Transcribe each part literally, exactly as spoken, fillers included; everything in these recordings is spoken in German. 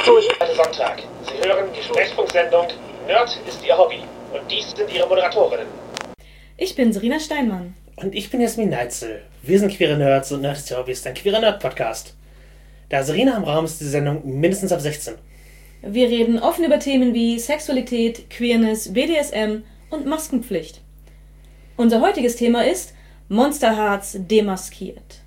Heute Sonntag. Sie hören die Sprechfunksendung Nerd ist Ihr Hobby. Und dies sind Ihre Moderatorinnen. Ich bin Serena Steinmann. Und ich bin Jasmin Neitzel. Wir sind queere Nerds und Nerd ist Ihr Hobby ist ein queerer Nerd-Podcast. Da Serena im Raum ist, die Sendung mindestens ab sechzehn. Wir reden offen über Themen wie Sexualität, Queerness, B D S M und Maskenpflicht. Unser heutiges Thema ist Monster Hearts demaskiert.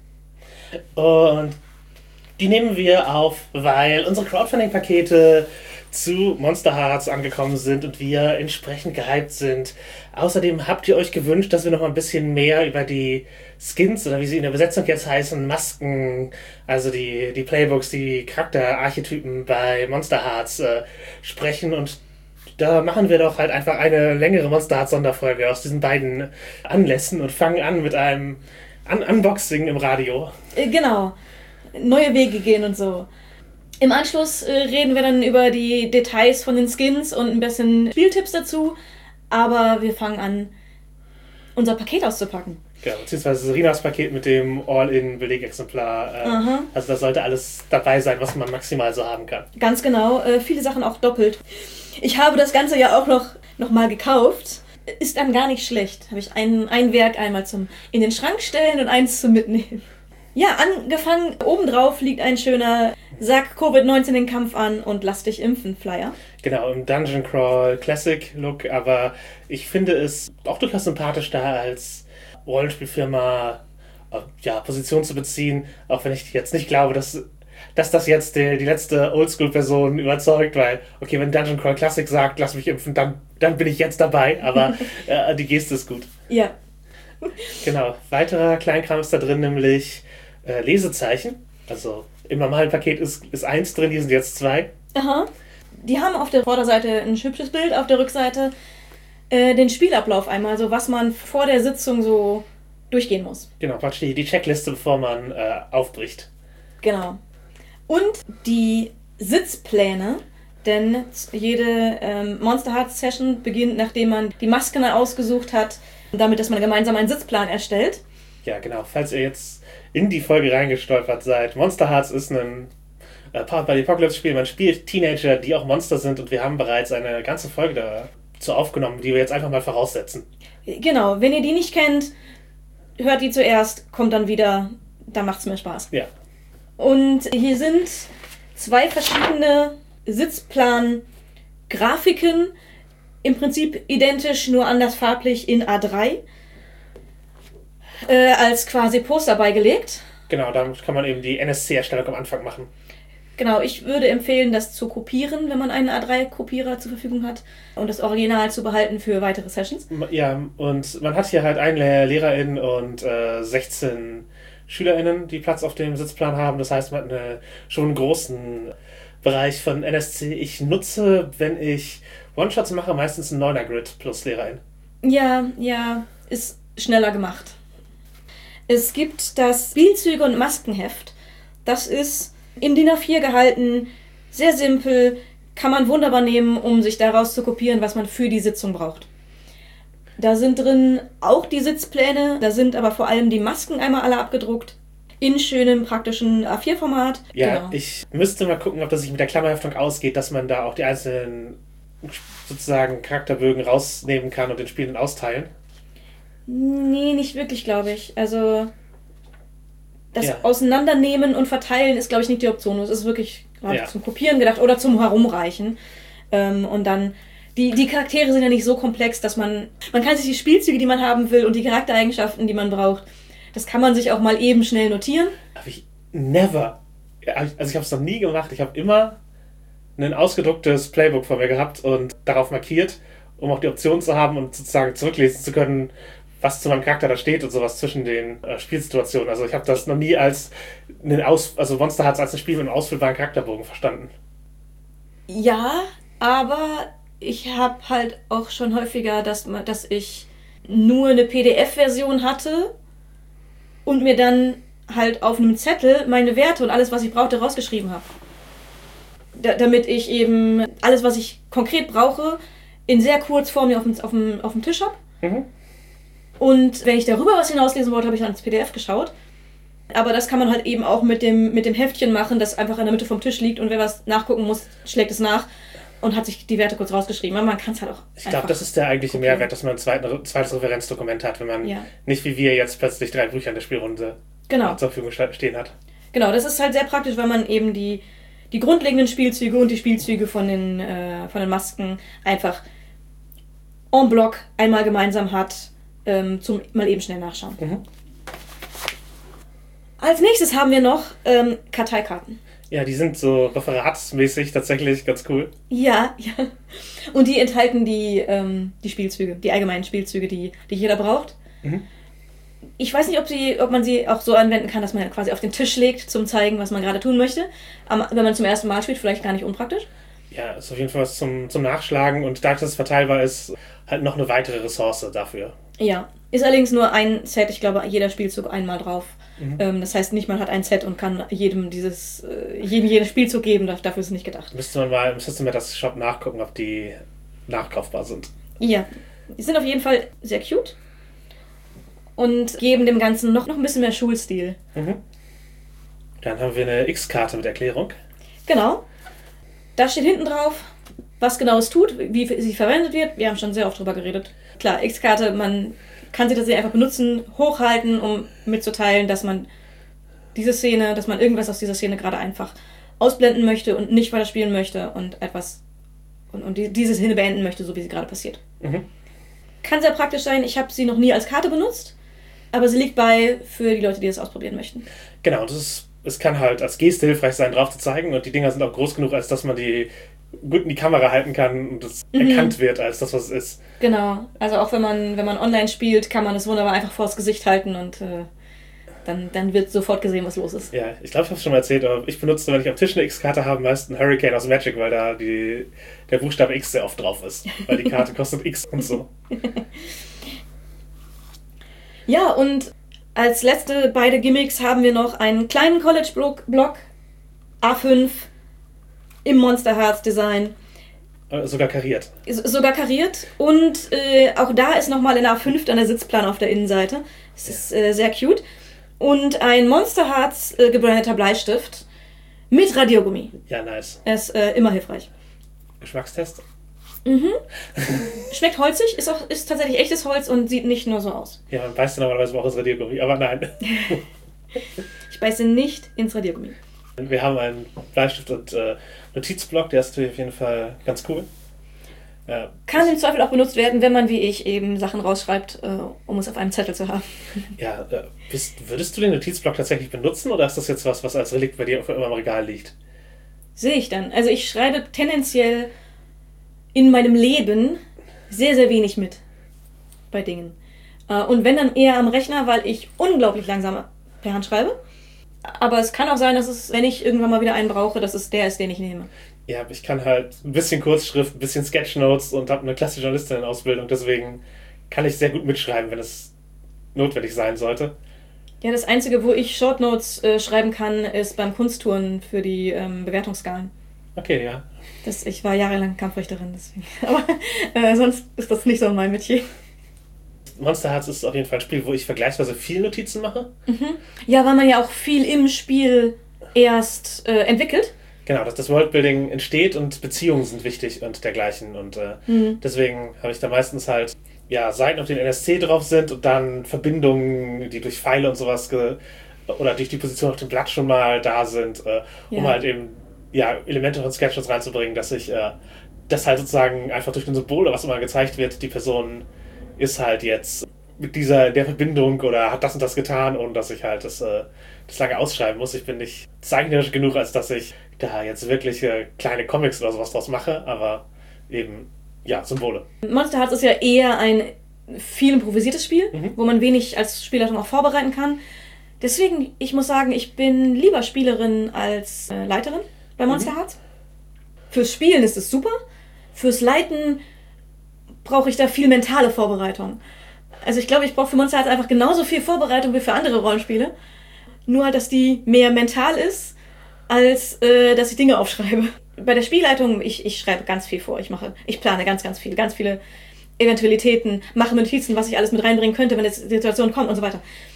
Und die nehmen wir auf, weil unsere Crowdfunding-Pakete zu Monster Hearts angekommen sind und wir entsprechend gehypt sind. Außerdem habt ihr euch gewünscht, dass wir noch mal ein bisschen mehr über die Skins oder wie sie in der Besetzung jetzt heißen, Masken, also die, die Playbooks, die Charakterarchetypen bei Monster Hearts äh, sprechen. Und da machen wir doch halt einfach eine längere Monster Hearts Sonderfolge aus diesen beiden Anlässen und fangen an mit einem Un- Unboxing im Radio. Äh, genau. Neue Wege gehen und so. Im Anschluss äh, reden wir dann über die Details von den Skins und ein bisschen Spieltipps dazu. Aber wir fangen an, unser Paket auszupacken. Ja, beziehungsweise Serenas Paket mit dem All-in-Belegexemplar. Äh, also da sollte alles dabei sein, was man maximal so haben kann. Ganz genau. Äh, viele Sachen auch doppelt. Ich habe das Ganze ja auch noch, noch mal gekauft. Ist dann gar nicht schlecht. Habe ich ein, ein Werk einmal zum in den Schrank stellen und eins zum Mitnehmen. Ja, angefangen, obendrauf liegt ein schöner Sag Covid neunzehn den Kampf an und lass dich impfen Flyer. Genau, im Dungeon Crawl Classic Look, aber ich finde es auch durchaus sympathisch, da als Rollenspielfirma ja, Position zu beziehen, auch wenn ich jetzt nicht glaube, dass, dass das jetzt die, die letzte Oldschool-Person überzeugt, weil, okay, wenn Dungeon Crawl Classic sagt, lass mich impfen, dann, dann bin ich jetzt dabei, aber äh, die Geste ist gut. Ja. Genau, weiterer Kleinkram ist da drin, nämlich äh, Lesezeichen. Also im normalen Paket ist, ist eins drin, hier sind jetzt zwei. Aha. Die haben auf der Vorderseite ein hübsches Bild, auf der Rückseite äh, den Spielablauf einmal, so was man vor der Sitzung so durchgehen muss. Genau, praktisch die, die Checkliste, bevor man äh, aufbricht. Genau. Und die Sitzpläne, denn jede ähm, Monster Hearts Session beginnt, nachdem man die Masken ausgesucht hat, damit, dass man gemeinsam einen Sitzplan erstellt. Ja, genau. Falls ihr jetzt in die Folge reingestolpert seid, Monster Hearts ist ein äh, Powered by the Apocalypse Spiel. Man spielt Teenager, die auch Monster sind, und wir haben bereits eine ganze Folge dazu aufgenommen, die wir jetzt einfach mal voraussetzen. Genau. Wenn ihr die nicht kennt, hört die zuerst, kommt dann wieder, dann macht's mehr Spaß. Ja. Und hier sind zwei verschiedene Sitzplan-Grafiken, im Prinzip identisch, nur anders farblich in A drei, äh, als quasi Poster beigelegt. Genau, damit kann man eben die N S C-Erstellung am Anfang machen. Genau, ich würde empfehlen, das zu kopieren, wenn man einen A drei Kopierer zur Verfügung hat, und das Original zu behalten für weitere Sessions. Ja, und man hat hier halt eine Lehrerin und äh, sechzehn SchülerInnen, die Platz auf dem Sitzplan haben. Das heißt, man hat eine, schon einen großen Bereich von N S C. Ich nutze, wenn ich One-Shots mache, meistens einen neuner Grid plus Lehrerin. Ja, ja, ist schneller gemacht. Es gibt das Spielzüge- und Maskenheft. Das ist in D I N A vier gehalten, sehr simpel, kann man wunderbar nehmen, um sich daraus zu kopieren, was man für die Sitzung braucht. Da sind drin auch die Sitzpläne, da sind aber vor allem die Masken einmal alle abgedruckt. In schönem, praktischen A vier Format. Ja, genau. Ich müsste mal gucken, ob das sich mit der Klammerheftung ausgeht, dass man da auch die einzelnen sozusagen Charakterbögen rausnehmen kann und den Spielern austeilen. Nee, nicht wirklich, glaube ich. Also das Ja. Auseinandernehmen und Verteilen ist, glaube ich, nicht die Option. Es ist wirklich gerade Ja. zum Kopieren gedacht oder zum Herumreichen. Ähm, und dann, die, die Charaktere sind ja nicht so komplex, dass man, man kann sich die Spielzüge, die man haben will, und die Charaktereigenschaften, die man braucht, das kann man sich auch mal eben schnell notieren. Habe ich never, also ich habe es noch nie gemacht. Ich habe immer ein ausgedrucktes Playbook vor mir gehabt und darauf markiert, um auch die Option zu haben und sozusagen zurücklesen zu können, was zu meinem Charakter da steht und sowas zwischen den äh, Spielsituationen. Also ich habe das noch nie als einen Aus, also Monster Hearts als ein Spiel mit einem ausfüllbaren Charakterbogen verstanden. Ja, aber ich habe halt auch schon häufiger, dass, dass ich nur eine P D F-Version hatte und mir dann halt auf einem Zettel meine Werte und alles, was ich brauchte, rausgeschrieben habe. Da, damit ich eben alles, was ich konkret brauche, in sehr kurz vor mir auf dem, auf dem, auf dem Tisch habe. Mhm. Und wenn ich darüber was hinauslesen wollte, habe ich dann ins P D F geschaut. Aber das kann man halt eben auch mit dem, mit dem Heftchen machen, das einfach in der Mitte vom Tisch liegt und wer was nachgucken muss, schlägt es nach und hat sich die Werte kurz rausgeschrieben. Aber man kann es halt auch Ich glaube, das ist der eigentliche kopieren. Mehrwert, dass man ein zweites, zweites Referenzdokument hat, wenn man Ja. nicht wie wir jetzt plötzlich drei Bücher in der Spielrunde Genau. zur Verfügung stehen hat. Genau, das ist halt sehr praktisch, weil man eben die, die grundlegenden Spielzüge und die Spielzüge von den, äh, von den Masken einfach en bloc einmal gemeinsam hat, ähm, zum mal eben schnell nachschauen. Mhm. Als nächstes haben wir noch ähm, Karteikarten. Ja, die sind so referatsmäßig tatsächlich ganz cool. Ja, ja. Und die enthalten die, ähm, die Spielzüge, die allgemeinen Spielzüge, die, die jeder braucht. Mhm. Ich weiß nicht, ob, sie, ob man sie auch so anwenden kann, dass man quasi auf den Tisch legt, zum zeigen, was man gerade tun möchte. Aber wenn man zum ersten Mal spielt, vielleicht gar nicht unpraktisch. Ja, ist auf jeden Fall was zum, zum Nachschlagen und da das verteilbar ist, halt noch eine weitere Ressource dafür. Ja, ist allerdings nur ein Set, ich glaube, jeder Spielzug einmal drauf. Mhm. Ähm, das heißt nicht, man hat ein Set und kann jedem dieses, äh, jedem jeden Spielzug geben, dafür ist es nicht gedacht. Müsste man mal, müsstest du mir das Shop nachgucken, ob die nachkaufbar sind. Ja, die sind auf jeden Fall sehr cute und geben dem Ganzen noch, noch ein bisschen mehr Schulstil. Mhm. Dann haben wir eine X-Karte mit Erklärung. Genau. Da steht hinten drauf, was genau es tut, wie sie verwendet wird. Wir haben schon sehr oft drüber geredet. Klar, X-Karte, man kann sie tatsächlich einfach benutzen, hochhalten, um mitzuteilen, dass man diese Szene, dass man irgendwas aus dieser Szene gerade einfach ausblenden möchte und nicht weiter spielen möchte und etwas und, und die, diese Szene beenden möchte, so wie sie gerade passiert. Mhm. Kann sehr praktisch sein. Ich habe sie noch nie als Karte benutzt, aber sie liegt bei für die Leute, die das ausprobieren möchten. Genau, das ist, es kann halt als Geste hilfreich sein, drauf zu zeigen und die Dinger sind auch groß genug, als dass man die gut in die Kamera halten kann und es mhm. erkannt wird als das, was es ist. Genau, also auch wenn man, wenn man online spielt, kann man es wunderbar einfach vors Gesicht halten und äh, dann, dann wird sofort gesehen, was los ist. Ja, ich glaube, ich habe es schon mal erzählt, aber ich benutze, wenn ich am Tisch eine X-Karte habe, meist einen Hurricane aus Magic, weil da die, der Buchstabe X sehr oft drauf ist, weil die Karte kostet X und so. Ja, und als letzte beide Gimmicks haben wir noch einen kleinen College-Block A fünf im Monster Hearts Design. Sogar kariert. Sogar kariert. Und äh, auch da ist nochmal in A fünf dann der Sitzplan auf der Innenseite. Das ja. ist äh, sehr cute. Und ein Monster Hearts äh, gebrandeter Bleistift mit Radiergummi. Ja, nice. Er ist äh, immer hilfreich. Geschmackstest? Mhm. Schmeckt holzig, ist auch ist tatsächlich echtes Holz und sieht nicht nur so aus. Ja, man beißt ja normalerweise auch ins Radiergummi, aber nein. Ich beiße nicht ins Radiergummi. Wir haben einen Bleistift und äh, Notizblock, der ist natürlich auf jeden Fall ganz cool. Ja, kann im Zweifel auch benutzt werden, wenn man wie ich eben Sachen rausschreibt, äh, um es auf einem Zettel zu haben. Ja, äh, bist, würdest du den Notizblock tatsächlich benutzen oder ist das jetzt was, was als Relikt bei dir auf immer im Regal liegt? Sehe ich dann. Also ich schreibe tendenziell in meinem Leben sehr, sehr wenig mit bei Dingen. Äh, und wenn dann eher am Rechner, weil ich unglaublich langsam per Hand schreibe. Aber es kann auch sein, dass es, wenn ich irgendwann mal wieder einen brauche, dass es der ist, den ich nehme. Ja, ich kann halt ein bisschen Kurzschrift, ein bisschen Sketchnotes und habe eine klassische Journalistin-Ausbildung, deswegen kann ich sehr gut mitschreiben, wenn es notwendig sein sollte. Ja, das Einzige, wo ich Shortnotes äh, schreiben kann, ist beim Kunsttouren für die ähm, Bewertungsskalen. Okay, ja. Das, ich war jahrelang Kampfrichterin, deswegen. Aber äh, sonst ist das nicht so mein Metier. Monster Hearts ist auf jeden Fall ein Spiel, wo ich vergleichsweise viel Notizen mache. Mhm. Ja, weil man ja auch viel im Spiel erst äh, entwickelt. Genau, dass das Worldbuilding entsteht und Beziehungen sind wichtig und dergleichen. Und äh, mhm. deswegen habe ich da meistens halt ja, Seiten, auf denen N S C drauf sind und dann Verbindungen, die durch Pfeile und sowas ge- oder durch die Position auf dem Blatt schon mal da sind, äh, um ja. halt eben ja, Elemente von Sketches reinzubringen, dass ich äh, das halt sozusagen einfach durch ein Symbol oder was immer gezeigt wird, die Person ist halt jetzt mit dieser der Verbindung oder hat das und das getan, ohne dass ich halt das, äh, das lange ausschreiben muss. Ich bin nicht zeichnerisch genug, als dass ich da jetzt wirklich äh, kleine Comics oder sowas draus mache, aber eben, ja, Symbole. Monster Hearts ist ja eher ein viel improvisiertes Spiel, mhm. wo man wenig als Spielerin auch vorbereiten kann. Deswegen, ich muss sagen, ich bin lieber Spielerin als äh, Leiterin bei Monster mhm. Hearts. Fürs Spielen ist es super. Fürs Leiten brauche ich da viel mentale Vorbereitung. Also ich glaube, ich brauche für Monster Hearts einfach genauso viel Vorbereitung wie für andere Rollenspiele. Nur halt, dass die mehr mental ist, als äh, dass ich Dinge aufschreibe. Bei der Spielleitung, ich, ich schreibe ganz viel vor. Ich mache, ich plane ganz, ganz viel, ganz viele Eventualitäten, mache Notizen, was ich alles mit reinbringen könnte, wenn jetzt die Situation kommt und so weiter.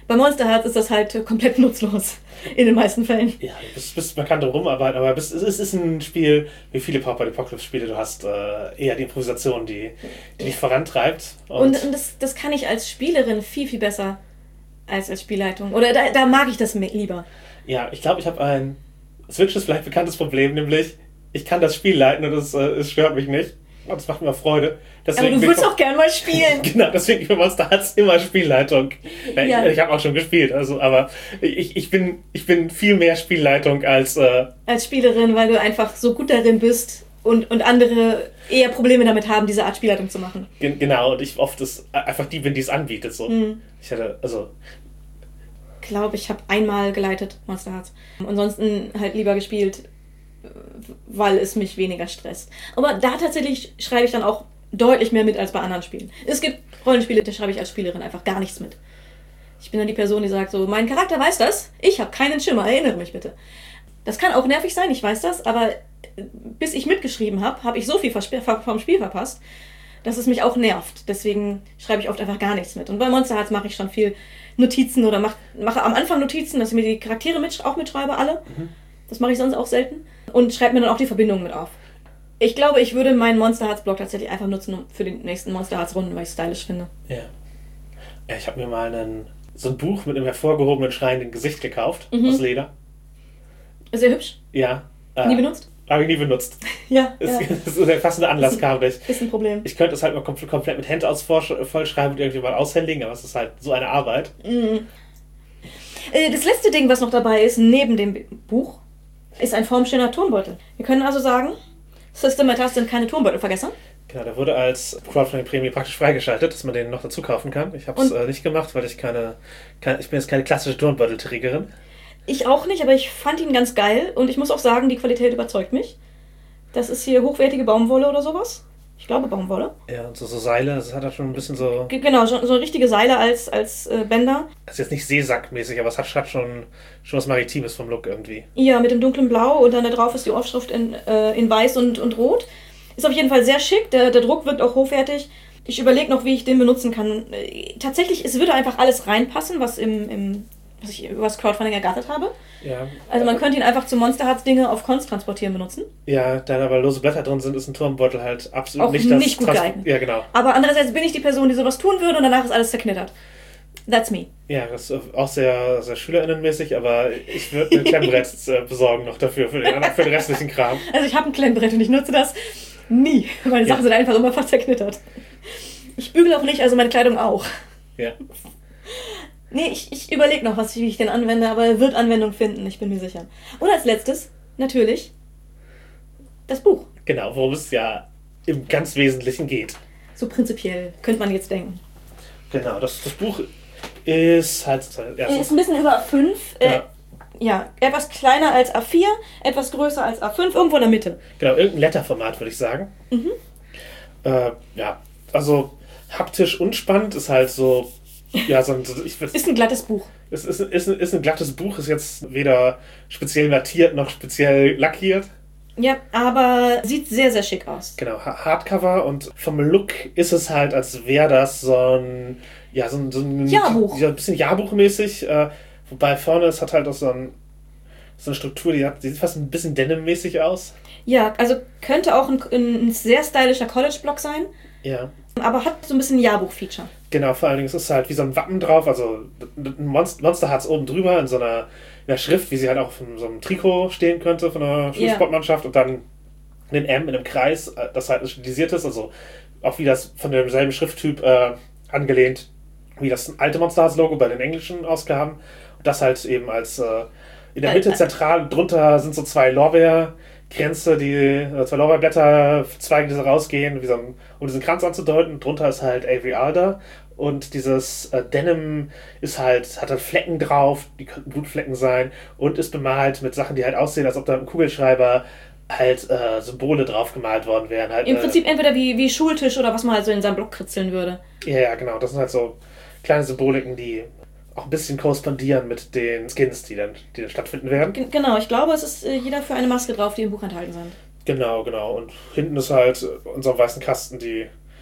Bei Monster Hearts ist das halt komplett nutzlos. In den meisten Fällen. Ja, bist, bist, man kann drum rumarbeiten, aber bist, es ist ein Spiel, wie viele Pauper Apocalypse-Spiele, du hast äh, eher die Improvisation, die, die dich vorantreibt. Und, und, und das, das kann ich als Spielerin viel, viel besser als als Spielleitung. Oder da, da mag ich das lieber. Ja, ich glaube, ich habe ein Switch ist vielleicht bekanntes Problem, nämlich ich kann das Spiel leiten und es, äh, es stört mich nicht. Und es macht mir Freude. Deswegen aber du würdest auch gerne mal spielen. Genau, deswegen für Monster Hearts immer Spielleitung. Nein, ja. Ich, ich habe auch schon gespielt, also, aber ich, ich, bin, ich bin viel mehr Spielleitung als... Äh, als Spielerin, weil du einfach so gut darin bist und, und andere eher Probleme damit haben, diese Art Spielleitung zu machen. Gen- genau, und ich oft ist einfach die bin, die es anbietet. So. Mhm. Ich hatte, also... Ich glaube, ich habe einmal geleitet, Monster Hearts. Ansonsten halt lieber gespielt, weil es mich weniger stresst. Aber da tatsächlich schreibe ich dann auch deutlich mehr mit als bei anderen Spielen. Es gibt Rollenspiele, da schreibe ich als Spielerin einfach gar nichts mit. Ich bin dann die Person, die sagt so, mein Charakter weiß das, ich habe keinen Schimmer, erinnere mich bitte. Das kann auch nervig sein, ich weiß das, aber bis ich mitgeschrieben habe, habe ich so viel vom Spiel verpasst, dass es mich auch nervt. Deswegen schreibe ich oft einfach gar nichts mit. Und bei Monster Hearts mache ich schon viel Notizen oder mach, mache am Anfang Notizen, dass ich mir die Charaktere mit, auch mitschreibe, alle. Mhm. Das mache ich sonst auch selten. Und schreibe mir dann auch die Verbindungen mit auf. Ich glaube, ich würde meinen Monster Hearts Blog tatsächlich einfach nutzen für die nächsten Monster Hearts Runden, weil ich es stylisch finde. Ja. ja ich habe mir mal einen, so ein Buch mit einem hervorgehobenen, schreienden Gesicht gekauft, mhm. aus Leder. Sehr hübsch. Ja. Äh, nie benutzt? Habe ich nie benutzt. Ja. Es, ja. Das ist der passende Anlass kam nicht. Ist ein Problem. Ich könnte es halt mal komplett, komplett mit Handout vollschreiben und irgendwie mal aushändigen, aber es ist halt so eine Arbeit. Mhm. Das letzte Ding, was noch dabei ist, neben dem Buch, ist ein formschöner Turnbeutel. Wir können also sagen, Systematas sind keine Turnbeutelvergesser. Genau, der wurde als Crowdfunding-Prämie praktisch freigeschaltet, dass man den noch dazu kaufen kann. Ich habe es äh, nicht gemacht, weil ich keine, keine... Ich bin jetzt keine klassische Turnbeutelträgerin. Ich auch nicht, aber ich fand ihn ganz geil und ich muss auch sagen, die Qualität überzeugt mich. Das ist hier hochwertige Baumwolle oder sowas. Ich glaube Baumwolle. Ja, und so, so Seile, das hat er schon ein bisschen so... G- genau, so, so richtige Seile als, als äh, Bänder. Das ist jetzt nicht Seesackmäßig, aber es hat, hat schon, schon was Maritimes vom Look irgendwie. Ja, mit dem dunklen Blau und dann da drauf ist die Aufschrift in, äh, in Weiß und, und Rot. Ist auf jeden Fall sehr schick, der, der Druck wirkt auch hochwertig. Ich überlege noch, wie ich den benutzen kann. Tatsächlich, es würde einfach alles reinpassen, was im... im was ich über das Crowdfunding ergattert habe. Ja. Also man könnte ihn einfach zu Monster Hearts Dinge auf Cons transportieren benutzen. Ja, da aber lose Blätter drin sind, ist ein Turmbeutel halt absolut auch nicht das... nicht gut Trans- geeignet. Ja, genau. Aber andererseits bin ich die Person, die sowas tun würde und danach ist alles zerknittert. That's me. Ja, das ist auch sehr, sehr SchülerInnenmäßig, aber ich würde ein Klemmbrett besorgen noch dafür, für den, für den restlichen Kram. Also ich habe ein Klemmbrett und ich nutze das nie. Meine ja. Sachen sind einfach immer fast zerknittert. Ich bügele auch nicht, also meine Kleidung auch. Ja. Nee, ich, ich überlege noch, was, wie ich den anwende, aber er wird Anwendung finden, ich bin mir sicher. Und als letztes, natürlich, das Buch. Genau, worum es ja im ganz Wesentlichen geht. So prinzipiell, könnte man jetzt denken. Genau, das, das Buch ist halt... Ja, ist ein bisschen über A fünf. Ja. Äh, ja, etwas kleiner als A vier, etwas größer als A fünf, irgendwo in der Mitte. Genau, irgendein Letterformat, würde ich sagen. Mhm. Äh, ja, also haptisch unspannend ist halt so... Ja, so ein, ich würd, ist ein glattes Buch. Es ist, ist, ist ein glattes Buch, ist jetzt weder speziell mattiert noch speziell lackiert. Ja, aber sieht sehr, sehr schick aus. Genau, Hardcover und vom Look ist es halt, als wäre das so ein, ja, so ein, so ein Jahrbuch. Ja, ein bisschen Jahrbuchmäßig, äh, wobei vorne es hat halt auch so, ein, so eine Struktur, die, hat, die sieht fast ein bisschen Denim-mäßig aus. Ja, also könnte auch ein, ein sehr stylischer College-Block sein. Ja. Aber hat so ein bisschen ein Jahrbuch-Feature. Genau, vor allen Dingen ist es halt wie so ein Wappen drauf, also ein Monster, Monster Hearts oben drüber in so einer, in einer Schrift, wie sie halt auch von so einem Trikot stehen könnte von einer Schulsportmannschaft yeah. Und dann ein M in einem Kreis, das halt stilisiert ist, also auch wie das von demselben Schrifttyp äh, angelehnt, wie das alte Monster Hearts Logo bei den englischen Ausgaben. Und das halt eben als äh, in der Mitte zentral, drunter sind so zwei Lorbeer Grenze, die zwei Lorbeerblätter, Zweige, die so rausgehen, wie so ein, um diesen Kranz anzudeuten. Drunter ist halt Avery Alder und dieses äh, Denim ist halt, hat dann Flecken drauf, die könnten Blutflecken sein und ist bemalt mit Sachen, die halt aussehen, als ob da mit einem Kugelschreiber halt äh, Symbole drauf gemalt worden wären. Halt, Im äh, Prinzip entweder wie, wie Schultisch oder was man halt so in seinem Block kritzeln würde. Ja, ja, genau. Das sind halt so kleine Symboliken, die auch ein bisschen korrespondieren mit den Skins, die dann, die dann stattfinden werden. G- genau, ich glaube, es ist äh, jeder für eine Maske drauf, die im Buch enthalten sind. Genau, genau. Und hinten ist halt unser weißen Kasten die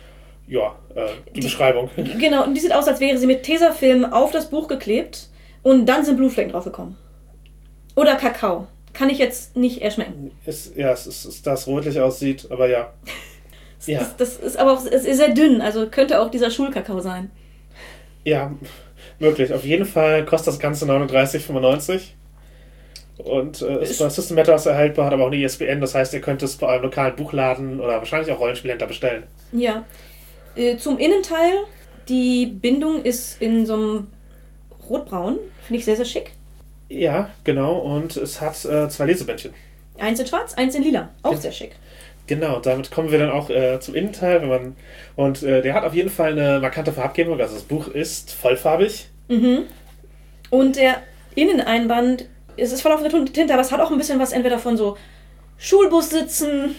ja, äh, die, Die- Beschreibung. Genau, und die sieht aus, als wäre sie mit Tesafilm auf das Buch geklebt und dann sind Blutflecken draufgekommen. Oder Kakao. Kann ich jetzt nicht erschmecken. Ist, ja, es ist, ist das rotlich aussieht, aber ja. Ja. Das, das ist aber auch es ist sehr dünn, also könnte auch dieser Schulkakao sein. Ja, möglich. Auf jeden Fall kostet das Ganze neununddreißig fünfundneunzig. Und äh, ist bei System Matters erhaltbar, hat aber auch eine I S B N, das heißt, ihr könnt es bei eurem lokalen Buchladen oder wahrscheinlich auch Rollenspielhändler bestellen. Ja. Äh, zum Innenteil, die Bindung ist in so einem rotbraun, finde ich sehr, sehr schick. Ja, genau. Und es hat äh, zwei Lesebändchen. Eins in schwarz, eins in lila. Auch Ja. sehr schick. Genau, damit kommen wir dann auch äh, zum Innenteil. Wenn man, und äh, der hat auf jeden Fall eine markante Farbgebung. Also das Buch ist vollfarbig. Mhm. Und der Inneneinband, es ist voll auf der Tinte, aber es hat auch ein bisschen was entweder von so Schulbus sitzen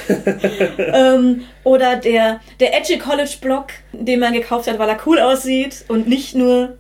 ähm, oder der, der Edgy College Block, den man gekauft hat, weil er cool aussieht und nicht nur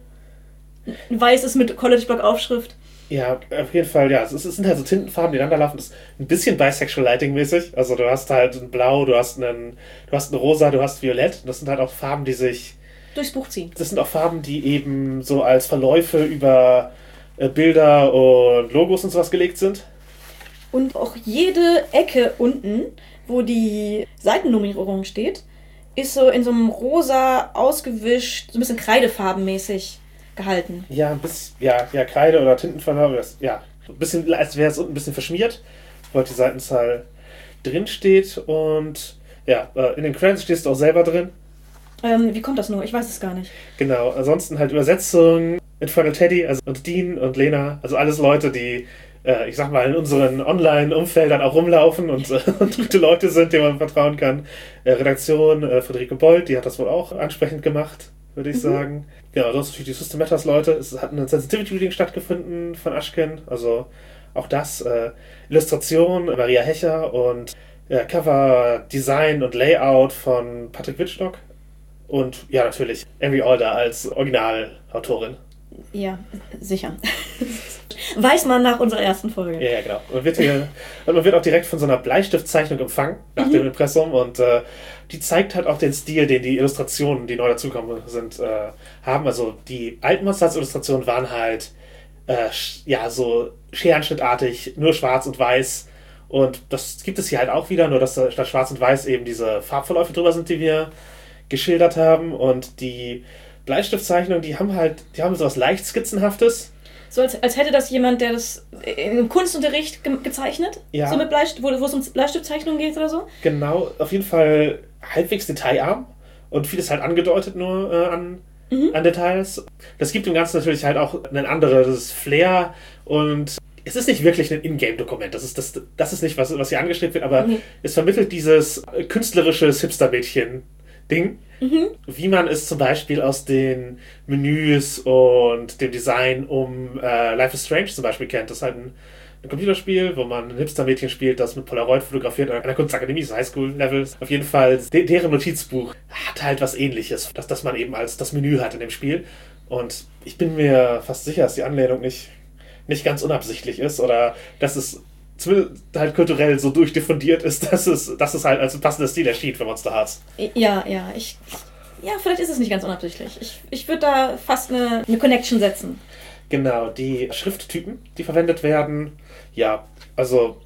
weiß ist mit College Block Aufschrift. Ja, auf jeden Fall, ja. Es, ist, es sind halt so Tintenfarben, die ineinander laufen. Das ist ein bisschen Bisexual Lighting mäßig. Also du hast halt ein Blau, du hast einen, du hast ein Rosa, du hast Violett. Das sind halt auch Farben, die sich, Durchs Buch ziehen. das sind auch Farben, die eben so als Verläufe über äh, Bilder und Logos und sowas gelegt sind. Und auch jede Ecke unten, wo die Seitennummerierung steht, ist so in so einem rosa ausgewischt, so ein bisschen kreidefarbenmäßig gehalten. Ja, ein bisschen, ja, ja, Kreide oder Tintenfarbe, das, ja, ein bisschen, als wäre es unten ein bisschen verschmiert, wo halt die Seitenzahl drin steht und ja, äh, in den Credits stehst du auch selber drin. Ähm, wie kommt das nur? Ich weiß es gar nicht. Genau, ansonsten halt Übersetzung, Infernal Teddy, also und Dean und Lena, also alles Leute, die, äh, ich sag mal, in unseren Online-Umfeldern auch rumlaufen und, äh, und gute Leute sind, denen man vertrauen kann. Äh, Redaktion, äh, Friederike Bold, die hat das wohl auch ansprechend gemacht, würde ich Mhm. sagen. Genau, sonst natürlich die System Matters Leute. Es hat ein Sensitivity Reading stattgefunden von Ashken, also auch das. Äh, Illustration, Maria Hecher und äh, Cover, Design und Layout von Patrick Wittstock. Und ja, natürlich Amy Alder als Originalautorin. Ja, sicher. Weiß man nach unserer ersten Folge. Ja, ja, genau. Und, wird hier, und man wird auch direkt von so einer Bleistiftzeichnung empfangen nach Mhm. dem Impressum. Und äh, die zeigt halt auch den Stil, den die Illustrationen, die neu dazukommen sind, äh, haben. Also die alten Monsters-Illustrationen waren halt äh, sch- ja so scherenschnittartig, nur schwarz und weiß. Und das gibt es hier halt auch wieder, nur dass da statt schwarz und weiß eben diese Farbverläufe drüber sind, die wir geschildert haben. Und die Bleistiftzeichnungen, die haben halt, die haben so was leicht Skizzenhaftes. So als, als hätte das jemand, der das im Kunstunterricht ge gezeichnet, Ja. so mit Bleistift, wo, wo es um Bleistiftzeichnungen geht oder so. Genau, auf jeden Fall halbwegs detailarm und vieles halt angedeutet nur äh, an, Mhm. an Details. Das gibt dem Ganzen natürlich halt auch ein anderes Flair und es ist nicht wirklich ein Ingame-Dokument. Das ist, das, das ist nicht, was, was hier angestrebt wird, aber Nee. es vermittelt dieses künstlerische Hipster-Mädchen-Ding, Mhm. wie man es zum Beispiel aus den Menüs und dem Design um äh, Life is Strange zum Beispiel kennt. Das ist halt ein, ein Computerspiel, wo man ein Hipster-Mädchen spielt, das mit Polaroid fotografiert an einer Kunstakademie, so Highschool-Levels. Auf jeden Fall, de deren Notizbuch hat halt was Ähnliches, das, das man eben als das Menü hat in dem Spiel. Und ich bin mir fast sicher, dass die Anlehnung nicht, nicht ganz unabsichtlich ist oder dass es zumindest halt kulturell so durchdiffundiert ist, dass es, dass es halt als ein passender Stil erschien für Monster Hearts. Ja, ja, ich. Ja, vielleicht ist es nicht ganz unabsichtlich. Ich, ich würde da fast eine, eine Connection setzen. Genau, die Schrifttypen, die verwendet werden, ja, also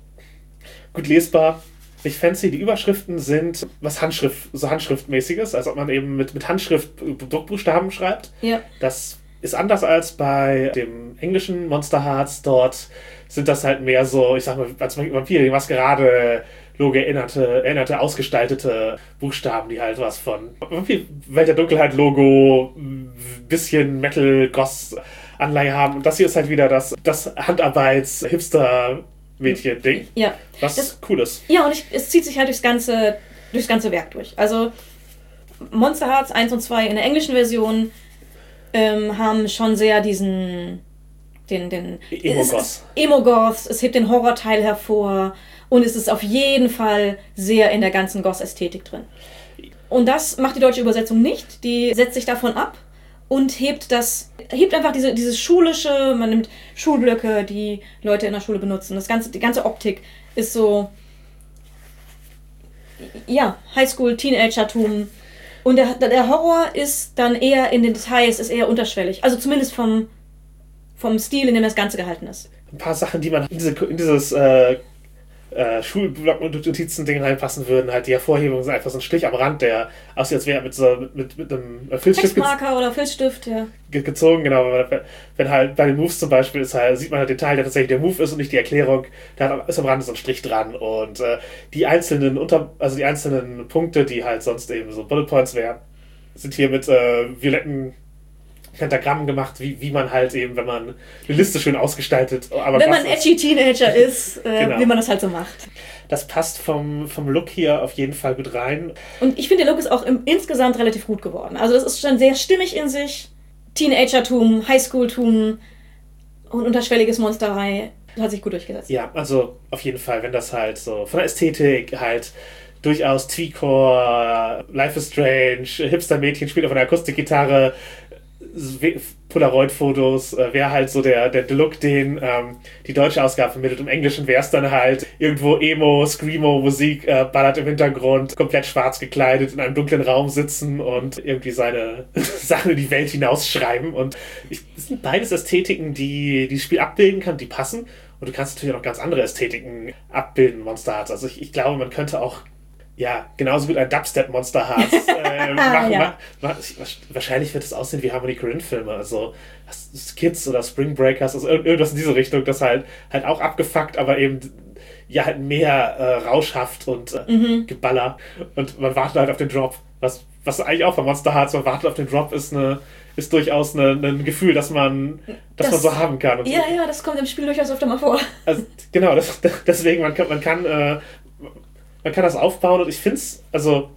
gut lesbar, nicht fancy. Die Überschriften sind was Handschrift, so Handschriftmäßiges, als ob man eben mit, mit Handschrift Druckbuchstaben schreibt. Ja. Das ist anders als bei dem englischen Monster Hearts. Dort sind das halt mehr so, ich sag mal, als Vampire, die Maskerade, Logo erinnerte, erinnerte, ausgestaltete Buchstaben, die halt was von Vampir, Welt der Dunkelheit Logo, bisschen Metal Goss Anleihe haben. Und das hier ist halt wieder das, das Handarbeits-Hipster-Mädchen-Ding, Ja. was Das- cool ist. Ja, und ich, es zieht sich halt durchs ganze, durchs ganze Werk durch. Also Monster Hearts eins und zwei in der englischen Version ähm, haben schon sehr diesen den, den Emo-Goth. es ist Emo-Goth, es hebt den Horrorteil hervor und es ist auf jeden Fall sehr in der ganzen Goth-Ästhetik drin. Und das macht die deutsche Übersetzung nicht. Die setzt sich davon ab und hebt das, hebt einfach diese, dieses schulische, man nimmt Schulblöcke, die Leute in der Schule benutzen. Das ganze, die ganze Optik ist so, ja, Highschool, Teenagertum. Und der, der Horror ist dann eher in den Details, ist eher unterschwellig. Also zumindest vom, vom Stil, in dem das Ganze gehalten ist. Ein paar Sachen, die man in, diese, in dieses äh, äh, Schulblock-Notizen-Ding reinpassen würden. Halt die Hervorhebung ist einfach so ein Strich am Rand, der aussieht, als wäre mit, so, mit, mit, mit einem Filzstift Textmarker oder Filzstift, ja. ge- gezogen. Genau, wenn, wenn halt bei den Moves zum Beispiel ist halt, sieht man halt den Teil, der tatsächlich der Move ist und nicht die Erklärung. Da ist am Rand so ein Strich dran. Und äh, die einzelnen Unter, also die einzelnen Punkte, die halt sonst eben so Bullet Points wären, sind hier mit äh, violetten Pentagrammen gemacht, wie, wie man halt eben, wenn man eine Liste schön ausgestaltet. Aber wenn man ein edgy Teenager ist, äh, genau. wie man das halt so macht. Das passt vom, vom Look hier auf jeden Fall gut rein. Und ich finde, der Look ist auch im, insgesamt relativ gut geworden. Also das ist schon sehr stimmig in sich. Teenagertum, Highschooltum und unterschwelliges Monsterei. Hat sich gut durchgesetzt. Ja, also auf jeden Fall, wenn das halt so von der Ästhetik halt durchaus Tweakcore, Life is Strange, Hipster-Mädchen spielt auf einer Akustikgitarre, Polaroid-Fotos, äh, wäre halt so der, der Look, den ähm, die deutsche Ausgabe vermittelt. Im Englischen wäre es dann halt irgendwo Emo, Screamo-Musik, äh, ballert im Hintergrund, komplett schwarz gekleidet, in einem dunklen Raum sitzen und irgendwie seine Sachen in die Welt hinausschreiben. Und ich, das sind beides Ästhetiken, die die das Spiel abbilden kann, die passen. Und du kannst natürlich auch noch ganz andere Ästhetiken abbilden, Monster Hearts. Also ich, ich glaube, man könnte auch ja, genauso gut ein Dubstep-Monster Hearts äh, machen. Ja. Ma- ma- wahrscheinlich wird es aussehen wie Harmony Korine-Filme, also Kids oder Spring Breakers, also irgendwas in diese Richtung, das halt halt auch abgefuckt, aber eben ja halt mehr äh, rauschhaft und äh, Mhm. Geballer. Und man wartet halt auf den Drop. Was, was eigentlich auch bei Monster Hearts, man wartet auf den Drop, ist eine ist durchaus eine, ein Gefühl, dass man dass Das- man so haben kann. Und Ja, ja, das kommt im Spiel durchaus öfter mal vor. also, genau, das, deswegen, man kann, man kann, äh, man kann das aufbauen und ich finde es, also,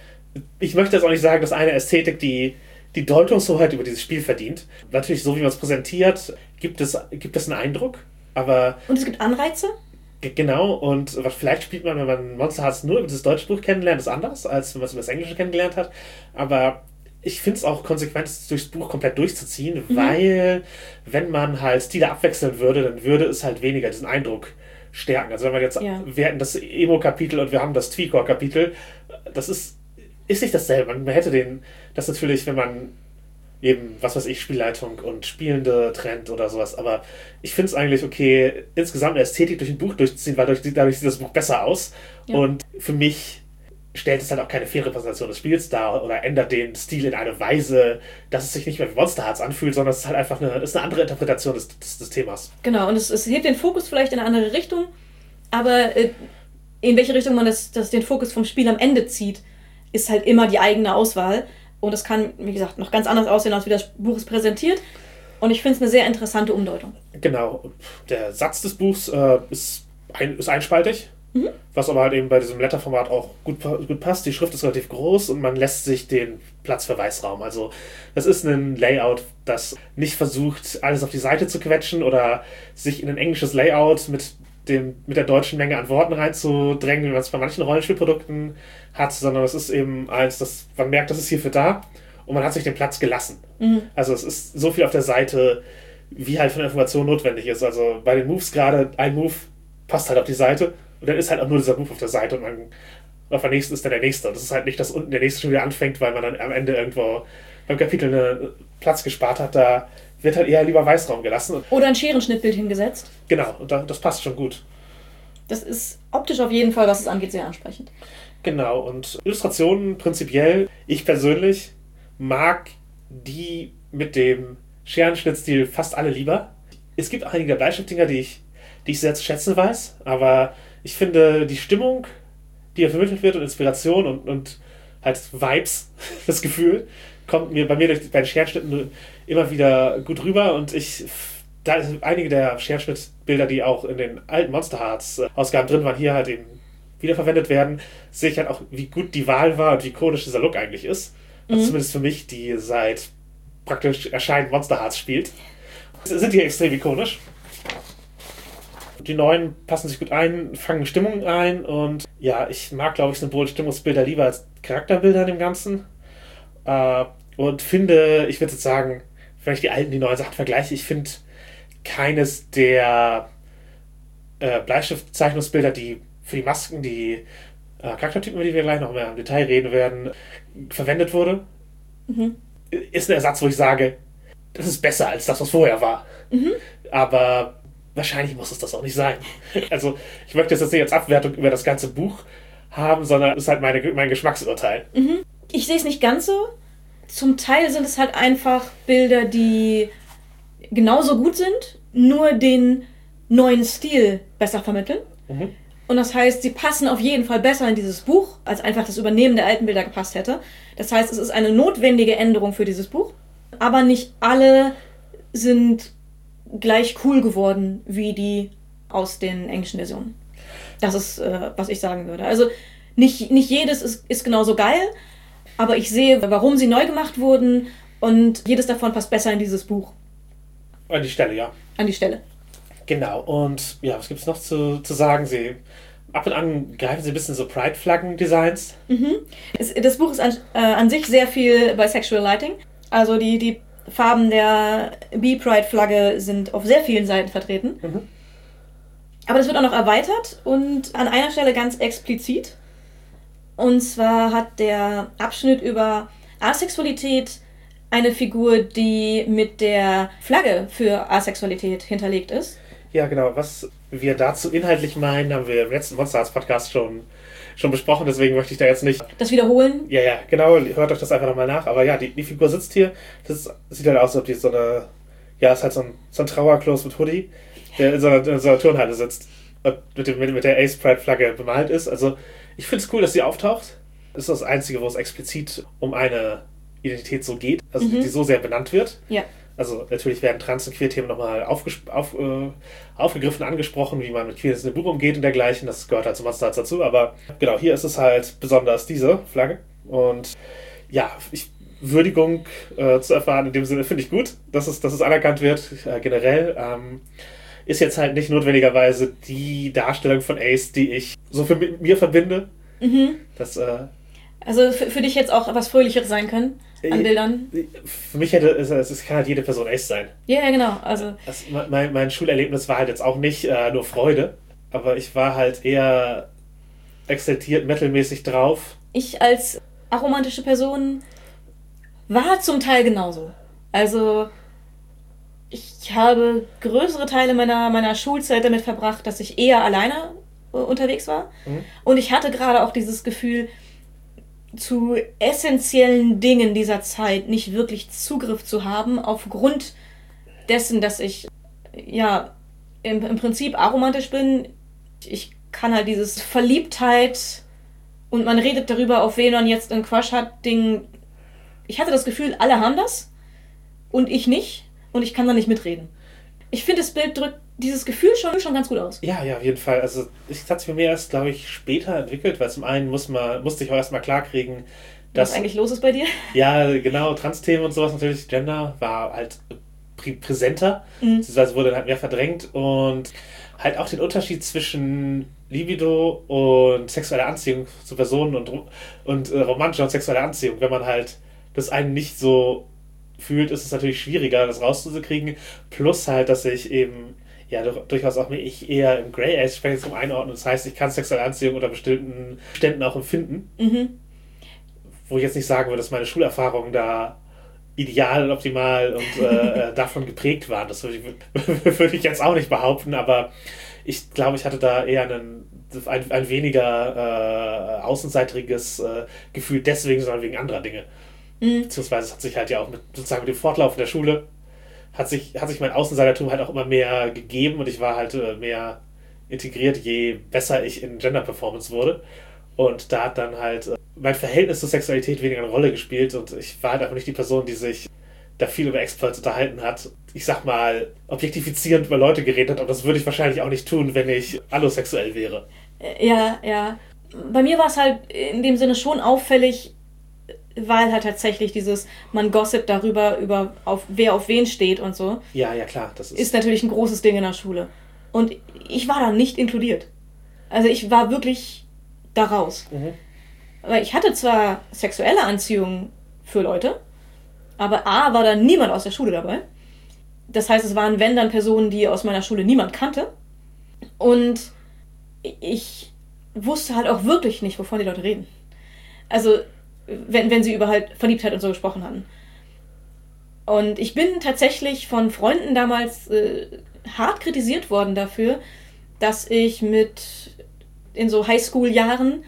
ich möchte jetzt auch nicht sagen, dass eine Ästhetik die, die Deutungshoheit über dieses Spiel verdient. Natürlich, so wie man es präsentiert, gibt es, gibt es einen Eindruck, aber Und es gibt Anreize. g- genau, und was vielleicht spielt man, wenn man Monster Hearts nur über das deutsche Buch kennenlernt, ist anders, als wenn man es über das Englische kennengelernt hat, aber ich finde es auch konsequent, es durchs Buch komplett durchzuziehen, Mhm. weil wenn man halt Stile abwechseln würde, dann würde es halt weniger diesen Eindruck stärken. Also wenn man jetzt, Ja. wir hätten das Emo-Kapitel und wir haben das Tweakcore-Kapitel, das ist, ist nicht dasselbe. Man hätte den, das natürlich, wenn man eben, was weiß ich, Spielleitung und Spielende trennt oder sowas, aber ich finde es eigentlich okay, insgesamt eine Ästhetik durch ein Buch durchzuziehen, weil dadurch, dadurch sieht das Buch besser aus Ja. und für mich stellt es halt auch keine faire Repräsentation des Spiels dar oder ändert den Stil in eine Weise, dass es sich nicht mehr wie Monster Hearts anfühlt, sondern es ist halt einfach eine, ist eine andere Interpretation des, des, des Themas. Genau, und es, es hebt den Fokus vielleicht in eine andere Richtung, aber äh, in welche Richtung man das, das, den Fokus vom Spiel am Ende zieht, ist halt immer die eigene Auswahl. Und es kann, wie gesagt, noch ganz anders aussehen, als wie das Buch es präsentiert. Und ich finde es eine sehr interessante Umdeutung. Genau, der Satz des Buchs äh, ist, ein, ist einspaltig, Mhm. was aber halt eben bei diesem Letterformat auch gut, pa- gut passt. Die Schrift ist relativ groß und man lässt sich den Platz für Weißraum. Also das ist ein Layout, das nicht versucht, alles auf die Seite zu quetschen oder sich in ein englisches Layout mit, dem, mit der deutschen Menge an Worten reinzudrängen, wie man es bei manchen Rollenspielprodukten hat, sondern es ist eben eins, das man merkt, das ist hierfür da und man hat sich den Platz gelassen. Mhm. Also es ist so viel auf der Seite, wie halt von der Information notwendig ist. Also bei den Moves gerade, ein Move passt halt auf die Seite und dann ist halt auch nur dieser Move auf der Seite und man, auf der nächsten ist dann der nächste. Und das ist halt nicht, dass unten der nächste schon wieder anfängt, weil man dann am Ende irgendwo beim Kapitel einen Platz gespart hat. Da wird halt eher lieber Weißraum gelassen. Und Oder ein Scherenschnittbild hingesetzt. genau, und da, das passt schon gut. Das ist optisch auf jeden Fall, was es angeht, sehr ansprechend. Genau, und Illustrationen prinzipiell, ich persönlich mag die mit dem Scherenschnittstil fast alle lieber. Es gibt auch einige Bleistiftdinger, die ich, die ich sehr zu schätzen weiß, aber ich finde die Stimmung, die hier vermittelt wird und Inspiration und, und halt Vibes, das Gefühl, kommt mir bei mir durch, bei den Scherenschnitten immer wieder gut rüber und ich, da sind einige der Scherenschnittbilder, die auch in den alten Monster Hearts Ausgaben drin waren, hier halt eben wiederverwendet werden, sehe ich halt auch, wie gut die Wahl war und wie ikonisch dieser Look eigentlich ist. Also Mhm. zumindest für mich, die seit praktisch Erscheinen Monster Hearts spielt. Sind die extrem ikonisch. Die neuen passen sich gut ein, fangen Stimmung ein und ja, ich mag, glaube ich, Symbol- und Stimmungsbilder lieber als Charakterbilder in dem Ganzen. Äh, und finde, ich würde jetzt sagen, wenn ich die alten, die neuen Sachen vergleiche, ich finde keines der äh, Bleistiftzeichnungsbilder, die für die Masken, die äh, Charaktertypen, über die wir gleich noch mehr im Detail reden werden, verwendet wurde, mhm. ist ein Ersatz, wo ich sage, das ist besser als das, was vorher war. Mhm. Aber wahrscheinlich muss es das auch nicht sein. Also ich möchte das jetzt nicht als Abwertung über das ganze Buch haben, sondern es ist halt meine, mein Geschmacksurteil. Mhm. Ich sehe es nicht ganz so. Zum Teil sind es halt einfach Bilder, die genauso gut sind, nur den neuen Stil besser vermitteln. Mhm. Und das heißt, sie passen auf jeden Fall besser in dieses Buch, als einfach das Übernehmen der alten Bilder gepasst hätte. Das heißt, es ist eine notwendige Änderung für dieses Buch. Aber nicht alle sind gleich cool geworden wie die aus den englischen Versionen. Das ist, äh, was ich sagen würde. Also nicht, nicht jedes ist, ist genauso geil, aber ich sehe, warum sie neu gemacht wurden und jedes davon passt besser in dieses Buch. An die Stelle, ja. An die Stelle. Genau, und ja, was gibt es noch zu, zu sagen? Sie, ab und an greifen sie ein bisschen so Pride-Flaggen-Designs. Mhm. Es, das Buch ist an, äh, an sich sehr viel Bisexual Lighting. Also die, die Farben der B-Pride-Flagge sind auf sehr vielen Seiten vertreten. Mhm. Aber das wird auch noch erweitert und an einer Stelle ganz explizit. Und zwar hat der Abschnitt über Asexualität eine Figur, die mit der Flagge für Asexualität hinterlegt ist. Ja, genau. Was wir dazu inhaltlich meinen, haben wir im letzten Monster Arts Podcast schon, schon besprochen. Deswegen möchte ich da jetzt nicht... Das wiederholen? Ja, ja, genau. Hört euch das einfach nochmal nach. Aber ja, die, die Figur sitzt hier. Das sieht halt aus, als ob die so eine... Ja, ist halt so ein, so ein Trauerklos mit Hoodie, der in so einer, in so einer Turnhalle sitzt und mit, dem, mit der Ace Pride Flagge bemalt ist. Also ich finde es cool, dass sie auftaucht. Das ist das Einzige, wo es explizit um eine Identität so geht, also mhm. die so sehr benannt wird. Ja. Also natürlich werden Trans- und Queer-Themen nochmal auf, äh, aufgegriffen, angesprochen, wie man mit Queerness in dem Buch umgeht und dergleichen. Das gehört halt zum Monster Arts dazu. Aber genau, hier ist es halt besonders diese Flagge. Und ja, ich, Würdigung äh, zu erfahren in dem Sinne finde ich gut, dass es, dass es anerkannt wird, äh, generell. Ähm, ist jetzt halt nicht notwendigerweise die Darstellung von Ace, die ich so für mit mir verbinde. Mhm. Das, äh, also für, für dich jetzt auch was Fröhlicheres sein können an Bildern? Für mich hätte es, es kann halt jede Person Ace sein. Ja, yeah, genau. Also das, mein, mein Schulerlebnis war halt jetzt auch nicht äh, nur Freude, aber ich war halt eher exaltiert, metalmäßig drauf. Ich als aromantische Person war zum Teil genauso. Also ich habe größere Teile meiner, meiner Schulzeit damit verbracht, dass ich eher alleine äh, unterwegs war. Mhm. Und ich hatte gerade auch dieses Gefühl, zu essentiellen Dingen dieser Zeit nicht wirklich Zugriff zu haben, aufgrund dessen, dass ich ja im, im Prinzip aromantisch bin. Ich kann halt dieses Verliebtheit und man redet darüber, auf wen man jetzt einen Crush hat, Ding. Ich hatte das Gefühl, alle haben das und ich nicht und ich kann da nicht mitreden. Ich finde, das Bild drückt dieses Gefühl schon, schon ganz gut aus. Ja, ja, auf jeden Fall. Also es hat sich für mich erst, glaube ich, später entwickelt, weil zum einen muss man, musste ich auch erstmal klarkriegen, dass... Was eigentlich los ist bei dir? Ja, genau, Trans-Themen und sowas natürlich, Gender war halt prä- präsenter, mhm. beziehungsweise wurde dann halt mehr verdrängt und halt auch den Unterschied zwischen Libido und sexueller Anziehung zu Personen und, und äh, romantischer und sexueller Anziehung. Wenn man halt das einen nicht so fühlt, ist es natürlich schwieriger, das rauszukriegen. Plus halt, dass ich eben ja durchaus auch mich eher im Grey Age Spektrum einordnen. Das heißt, ich kann sexuelle Anziehung unter bestimmten Ständen auch empfinden. Mhm. Wo ich jetzt nicht sagen würde, dass meine Schulerfahrungen da ideal und optimal und äh, davon geprägt waren. Das würde ich, würde ich jetzt auch nicht behaupten, aber ich glaube, ich hatte da eher einen, ein, ein weniger äh, außenseitiges äh, Gefühl deswegen, sondern wegen anderer Dinge. Mhm. Beziehungsweise es hat sich halt ja auch mit, sozusagen mit dem Fortlauf der Schule hat sich, hat sich mein Außenseitertum halt auch immer mehr gegeben und ich war halt äh, mehr integriert, je besser ich in Gender Performance wurde. Und da hat dann halt äh, mein Verhältnis zur Sexualität weniger eine Rolle gespielt und ich war halt einfach nicht die Person, die sich da viel über Exploits unterhalten hat. Ich sag mal, objektifizierend über Leute geredet hat, aber das würde ich wahrscheinlich auch nicht tun, wenn ich allosexuell wäre. Ja, ja. Bei mir war es halt in dem Sinne schon auffällig, weil halt tatsächlich dieses, man gossip darüber, über auf, wer auf wen steht und so. Ja, ja, klar. Das ist, ist natürlich ein großes Ding in der Schule. Und ich war da nicht inkludiert. Also ich war wirklich da raus. Mhm. Weil ich hatte zwar sexuelle Anziehung für Leute, aber A, war da niemand aus der Schule dabei. Das heißt, es waren, wenn dann Personen, die aus meiner Schule niemand kannte. Und ich wusste halt auch wirklich nicht, wovon die Leute reden. Also, wenn, wenn sie über halt Verliebtheit und so gesprochen hatten. Und ich bin tatsächlich von Freunden damals äh, hart kritisiert worden dafür, dass ich mit in so Highschool-Jahren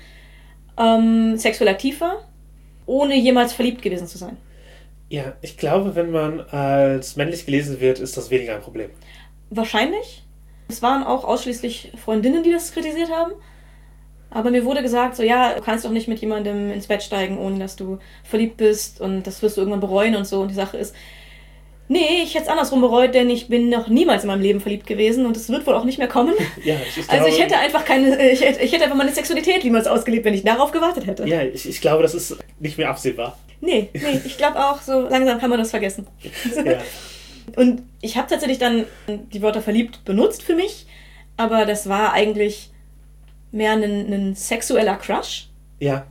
ähm, sexuell aktiv war, ohne jemals verliebt gewesen zu sein. Ja, ich glaube, wenn man als männlich gelesen wird, ist das weniger ein Problem. Wahrscheinlich. Es waren auch ausschließlich Freundinnen, die das kritisiert haben. Aber mir wurde gesagt, so ja, du kannst doch nicht mit jemandem ins Bett steigen, ohne dass du verliebt bist und das wirst du irgendwann bereuen und so. Und die Sache ist, nee, ich hätte es andersrum bereut, denn ich bin noch niemals in meinem Leben verliebt gewesen und es wird wohl auch nicht mehr kommen. Ja, ich, ich also glaube, ich hätte einfach keine, ich hätte, ich hätte einfach meine Sexualität niemals ausgelebt, wenn ich darauf gewartet hätte. Ja, ich, ich glaube, das ist nicht mehr absehbar. Nee, nee, ich glaube auch, so langsam kann man das vergessen. Ja. Und ich habe tatsächlich dann die Wörter verliebt benutzt für mich, aber das war eigentlich mehr ein, ein sexueller Crush. Ja.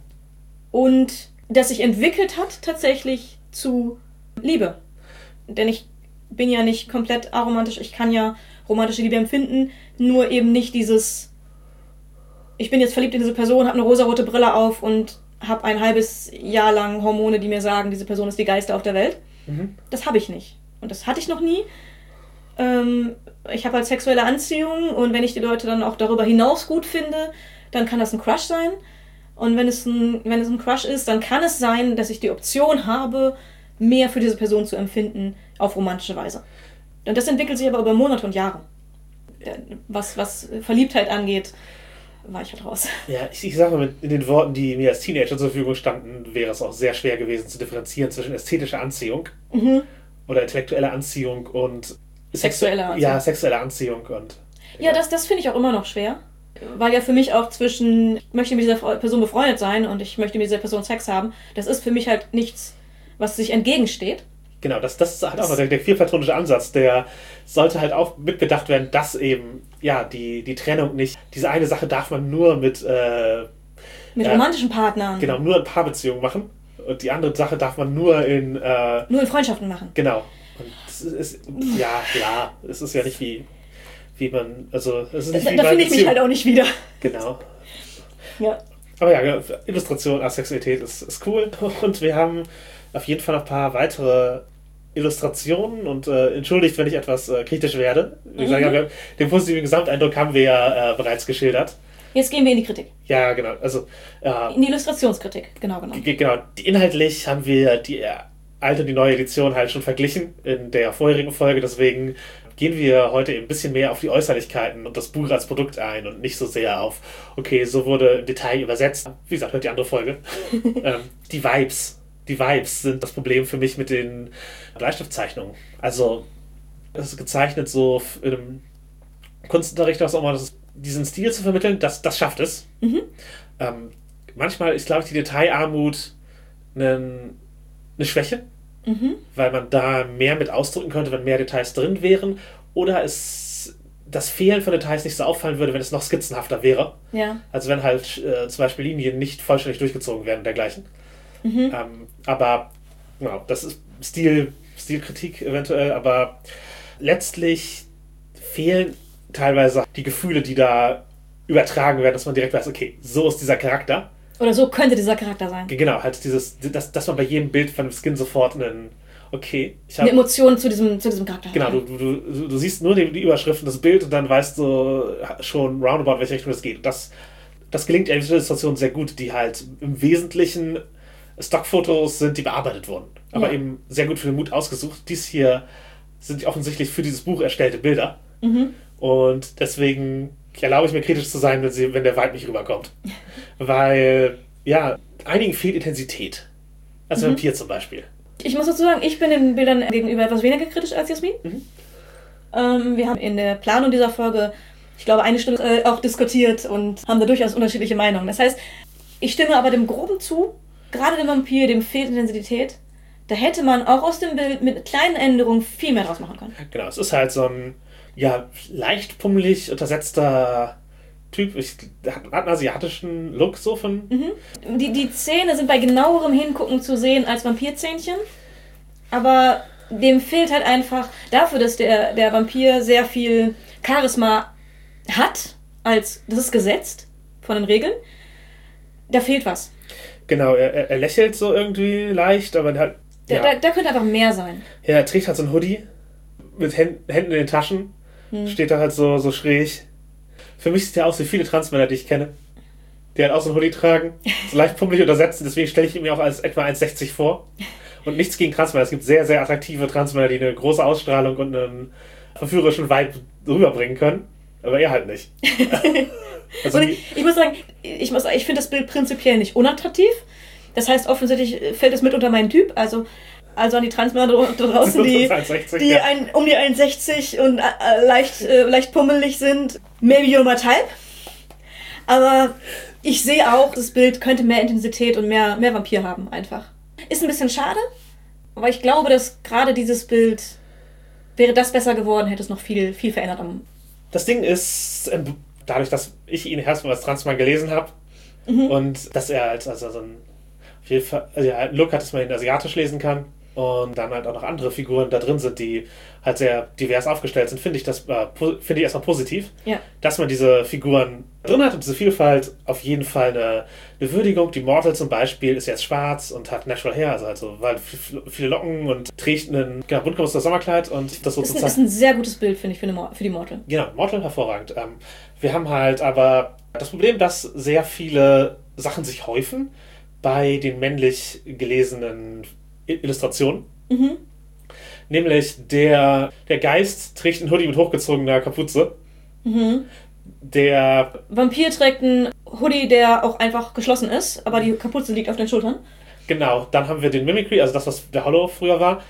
Und das sich entwickelt hat tatsächlich zu Liebe. Denn ich bin ja nicht komplett aromantisch, ich kann ja romantische Liebe empfinden, nur eben nicht dieses, ich bin jetzt verliebt in diese Person, habe eine rosarote Brille auf und habe ein halbes Jahr lang Hormone, die mir sagen, diese Person ist die geilste auf der Welt. Mhm. Das habe ich nicht. Und das hatte ich noch nie. Ähm, ich habe halt sexuelle Anziehung und wenn ich die Leute dann auch darüber hinaus gut finde, dann kann das ein Crush sein. Und wenn es ein, wenn es ein Crush ist, dann kann es sein, dass ich die Option habe, mehr für diese Person zu empfinden auf romantische Weise. Und das entwickelt sich aber über Monate und Jahre. Was, was Verliebtheit angeht, war ich halt raus. Ja, ich, ich sage mal, in den Worten, die mir als Teenager zur Verfügung standen, wäre es auch sehr schwer gewesen zu differenzieren zwischen ästhetischer Anziehung Mhm. oder intellektueller Anziehung und Sexuelle Anziehung. Ja, sexuelle Anziehung und Ja, das, das finde ich auch immer noch schwer. Weil ja für mich auch zwischen, ich möchte mit dieser Person befreundet sein und ich möchte mit dieser Person Sex haben, das ist für mich halt nichts, was sich entgegensteht. Genau, das, das ist halt auch noch der, der vierplatonische Ansatz, der sollte halt auch mitbedacht werden, dass eben, ja, die, die Trennung nicht, diese eine Sache darf man nur mit, äh, Mit ja, romantischen Partnern. genau, nur in Paarbeziehungen machen und die andere Sache darf man nur in, äh, Nur in Freundschaften machen. genau. Und das ist, ist ja, klar, es ist ja nicht wie, wie man, also, es ist nicht Da, wie da bei finde ich mich Beziehungen. halt auch nicht wieder. Genau. Ja. Aber ja, Illustration, Asexualität ist, ist cool und wir haben auf jeden Fall noch ein paar weitere Illustrationen und äh, entschuldigt, wenn ich etwas äh, kritisch werde. Wie gesagt, Mhm. ja, den positiven Gesamteindruck haben wir ja äh, bereits geschildert. Jetzt gehen wir in die Kritik. Ja, genau. Also, äh, In die Illustrationskritik, genau genommen. g- genau. Die, inhaltlich haben wir die äh, alte und die neue Edition halt schon verglichen in der vorherigen Folge. Deswegen gehen wir heute eben ein bisschen mehr auf die Äußerlichkeiten und das Buch als Produkt ein und nicht so sehr auf, okay, so wurde im Detail übersetzt. Wie gesagt, hört die andere Folge. ähm, die Vibes. Die Vibes sind das Problem für mich mit den Bleistiftzeichnungen. Also, es ist gezeichnet so in einem Kunstunterricht, was auch immer, das ist, diesen Stil zu vermitteln, das, das schafft es. Mhm. Ähm, manchmal ist, glaube ich, die Detailarmut eine, eine Schwäche, Mhm. weil man da mehr mit ausdrücken könnte, wenn mehr Details drin wären. Oder es das Fehlen von Details nicht so auffallen würde, wenn es noch skizzenhafter wäre. Ja. Also wenn halt äh, zum Beispiel Linien nicht vollständig durchgezogen werden und dergleichen. Mhm. Ähm, aber genau, das ist Stil, Stilkritik eventuell, aber letztlich fehlen teilweise die Gefühle, die da übertragen werden, dass man direkt weiß, okay, so ist dieser Charakter. Oder so könnte dieser Charakter sein. Genau, halt dieses, dass, dass man bei jedem Bild von dem Skin sofort einen, okay, ich Eine habe... Emotion zu diesem, zu diesem Charakter. Genau, du, du, du, du siehst nur die, die Überschrift und das Bild und dann weißt du schon roundabout, in welche Richtung es geht. Und das, das gelingt in der Illustration sehr gut, die halt im Wesentlichen Stockfotos sind, die bearbeitet wurden. Aber Ja. eben sehr gut für den Mut ausgesucht. Dies hier sind offensichtlich für dieses Buch erstellte Bilder. Mhm. Und deswegen erlaube ich mir kritisch zu sein, wenn, sie, wenn der Vibe nicht rüberkommt. Weil, ja, einigen fehlt Intensität. Als Mhm. Vampir zum Beispiel. Ich muss dazu sagen, ich bin den Bildern gegenüber etwas weniger kritisch als Jasmin. Mhm. Ähm, wir haben in der Planung dieser Folge, ich glaube, eine Stunde äh, auch diskutiert und haben da durchaus unterschiedliche Meinungen. Das heißt, ich stimme aber dem Groben zu, gerade dem Vampir, dem fehlt Intensität. Da hätte man auch aus dem Bild mit kleinen Änderungen viel mehr draus machen können. Genau, es ist halt so ein, ja, leicht pummelig untersetzter Typ. Ich, der hat einen asiatischen Look so von... Mhm. Die, die Zähne sind bei genauerem Hingucken zu sehen als Vampirzähnchen. Aber dem fehlt halt einfach dafür, dass der, der Vampir sehr viel Charisma hat, als das ist gesetzt, von den Regeln. Da fehlt was. Genau, er, er lächelt so irgendwie leicht, aber halt. Da, Ja. da, da könnte einfach mehr sein. Ja, er trägt halt so ein Hoodie mit Händen in den Taschen. Hm. Steht da halt so, so schräg. Für mich sieht er aus wie viele Transmänner, die ich kenne. Die halt auch so ein Hoodie tragen. So leicht pummelig untersetzt. Deswegen stelle ich ihn mir auch als etwa eins Komma sechzig vor. Und nichts gegen Transmänner. Es gibt sehr, sehr attraktive Transmänner, die eine große Ausstrahlung und einen verführerischen Vibe rüberbringen können. Aber er halt nicht. Also und ich, ich muss sagen, ich, muss, ich finde das Bild prinzipiell nicht unattraktiv. Das heißt, offensichtlich fällt es mit unter meinen Typ. Also, also an die Transmänner da draußen, die, die ja. ein, um die eins Komma sechzig und äh, leicht, äh, leicht pummelig sind. Maybe you're my type. Aber ich sehe auch, das Bild könnte mehr Intensität und mehr, mehr Vampir haben, einfach. Ist ein bisschen schade, aber ich glaube, dass gerade dieses Bild, wäre das besser geworden, hätte es noch viel, viel verändert. Das Ding ist, dadurch, dass ich ihn erstmal als Transmann gelesen habe mhm. und dass er als also so ein, auf jeden Fall, also ja, einen Look hat, dass man ihn asiatisch lesen kann und dann halt auch noch andere Figuren da drin sind, die halt sehr divers aufgestellt sind, finde ich das äh, finde ich erstmal positiv, ja. dass man diese Figuren drin hat und diese Vielfalt auf jeden Fall eine, eine Würdigung. Die Mortal zum Beispiel ist jetzt schwarz und hat Natural Hair, also, also weil viele Locken und trägt ein genau, bunt gemustertes Sommerkleid und das sozusagen. Das ist ein sehr gutes Bild, finde ich, für, eine, für die Mortal. Genau, Mortal hervorragend. Ähm, wir haben halt aber das Problem, dass sehr viele Sachen sich häufen bei den männlich gelesenen Illustrationen. Mhm. Nämlich der, der Geist trägt einen Hoodie mit hochgezogener Kapuze. Mhm. Der Vampir trägt einen Hoodie, der auch einfach geschlossen ist, aber die Kapuze liegt auf den Schultern. Genau, dann haben wir den Mimicry, also das, was der Hollow früher war.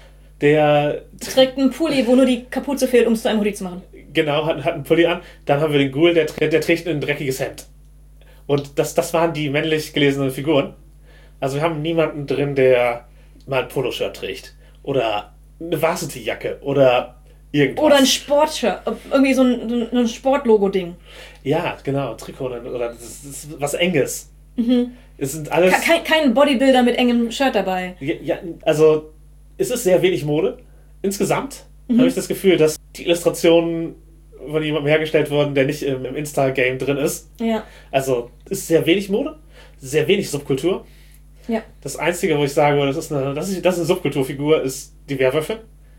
Der trägt einen Pulli, wo nur die Kapuze fehlt, um es zu einem Hoodie zu machen. Genau, hat, hat einen Pulli an. Dann haben wir den Ghoul, der, der trägt ein dreckiges Hemd. Und das, das waren die männlich gelesenen Figuren. Also wir haben niemanden drin, der mal ein Poloshirt trägt. Oder eine Varsity-Jacke. Oder irgendwas. Oder ein Sportshirt. Irgendwie so ein, so ein Sportlogo-Ding. Ja, genau. Trikot oder das ist, das ist was Enges. Mhm. Es sind alles... Kein, kein Bodybuilder mit engem Shirt dabei. Ja, ja, also es ist sehr wenig Mode. Insgesamt mhm. habe ich das Gefühl, dass die Illustrationen von jemandem hergestellt wurden, der nicht im, im Insta-Game drin ist. Ja. Also es ist sehr wenig Mode, sehr wenig Subkultur. Ja. Das Einzige, wo ich sage, das ist eine, das ist, das ist eine Subkulturfigur, ist die Werwölfe.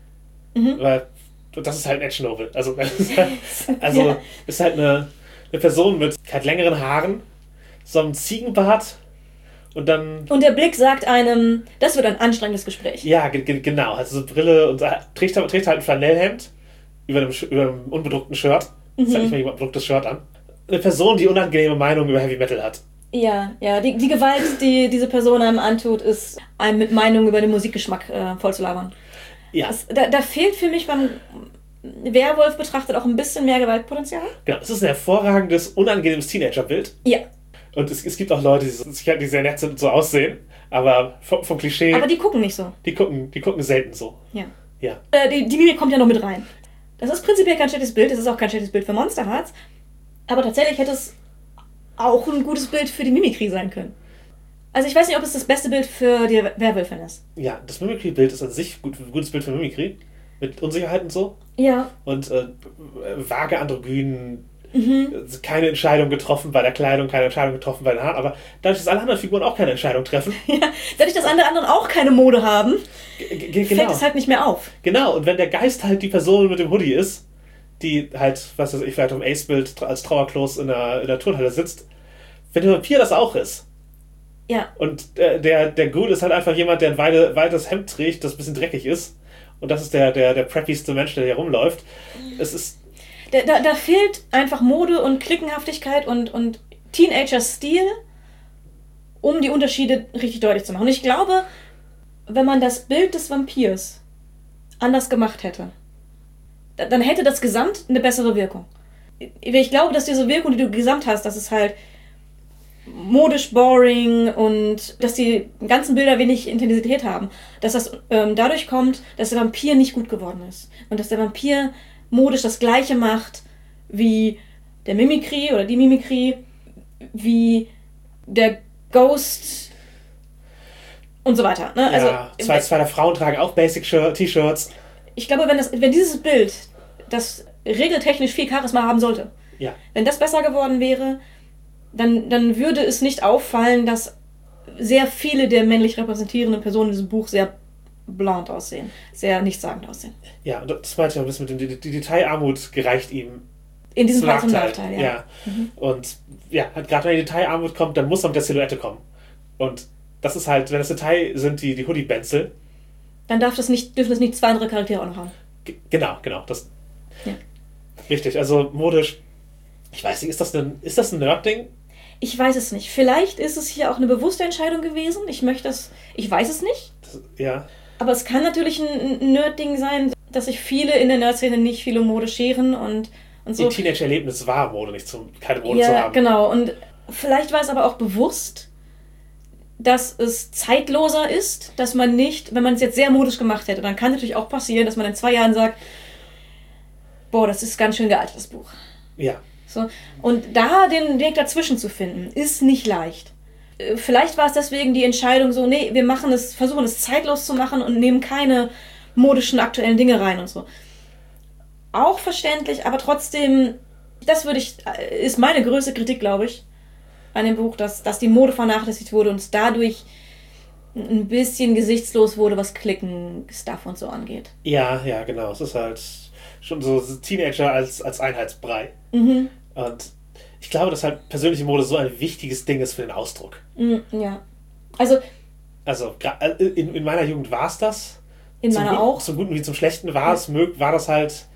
Mhm. Weil das ist halt ein Action-Novel. Also, ist halt, also ja. ist halt eine, eine Person mit halt längeren Haaren, so einem Ziegenbart und dann... Und der Blick sagt einem, das wird ein anstrengendes Gespräch. Ja, ge- ge- genau. Also so Brille und trägt, trägt halt ein Flanellhemd über einem, über einem unbedruckten Shirt. Mhm. Das hat nicht mal jemand ein bedrucktes Shirt an. Eine Person, die unangenehme Meinungen über Heavy Metal hat. Ja, ja. Die, die Gewalt, die diese Person einem antut, ist einem mit Meinungen über den Musikgeschmack äh, voll zu labern. Ja. Das, da, da fehlt für mich beim Werwolf betrachtet auch ein bisschen mehr Gewaltpotenzial. Genau, es ist ein hervorragendes, unangenehmes Teenagerbild. Ja. Und es, es gibt auch Leute, die, die sehr nett sind und so aussehen, aber vom, vom Klischee... Aber die gucken nicht so. Die gucken, die gucken selten so. Ja. Ja. Äh, die, die Mimik kommt ja noch mit rein. Das ist prinzipiell kein schlechtes Bild, das ist auch kein schlechtes Bild für Monster Hearts, aber tatsächlich hätte es auch ein gutes Bild für die Mimikry sein können. Also ich weiß nicht, ob es das beste Bild für die Werwölfin ist. Ja, das Mimikry-Bild ist an sich gut, ein gutes Bild für Mimikry. Mit Unsicherheit und so. Ja. Und äh, vage Androgynen, mhm. keine Entscheidung getroffen bei der Kleidung, keine Entscheidung getroffen bei den Haaren, aber dadurch, dass alle anderen Figuren auch keine Entscheidung treffen. Ja, dadurch, dass alle anderen auch keine Mode haben, g- g- genau. fällt es halt nicht mehr auf. Genau, und wenn der Geist halt die Person mit dem Hoodie ist, die halt, was weiß ich, vielleicht auf dem Ace-Bild als Trauerklos in der, in der Turnhalle sitzt, wenn der Vampir das auch ist. Ja. Und äh, der, der Ghoul ist halt einfach jemand, der ein weite, weites Hemd trägt, das ein bisschen dreckig ist. Und das ist der, der, der preppigste Mensch, der hier rumläuft. Es ist... Da, da, da fehlt einfach Mode und Klickenhaftigkeit und, und Teenager-Stil, um die Unterschiede richtig deutlich zu machen. Und ich glaube, wenn man das Bild des Vampirs anders gemacht hätte, dann hätte das Gesamt eine bessere Wirkung. Ich glaube, dass diese Wirkung, die du gesamt hast, dass es halt modisch boring und dass die ganzen Bilder wenig Intensität haben, dass das ähm, dadurch kommt, dass der Vampir nicht gut geworden ist. Und dass der Vampir modisch das Gleiche macht wie der Mimikry oder die Mimikry, wie der Ghost und so weiter. Ne? Also, ja, zwei, zwei der Frauen tragen auch Basic-T-Shirts. Ich glaube, wenn, das, wenn dieses Bild, das regeltechnisch viel Charisma haben sollte, ja. wenn das besser geworden wäre, dann, dann würde es nicht auffallen, dass sehr viele der männlich repräsentierenden Personen in diesem Buch sehr blond aussehen, sehr nichtssagend aussehen. Ja, und das meinte ich auch ein bisschen mit dem, die, die Detailarmut gereicht ihm in diesem zum Fall zum Nachteil. Nachteil, ja. ja. Mhm. Und ja, halt gerade wenn die Detailarmut kommt, dann muss man mit der Silhouette kommen. Und das ist halt, wenn das Detail sind die, die Hoodie-Benzel. Dann darf das nicht, dürfen das nicht zwei andere Charaktere auch noch haben. G- genau, genau. Das, ja. Richtig, also modisch. Ich weiß nicht, ist das ein, ist das ein Nerd-Ding? Ich weiß es nicht. Vielleicht ist es hier auch eine bewusste Entscheidung gewesen. Ich möchte das, ich weiß es nicht. Das, ja. Aber es kann natürlich ein, ein Nerd-Ding sein, dass sich viele in der Nerd-Szene nicht viel um Mode scheren und, und so. Ihr Teenager-Erlebnis war Mode, nicht zum, keine Mode ja, zu haben. Genau. Und vielleicht war es aber auch bewusst, dass es zeitloser ist, dass man nicht, wenn man es jetzt sehr modisch gemacht hätte, dann kann natürlich auch passieren, dass man in zwei Jahren sagt, boah, das ist ganz schön gealtert, das Buch. Ja. So. Und da den Weg dazwischen zu finden, ist nicht leicht. Vielleicht war es deswegen die Entscheidung so, nee, wir machen es, versuchen es zeitlos zu machen und nehmen keine modischen aktuellen Dinge rein und so. Auch verständlich, aber trotzdem, das würde ich, ist meine größte Kritik, glaube ich, an dem Buch, dass, dass die Mode vernachlässigt wurde und dadurch ein bisschen gesichtslos wurde, was Klicken, Stuff und so angeht. Ja, ja, genau. Es ist halt schon so Teenager als, als Einheitsbrei. Mhm. Und ich glaube, dass halt persönliche Mode so ein wichtiges Ding ist für den Ausdruck. Mhm, ja. Also, also in, in meiner Jugend war es das. In zum meiner Guten, auch. Zum Guten wie zum Schlechten war, ja. es, war das halt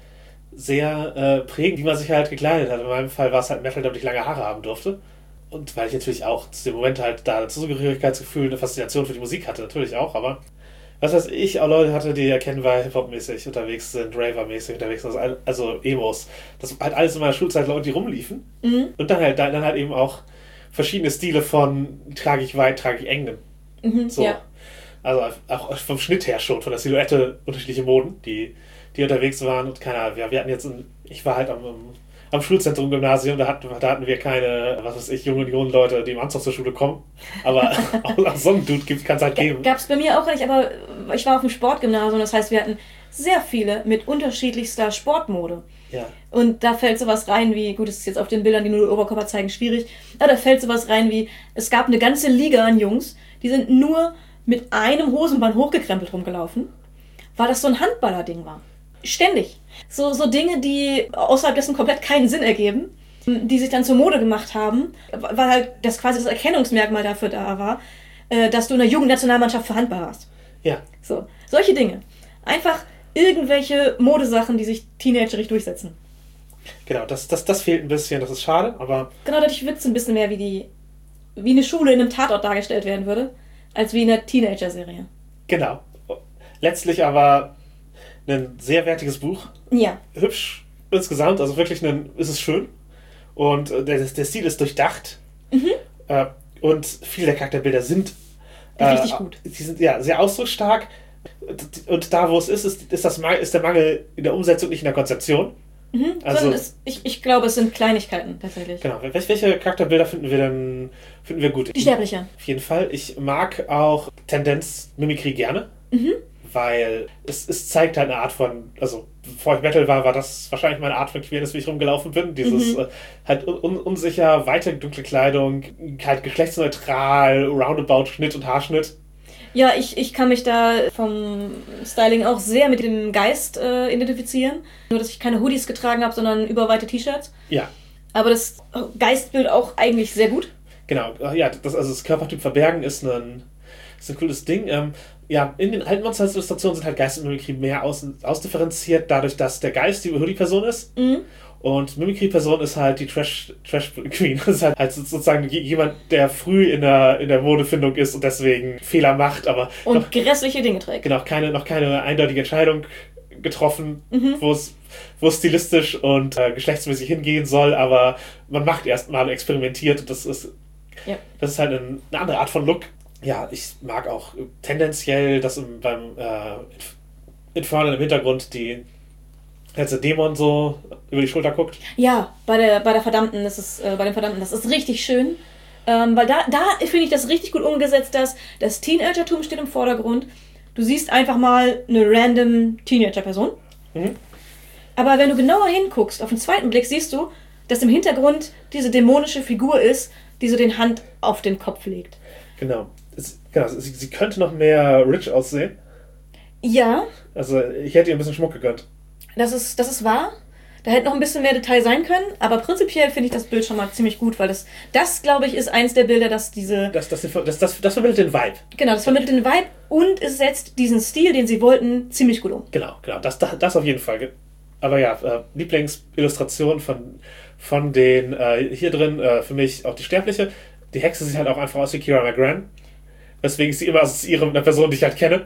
sehr äh, prägend, wie man sich halt gekleidet hat. In meinem Fall war es halt Metal, damit ich lange Haare haben durfte. Und weil ich natürlich auch zu dem Moment halt da ein Zugehörigkeitsgefühl, eine Faszination für die Musik hatte, natürlich auch, aber was weiß ich, auch Leute hatte, die erkennbar Hip-Hop-mäßig unterwegs sind, Raver-mäßig unterwegs sind, also, also Emos. Das halt alles in meiner Schulzeit Leute, die rumliefen. Mhm. Und dann halt, dann halt eben auch verschiedene Stile von trage ich weit, trage ich eng. Mhm, so. Ja. Also auch vom Schnitt her schon, von der Silhouette unterschiedliche Moden, die, die unterwegs waren. Und keine Ahnung, ja, wir hatten jetzt, ein, ich war halt am, am Schulzentrum-Gymnasium, da hatten, da hatten wir keine, was weiß ich, junge jungen Leute, die im Anzug zur Schule kommen. Aber auch so einen Dude kann es halt geben. Gab es bei mir auch nicht, aber ich war auf dem Sportgymnasium, das heißt, wir hatten sehr viele mit unterschiedlichster Sportmode. Ja. Und da fällt sowas rein wie, gut, das ist jetzt auf den Bildern, die nur den Oberkörper zeigen, schwierig, aber da fällt sowas rein wie, es gab eine ganze Liga an Jungs, die sind nur mit einem Hosenband hochgekrempelt rumgelaufen, weil das so ein Handballer-Ding war. Ständig. So, so Dinge, die außerhalb dessen komplett keinen Sinn ergeben, die sich dann zur Mode gemacht haben, weil halt das quasi das Erkennungsmerkmal dafür da war, dass du in der Jugendnationalmannschaft für Handball warst. Ja. So, solche Dinge. Einfach irgendwelche Modesachen, die sich teenagerig durchsetzen. Genau, das, das, das fehlt ein bisschen, das ist schade, aber... Genau, dadurch wird es ein bisschen mehr wie die, wie eine Schule in einem Tatort dargestellt werden würde, als wie in einer Teenager-Serie. Genau. Letztlich aber ein sehr wertiges Buch. Ja. Hübsch insgesamt, also wirklich ein, ist es schön. Und der, der Stil ist durchdacht. Mhm. Äh, und viele der Charakterbilder sind äh, richtig gut. Die sind ja sehr ausdrucksstark. Und da, wo es ist, ist, ist, das, ist der Mangel in der Umsetzung, nicht in der Konzeption. Mhm. Also es, ich, ich glaube, es sind Kleinigkeiten tatsächlich. Genau. Welche Charakterbilder finden wir denn finden wir gut? Die Sterbliche. Auf jeden Fall. Ich mag auch Tendenz Mimikry gerne. Mhm. Weil es, es zeigt halt eine Art von, also bevor ich Metal war, war das wahrscheinlich meine Art von Queerness, wie ich rumgelaufen bin. Dieses mhm. äh, halt un, unsicher, weite dunkle Kleidung, halt geschlechtsneutral, roundabout Schnitt und Haarschnitt. Ja, ich, ich kann mich da vom Styling auch sehr mit dem Geist äh, identifizieren. Nur, dass ich keine Hoodies getragen habe, sondern überweite T-Shirts. Ja. Aber das Geistbild auch eigentlich sehr gut. Genau, ja, das, also das Körpertyp verbergen ist ein, ist ein cooles Ding. Ähm, ja, in den alten Monster-Illustrationen sind halt Geist und Mimikry mehr aus, ausdifferenziert, dadurch, dass der Geist die Hoodie-Person ist. Mhm. Und Mimikry-Person ist halt die Trash, Trash Queen. Das ist halt, halt sozusagen jemand, der früh in der, in der Modefindung ist und deswegen Fehler macht, aber... Und noch, grässliche Dinge trägt. Genau, keine, noch keine eindeutige Entscheidung getroffen, mhm. wo es wo es stilistisch und äh, geschlechtsmäßig hingehen soll, aber man macht erstmal experimentiert und das ist, ja. das ist halt ein, eine andere Art von Look. Ja, ich mag auch tendenziell, dass im, beim äh, Infernal im Hintergrund die letzte Dämon so über die Schulter guckt. Ja, bei der, bei der Verdammten, das ist, äh, bei dem Verdammten, das ist richtig schön. Ähm, weil da, da finde ich das richtig gut umgesetzt, dass das Teenagertum steht im Vordergrund. Du siehst einfach mal eine random Teenager-Person. Mhm. Aber wenn du genauer hinguckst, auf den zweiten Blick siehst du, dass im Hintergrund diese dämonische Figur ist, die so den Hand auf den Kopf legt. Genau. Es, genau sie, sie könnte noch mehr rich aussehen. Ja. Also ich hätte ihr ein bisschen Schmuck gegönnt. Das ist, das ist wahr. Da hätte noch ein bisschen mehr Detail sein können, aber prinzipiell finde ich das Bild schon mal ziemlich gut, weil das, das glaube ich, ist eins der Bilder, das diese... Das, das, das, das, das vermittelt den Vibe. Genau, das vermittelt den Vibe und es setzt diesen Stil, den sie wollten, ziemlich gut um. Genau, genau, das, das, das auf jeden Fall. Aber ja, äh, Lieblingsillustration von, von den, äh, hier drin, äh, für mich auch die Sterbliche. Die Hexe sieht halt auch einfach aus wie Kira McGran. Weswegen ich sie immer assoziiere mit einer Person, die ich halt kenne.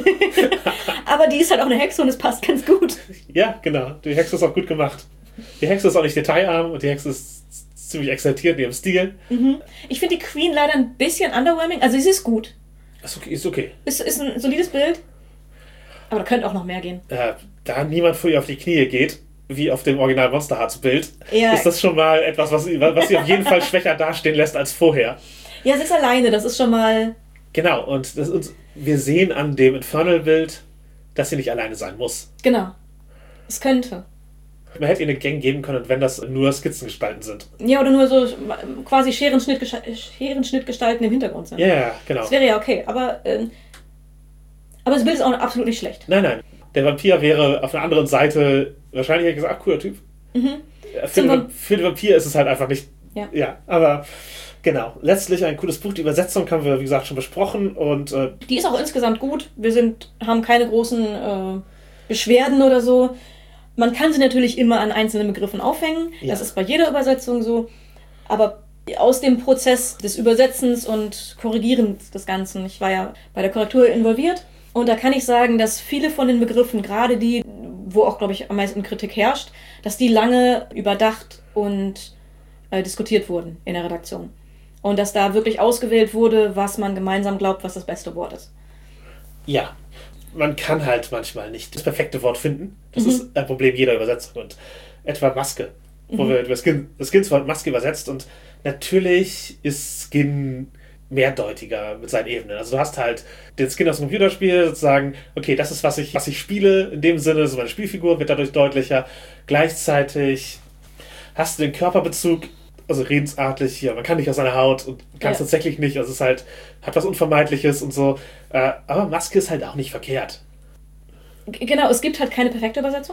Aber die ist halt auch eine Hexe und es passt ganz gut. Ja, genau. Die Hexe ist auch gut gemacht. Die Hexe ist auch nicht detailarm und die Hexe ist ziemlich exaltiert in ihrem Stil. Mhm. Ich finde die Queen leider ein bisschen underwhelming. Also sie ist gut. Ist okay. Ist, okay. ist, ist ein solides Bild. Aber da könnte auch noch mehr gehen. Äh, da niemand vor ihr auf die Knie geht, wie auf dem Original Monster Hearts Bild, ja. ist das schon mal etwas, was sie, was sie auf jeden Fall schwächer dastehen lässt als vorher. Ja, sie ist alleine. Das ist schon mal... Genau. Und, das, und wir sehen an dem Infernal-Bild, dass sie nicht alleine sein muss. Genau. Es könnte. Man hätte ihr eine Gang geben können, wenn das nur Skizzengestalten sind. Ja, oder nur so quasi Scherenschnitt, Scherenschnittgestalten im Hintergrund sind. Ja, yeah, genau. Das wäre ja okay, aber, ähm, aber das Bild ist auch absolut nicht schlecht. Nein, nein. Der Vampir wäre auf einer anderen Seite wahrscheinlich hätte ich gesagt, ach, cooler Typ. Mhm. Für, den, für den Vampir ist es halt einfach nicht... Ja. Ja, aber... Genau, letztlich ein cooles Buch. Die Übersetzung haben wir, wie gesagt, schon besprochen. Und, äh, die ist auch insgesamt gut. Wir sind, haben keine großen äh, Beschwerden oder so. Man kann sie natürlich immer an einzelnen Begriffen aufhängen. Ja. Das ist bei jeder Übersetzung so. Aber aus dem Prozess des Übersetzens und Korrigierens des Ganzen, ich war ja bei der Korrektur involviert, und da kann ich sagen, dass viele von den Begriffen, gerade die, wo auch, glaube ich, am meisten Kritik herrscht, dass die lange überdacht und äh, diskutiert wurden in der Redaktion. Und dass da wirklich ausgewählt wurde, was man gemeinsam glaubt, was das beste Wort ist. Ja, man kann halt manchmal nicht das perfekte Wort finden. Das mhm. ist ein Problem jeder Übersetzung. Und etwa Maske, wo mhm. wir das, Skin, das Skinswort Maske übersetzt. Und natürlich ist Skin mehrdeutiger mit seinen Ebenen. Also du hast halt den Skin aus dem Computerspiel, sozusagen, okay, das ist, was ich, was ich spiele. In dem Sinne, so meine Spielfigur wird dadurch deutlicher. Gleichzeitig hast du den Körperbezug, also redensartlich, ja, man kann nicht aus seiner Haut und kann es ja. tatsächlich nicht. Also es ist halt, hat was Unvermeidliches und so. Äh, aber Maske ist halt auch nicht verkehrt. Genau, es gibt halt keine perfekte Übersetzung.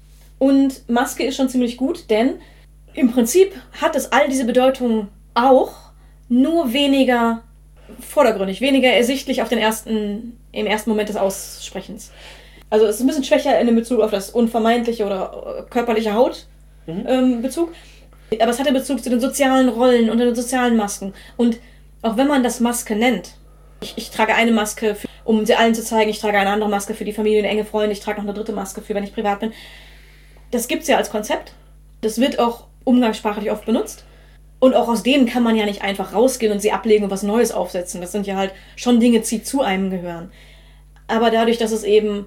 Und Maske ist schon ziemlich gut, denn im Prinzip hat es all diese Bedeutungen auch, nur weniger vordergründig, weniger ersichtlich auf den ersten, im ersten Moment des Aussprechens. Also es ist ein bisschen schwächer in dem Bezug auf das unvermeidliche oder körperliche Hautbezug. Mhm. Ähm, Bezug. Aber es hat den Bezug zu den sozialen Rollen und den sozialen Masken. Und auch wenn man das Maske nennt, ich, ich trage eine Maske, für, um sie allen zu zeigen, ich trage eine andere Maske für die Familie, eine enge Freunde, ich trage noch eine dritte Maske für, wenn ich privat bin. Das gibt es ja als Konzept. Das wird auch umgangssprachlich oft benutzt. Und auch aus denen kann man ja nicht einfach rausgehen und sie ablegen und was Neues aufsetzen. Das sind ja halt schon Dinge, die zu einem gehören. Aber dadurch, dass es eben,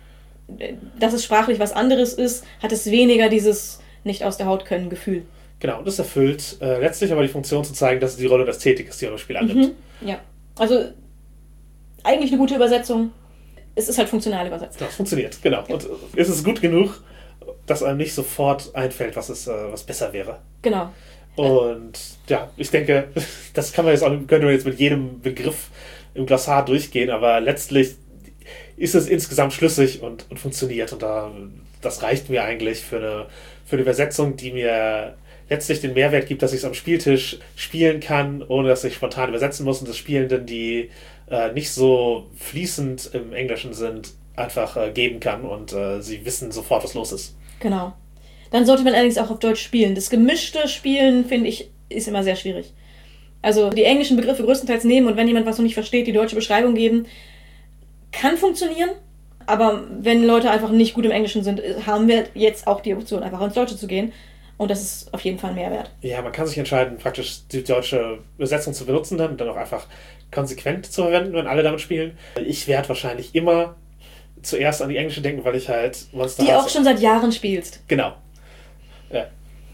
dass es sprachlich was anderes ist, hat es weniger dieses nicht aus der Haut können Gefühl. Genau, und das erfüllt äh, letztlich aber die Funktion zu zeigen, dass es die Rolle der Ästhetik ist, die das Spiel annimmt. Mhm, ja, also eigentlich eine gute Übersetzung. Es ist halt funktional übersetzt. Das funktioniert, genau. Ja. Und ist es gut genug, dass einem nicht sofort einfällt, was, es, äh, was besser wäre. Genau. Und ja, ich denke, das kann man jetzt auch, können wir jetzt mit jedem Begriff im Glossar durchgehen, aber letztlich ist es insgesamt schlüssig und, und funktioniert. Und da, das reicht mir eigentlich für eine, für eine Übersetzung, die mir letztlich den Mehrwert gibt, dass ich es am Spieltisch spielen kann, ohne dass ich spontan übersetzen muss und das Spielenden, die äh, nicht so fließend im Englischen sind, einfach äh, geben kann und äh, sie wissen sofort, was los ist. Genau. Dann sollte man allerdings auch auf Deutsch spielen. Das gemischte Spielen, finde ich, ist immer sehr schwierig. Also die englischen Begriffe größtenteils nehmen und wenn jemand was noch nicht versteht, die deutsche Beschreibung geben, kann funktionieren. Aber wenn Leute einfach nicht gut im Englischen sind, haben wir jetzt auch die Option, einfach ins Deutsche zu gehen. Und das ist auf jeden Fall ein Mehrwert. Ja, man kann sich entscheiden, praktisch die deutsche Übersetzung zu benutzen dann und dann auch einfach konsequent zu verwenden, wenn alle damit spielen. Ich werde wahrscheinlich immer zuerst an die englische denken, weil ich halt Monster Die auch schon seit Jahren spielst. Genau. Ja.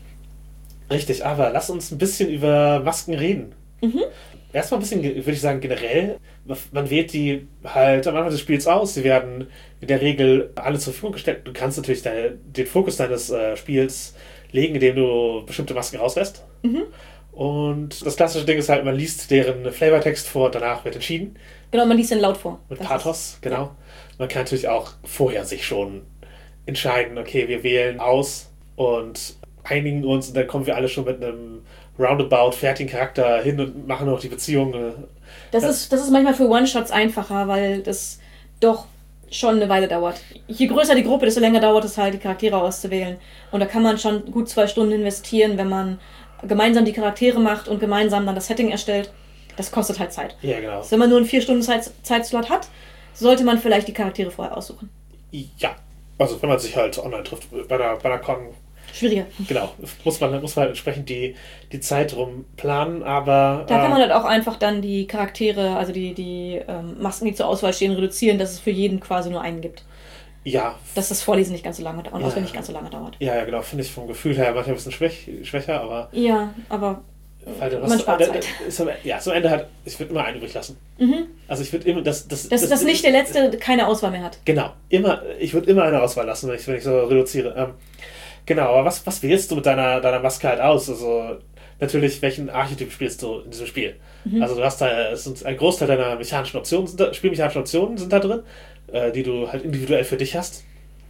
Richtig, aber lass uns ein bisschen über Masken reden. Mhm. Erstmal ein bisschen, würde ich sagen, generell. Man wählt die halt am Anfang des Spiels aus. Sie werden in der Regel alle zur Verfügung gestellt. Du kannst natürlich deine, den Fokus deines äh, Spiels legen, indem du bestimmte Masken rauslässt. Mhm. Und das klassische Ding ist halt, man liest deren Flavortext vor und danach wird entschieden. Genau, man liest den laut vor. Mit Das Pathos, ist, genau. Ja. Man kann natürlich auch vorher sich schon entscheiden, okay, wir wählen aus und einigen uns und dann kommen wir alle schon mit einem roundabout fertigen Charakter hin und machen noch die Beziehung. Das, Ja. ist, das ist manchmal für One-Shots einfacher, weil das doch schon eine Weile dauert. Je größer die Gruppe, desto länger dauert es halt, die Charaktere auszuwählen. Und da kann man schon gut zwei Stunden investieren, wenn man gemeinsam die Charaktere macht und gemeinsam dann das Setting erstellt. Das kostet halt Zeit. Ja, genau. Also wenn man nur einen vier Stunden Zeit, Zeitslot hat, sollte man vielleicht die Charaktere vorher aussuchen. Ja, also wenn man sich halt online trifft, bei einer, bei einer Con, Schwieriger. genau, muss man, muss man halt entsprechend die, die Zeit drum planen, aber... Da kann äh, man halt auch einfach dann die Charaktere, also die, die ähm, Masken, die zur Auswahl stehen, reduzieren, dass es für jeden quasi nur einen gibt. Ja. Dass das Vorlesen nicht ganz so lange dauert und Ja. auswendig nicht ganz so lange dauert. Ja, ja, genau, finde ich vom Gefühl her manchmal ein bisschen schwäch, schwächer, aber... Ja, aber Weil du man hast- spart äh, Zeit. Ist, am- ja, zum Ende halt, ich würde immer einen übrig lassen. Mhm. Also ich würde immer, das... Das, Dass das, nicht der Letzte keine Auswahl mehr hat. Genau, immer, ich würde immer eine Auswahl lassen, wenn ich, wenn ich so reduziere. Ähm, genau, aber was, was wählst du mit deiner, deiner Maske halt aus? Also natürlich, welchen Archetyp spielst du in diesem Spiel? Mhm. Also du hast da, es sind ein Großteil deiner mechanischen Optionen, sind da, spielmechanischen Optionen sind da drin, äh, die du halt individuell für dich hast.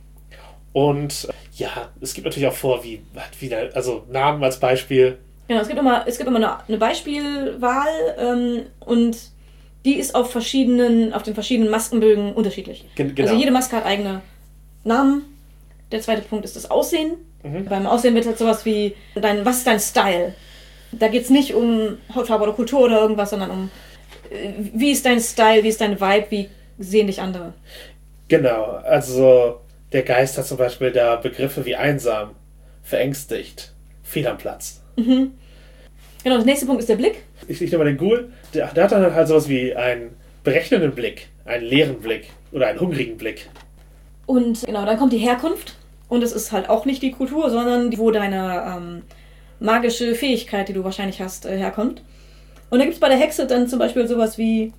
Und äh, ja, es gibt natürlich auch vor, wie, halt wieder, also Namen als Beispiel. Genau, es gibt immer, es gibt immer eine, eine Beispielwahl ähm, und die ist auf verschiedenen, auf den verschiedenen Maskenbögen unterschiedlich. Gen- genau. Also jede Maske hat eigene Namen. Der zweite Punkt ist das Aussehen. Mhm. Beim Aussehen wird halt sowas wie, dein, was ist dein Style? Da geht es nicht um Hautfarbe oder Kultur oder irgendwas, sondern um, äh, wie ist dein Style, wie ist dein Vibe, wie sehen dich andere? Genau, also der Geist hat zum Beispiel da Begriffe wie einsam, verängstigt, fehl am Platz. Mhm. Genau, der nächste Punkt ist der Blick. Ich, ich nehme mal den Ghoul, der, der hat dann halt sowas wie einen berechnenden Blick, einen leeren Blick oder einen hungrigen Blick. Und genau, dann kommt die Herkunft. Und es ist halt auch nicht die Kultur, sondern die, wo deine ähm, magische Fähigkeit, die du wahrscheinlich hast, äh, herkommt. Und da gibt es bei der Hexe dann zum Beispiel sowas wie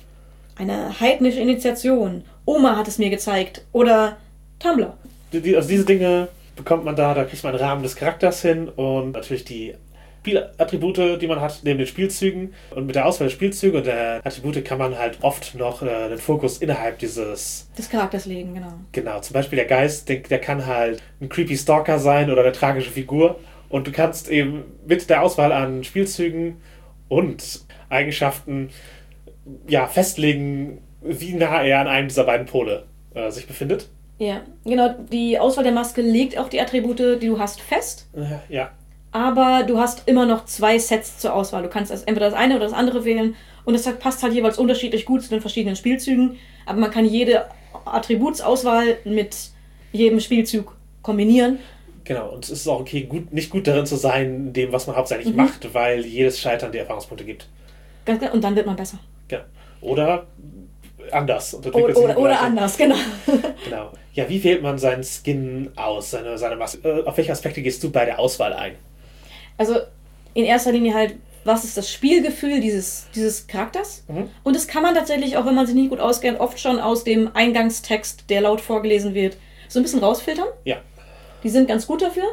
eine heidnische Initiation. Oma hat es mir gezeigt. Oder Tumblr. Die, die, also diese Dinge bekommt man da, da kriegt man einen Rahmen des Charakters hin und natürlich die Spielattribute, die man hat, neben den Spielzügen. Und mit der Auswahl der Spielzüge und der Attribute kann man halt oft noch äh, den Fokus innerhalb dieses... Des Charakters legen, genau. Genau, zum Beispiel der Geist, der, der kann halt ein creepy Stalker sein oder eine tragische Figur. Und du kannst eben mit der Auswahl an Spielzügen und Eigenschaften ja, festlegen, wie nah er an einem dieser beiden Pole äh, sich befindet. Ja, genau. Die Auswahl der Maske legt auch die Attribute, die du hast, fest. Äh, ja. Aber du hast immer noch zwei Sets zur Auswahl. Du kannst also entweder das eine oder das andere wählen. Und das passt halt jeweils unterschiedlich gut zu den verschiedenen Spielzügen. Aber man kann jede Attributsauswahl mit jedem Spielzug kombinieren. Genau, und es ist auch okay, gut, nicht gut darin zu sein, in dem, was man hauptsächlich Mhm. macht, weil jedes Scheitern die Erfahrungspunkte gibt. Ganz genau. Und dann wird man besser. Genau. Oder anders. Und Oder, entwickelt sich oder, oder weiter. anders, genau. Genau. Ja, wie wählt man seinen Skin aus, seine, seine Maske? Äh, auf welche Aspekte gehst du bei der Auswahl ein? Also in erster Linie halt, was ist das Spielgefühl dieses, dieses Charakters? Mhm. Und das kann man tatsächlich, auch wenn man sich nicht gut auskennt, oft schon aus dem Eingangstext, der laut vorgelesen wird, so ein bisschen rausfiltern. Ja. Die sind ganz gut dafür.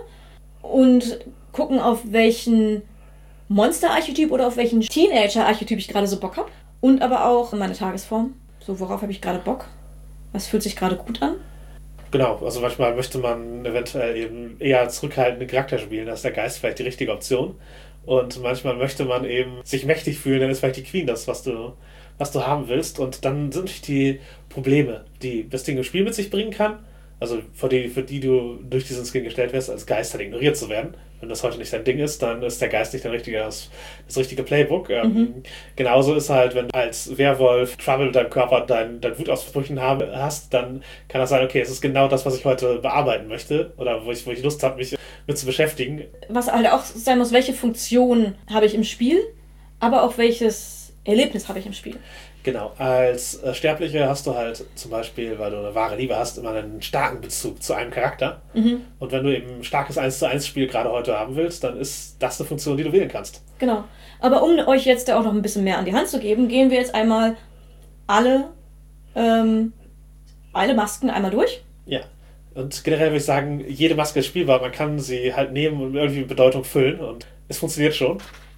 Und gucken, auf welchen Monster-Archetyp oder auf welchen Teenager-Archetyp ich gerade so Bock habe. Und aber auch meine Tagesform. So, worauf habe ich gerade Bock? Was fühlt sich gerade gut an? Genau, also manchmal möchte man eventuell eben eher zurückhaltende Charakter spielen, da ist der Geist vielleicht die richtige Option. Und manchmal möchte man eben sich mächtig fühlen, dann ist vielleicht die Queen das, was du, was du haben willst. Und dann sind natürlich die Probleme, die das Ding im Spiel mit sich bringen kann. Also für die, für die du durch diesen Skin gestellt wirst, als Geist halt ignoriert zu werden. Wenn das heute nicht dein Ding ist, dann ist der Geist nicht dein richtiger, das, das richtige Playbook. Ähm, Mhm. Genauso ist halt, wenn du als Werwolf Trouble mit deinem Körper, dein, dein Wutausbrüchen haben, hast, dann kann das sein, okay, es ist genau das, was ich heute bearbeiten möchte oder wo ich, wo ich Lust habe, mich mit zu beschäftigen. Was halt auch sein muss, welche Funktion habe ich im Spiel, aber auch welches Erlebnis habe ich im Spiel. Genau, als äh, Sterbliche hast du halt zum Beispiel, weil du eine wahre Liebe hast, immer einen starken Bezug zu einem Charakter. Mhm. Und wenn du eben ein starkes eins zu eins Spiel gerade heute haben willst, dann ist das eine Funktion, die du wählen kannst. Genau. Aber um euch jetzt da auch noch ein bisschen mehr an die Hand zu geben, gehen wir jetzt einmal alle, ähm, alle Masken einmal durch. Ja. Und generell würde ich sagen, jede Maske ist spielbar. Man kann sie halt nehmen und irgendwie mit Bedeutung füllen und es funktioniert schon.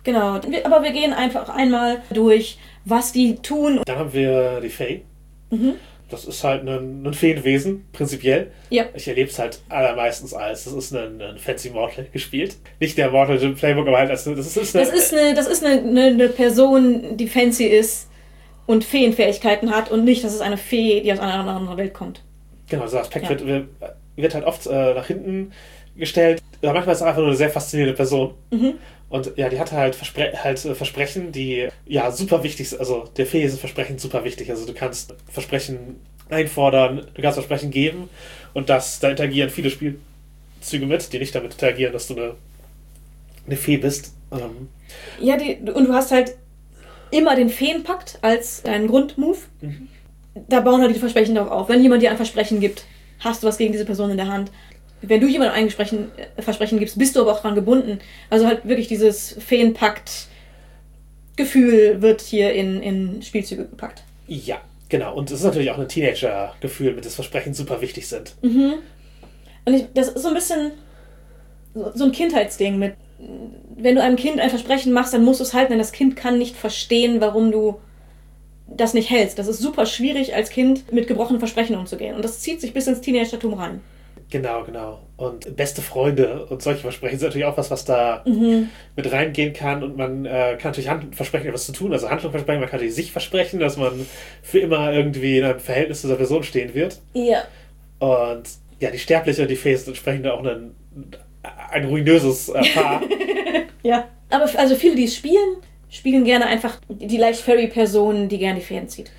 Genau, wir, aber wir gehen einfach einmal durch, was die tun. Dann haben wir die Fee. Mhm. Das ist halt ein, ein Feenwesen, prinzipiell. Ja. Ich erlebe es halt allermeistens als, das ist ein, ein Fancy Mortal gespielt. Nicht der Mortal im Playbook, aber halt als, das ist eine... Das ist eine, das ist eine, eine, eine Person, die fancy ist und Feenfähigkeiten hat und nicht, dass es eine Fee, die aus einer anderen Welt kommt. Genau, dieser Aspekt ja. wird, wird halt oft äh, nach hinten gestellt. Oder manchmal ist es einfach nur eine sehr faszinierende Person. Mhm. Und ja, die hatte halt, Verspre- halt äh, Versprechen, die ja super wichtig sind. Also der Fee ist Versprechen super wichtig. Also du kannst Versprechen einfordern, du kannst Versprechen geben und das, da interagieren viele Spielzüge mit, die nicht damit interagieren, dass du eine, eine Fee bist. Ähm, ja, die, und du hast halt immer den Feenpakt als deinen Grundmove. Mhm. Da bauen halt die Versprechen darauf auf. Wenn jemand dir ein Versprechen gibt, hast du was gegen diese Person in der Hand. Wenn du jemandem ein Versprechen, äh, Versprechen gibst, bist du aber auch dran gebunden. Also halt wirklich dieses Feenpakt-Gefühl wird hier in, in Spielzüge gepackt. Ja, genau. Und es ist natürlich auch ein Teenager-Gefühl, mit das Versprechen super wichtig sind. Mhm. Und ich, das ist so ein bisschen so, so ein Kindheitsding mit, wenn du einem Kind ein Versprechen machst, dann musst du es halten, denn das Kind kann nicht verstehen, warum du das nicht hältst. Das ist super schwierig, als Kind mit gebrochenen Versprechen umzugehen. Und das zieht sich bis ins Teenagertum rein. Genau, genau. Und beste Freunde und solche Versprechen sind natürlich auch was, was da mhm. mit reingehen kann. Und man äh, kann natürlich Hand- versprechen, etwas zu tun. Also Handlung versprechen, man kann natürlich sich versprechen, dass man für immer irgendwie in einem Verhältnis zu dieser Person stehen wird. Ja. Und ja, die Sterbliche und die Fee sind entsprechend auch ein, ein ruinöses äh, Paar. Ja. Aber also viele, die es spielen, spielen gerne einfach die leicht Fairy-Person, die gerne die Fäden zieht.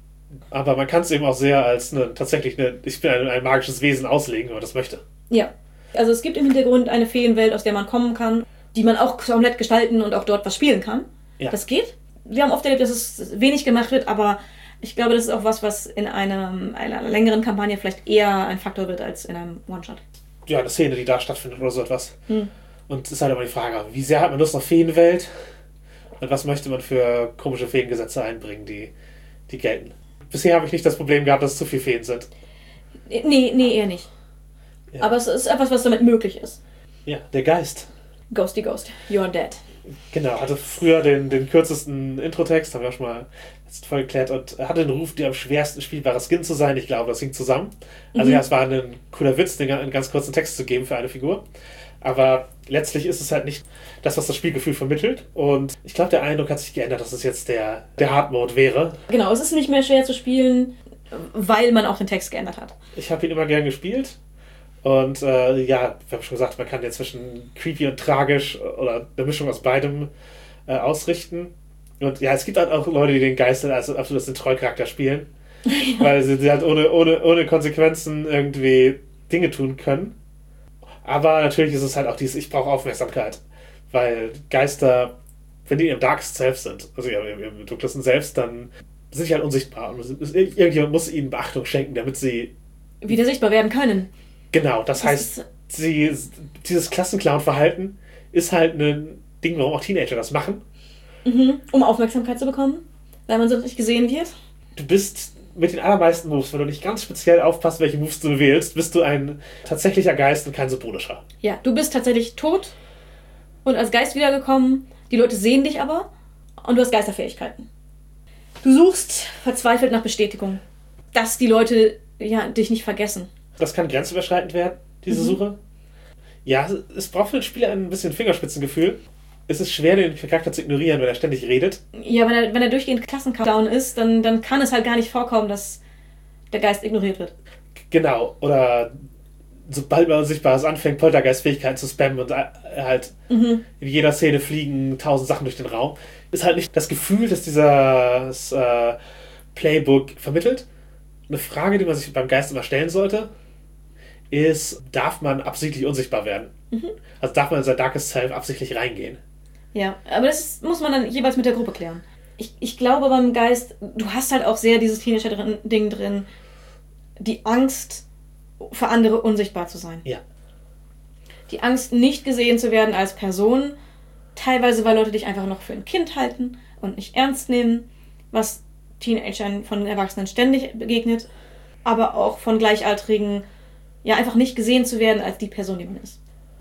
Aber man kann es eben auch sehr als eine, tatsächlich eine, ich bin ein, ein magisches Wesen auslegen, wenn man das möchte. Ja. Also es gibt im Hintergrund eine Feenwelt, aus der man kommen kann, die man auch komplett gestalten und auch dort was spielen kann. Ja. Das geht. Wir haben oft erlebt, dass es wenig gemacht wird, aber ich glaube, das ist auch was, was in einem, einer längeren Kampagne vielleicht eher ein Faktor wird als in einem One-Shot. Ja, eine Szene, die da stattfindet oder so etwas. Hm. Und es ist halt immer die Frage, wie sehr hat man Lust auf Feenwelt und was möchte man für komische Feengesetze einbringen, die, die gelten. Bisher habe ich nicht das Problem gehabt, dass es zu viele Feen sind. Nee, nee, eher nicht. Ja. Aber es ist etwas, was damit möglich ist. Ja, der Geist. Ghosty Ghost, you're dead. Genau, hatte früher den, den kürzesten Intro-Text, haben wir auch schon mal jetzt voll geklärt, und hatte den Ruf, der am schwersten spielbare Skin zu sein. Ich glaube, das hing zusammen. Also mhm. ja, es war ein cooler Witz, den, einen ganz kurzen Text zu geben für eine Figur. Aber letztlich ist es halt nicht das, was das Spielgefühl vermittelt. Und ich glaube, der Eindruck hat sich geändert, dass es jetzt der, der Hard-Mode wäre. Genau, es ist nicht mehr schwer zu spielen, weil man auch den Text geändert hat. Ich habe ihn immer gern gespielt. Und äh, ja, wir haben schon gesagt, man kann ja zwischen creepy und tragisch oder eine Mischung aus beidem äh, ausrichten. Und ja, es gibt halt auch Leute, die den Geist als absolutes den Trollcharakter spielen. Ja. Weil sie, sie halt ohne, ohne, ohne Konsequenzen irgendwie Dinge tun können. Aber natürlich ist es halt auch dieses, ich brauche Aufmerksamkeit. Weil Geister, wenn die im Darkest Self sind, also ja, im, im dunkelsten Selbst, dann sind sie halt unsichtbar. Und irgendjemand muss ihnen Beachtung schenken, damit sie wieder sichtbar werden können. Genau, das, das heißt, sie, dieses Klassenclown-Verhalten ist halt ein Ding, warum auch Teenager das machen. Mhm, um Aufmerksamkeit zu bekommen, weil man so nicht gesehen wird. Du bist mit den allermeisten Moves, wenn du nicht ganz speziell aufpasst, welche Moves du wählst, bist du ein tatsächlicher Geist und kein symbolischer. Ja, du bist tatsächlich tot und als Geist wiedergekommen. Die Leute sehen dich aber und du hast Geisterfähigkeiten. Du suchst verzweifelt nach Bestätigung, dass die Leute ja, dich nicht vergessen. Das kann grenzüberschreitend werden, diese mhm. Suche. Ja, es braucht für den Spieler ein bisschen Fingerspitzengefühl. Es ist schwer, den Charakter zu ignorieren, wenn er ständig redet. Ja, wenn er, wenn er durchgehend Klassencountdown ist, dann, dann kann es halt gar nicht vorkommen, dass der Geist ignoriert wird. Genau, oder sobald man Unsichtbares anfängt, Poltergeist-Fähigkeiten zu spammen und halt mhm. in jeder Szene fliegen tausend Sachen durch den Raum, ist halt nicht das Gefühl, dass dieses äh, Playbook vermittelt. Eine Frage, die man sich beim Geist immer stellen sollte, ist, darf man absichtlich unsichtbar werden? Mhm. Also darf man in sein Darkest Self absichtlich reingehen? Ja, aber das muss man dann jeweils mit der Gruppe klären. Ich, ich glaube beim Geist, du hast halt auch sehr dieses Teenager-Ding drin, die Angst, für andere unsichtbar zu sein. Ja. Die Angst, nicht gesehen zu werden als Person, teilweise, weil Leute dich einfach noch für ein Kind halten und nicht ernst nehmen, was Teenagern von Erwachsenen ständig begegnet, aber auch von Gleichaltrigen, ja, einfach nicht gesehen zu werden als die Person, die man ist.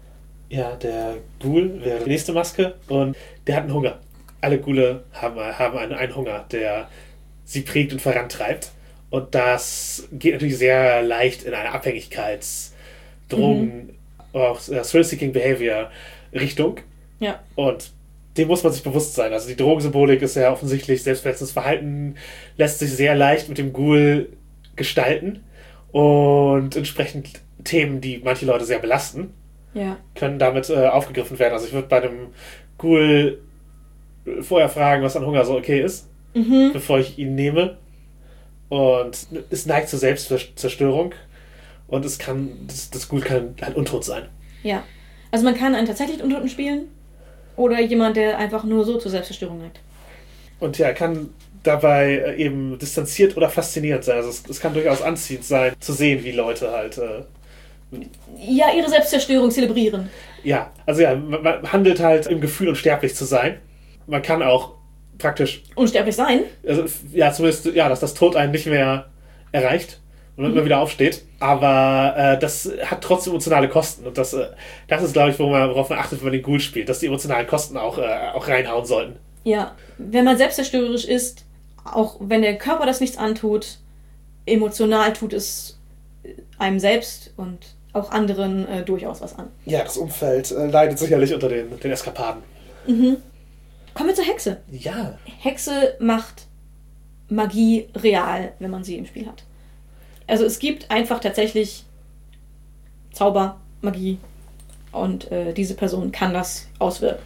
Ja, der Ghoul wäre die nächste Maske und der hat einen Hunger. Alle Ghule haben, haben einen, einen Hunger, der sie prägt und vorantreibt. Und das geht natürlich sehr leicht in eine Abhängigkeits-, Drogen-, mhm. auch Thrill-Seeking Behavior-Richtung. Ja. Und dem muss man sich bewusst sein. Also die Drogensymbolik ist ja offensichtlich, selbstverletzendes Verhalten lässt sich sehr leicht mit dem Ghoul gestalten. Und entsprechend Themen, die manche Leute sehr belasten, ja. können damit äh, aufgegriffen werden. Also ich würde bei einem Ghoul vorher fragen, was an Hunger so okay ist, mhm. bevor ich ihn nehme. Und es neigt zur Selbstzerstörung. Und es kann, das, das Ghoul kann halt untot sein. Ja. Also man kann einen tatsächlich Untoten spielen oder jemand, der einfach nur so zur Selbstzerstörung neigt. Und ja, er kann dabei eben distanziert oder faszinierend sein. Also es, es kann durchaus anziehend sein, zu sehen, wie Leute halt äh, ja, ihre Selbstzerstörung zelebrieren. Ja, also ja, man, man handelt halt im Gefühl, unsterblich zu sein. Man kann auch praktisch unsterblich sein? Also, ja, zumindest, ja, dass das Tod einen nicht mehr erreicht und man mhm. immer wieder aufsteht. Aber äh, das hat trotzdem emotionale Kosten. Und das, äh, das ist, glaube ich, worauf man, worauf man achtet, wenn man den Ghoul spielt, dass die emotionalen Kosten auch, äh, auch reinhauen sollten. Ja, wenn man selbstzerstörerisch ist, auch wenn der Körper das nichts antut, emotional tut es einem selbst und auch anderen äh, durchaus was an. Ja, das Umfeld äh, leidet sicherlich unter den, den Eskapaden. Mhm. Kommen wir zur Hexe. Ja. Hexe macht Magie real, wenn man sie im Spiel hat. Also es gibt einfach tatsächlich Zauber, Magie und äh, diese Person kann das auswirken.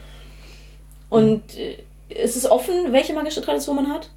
Und äh, es ist offen, welche magische Tradition man hat.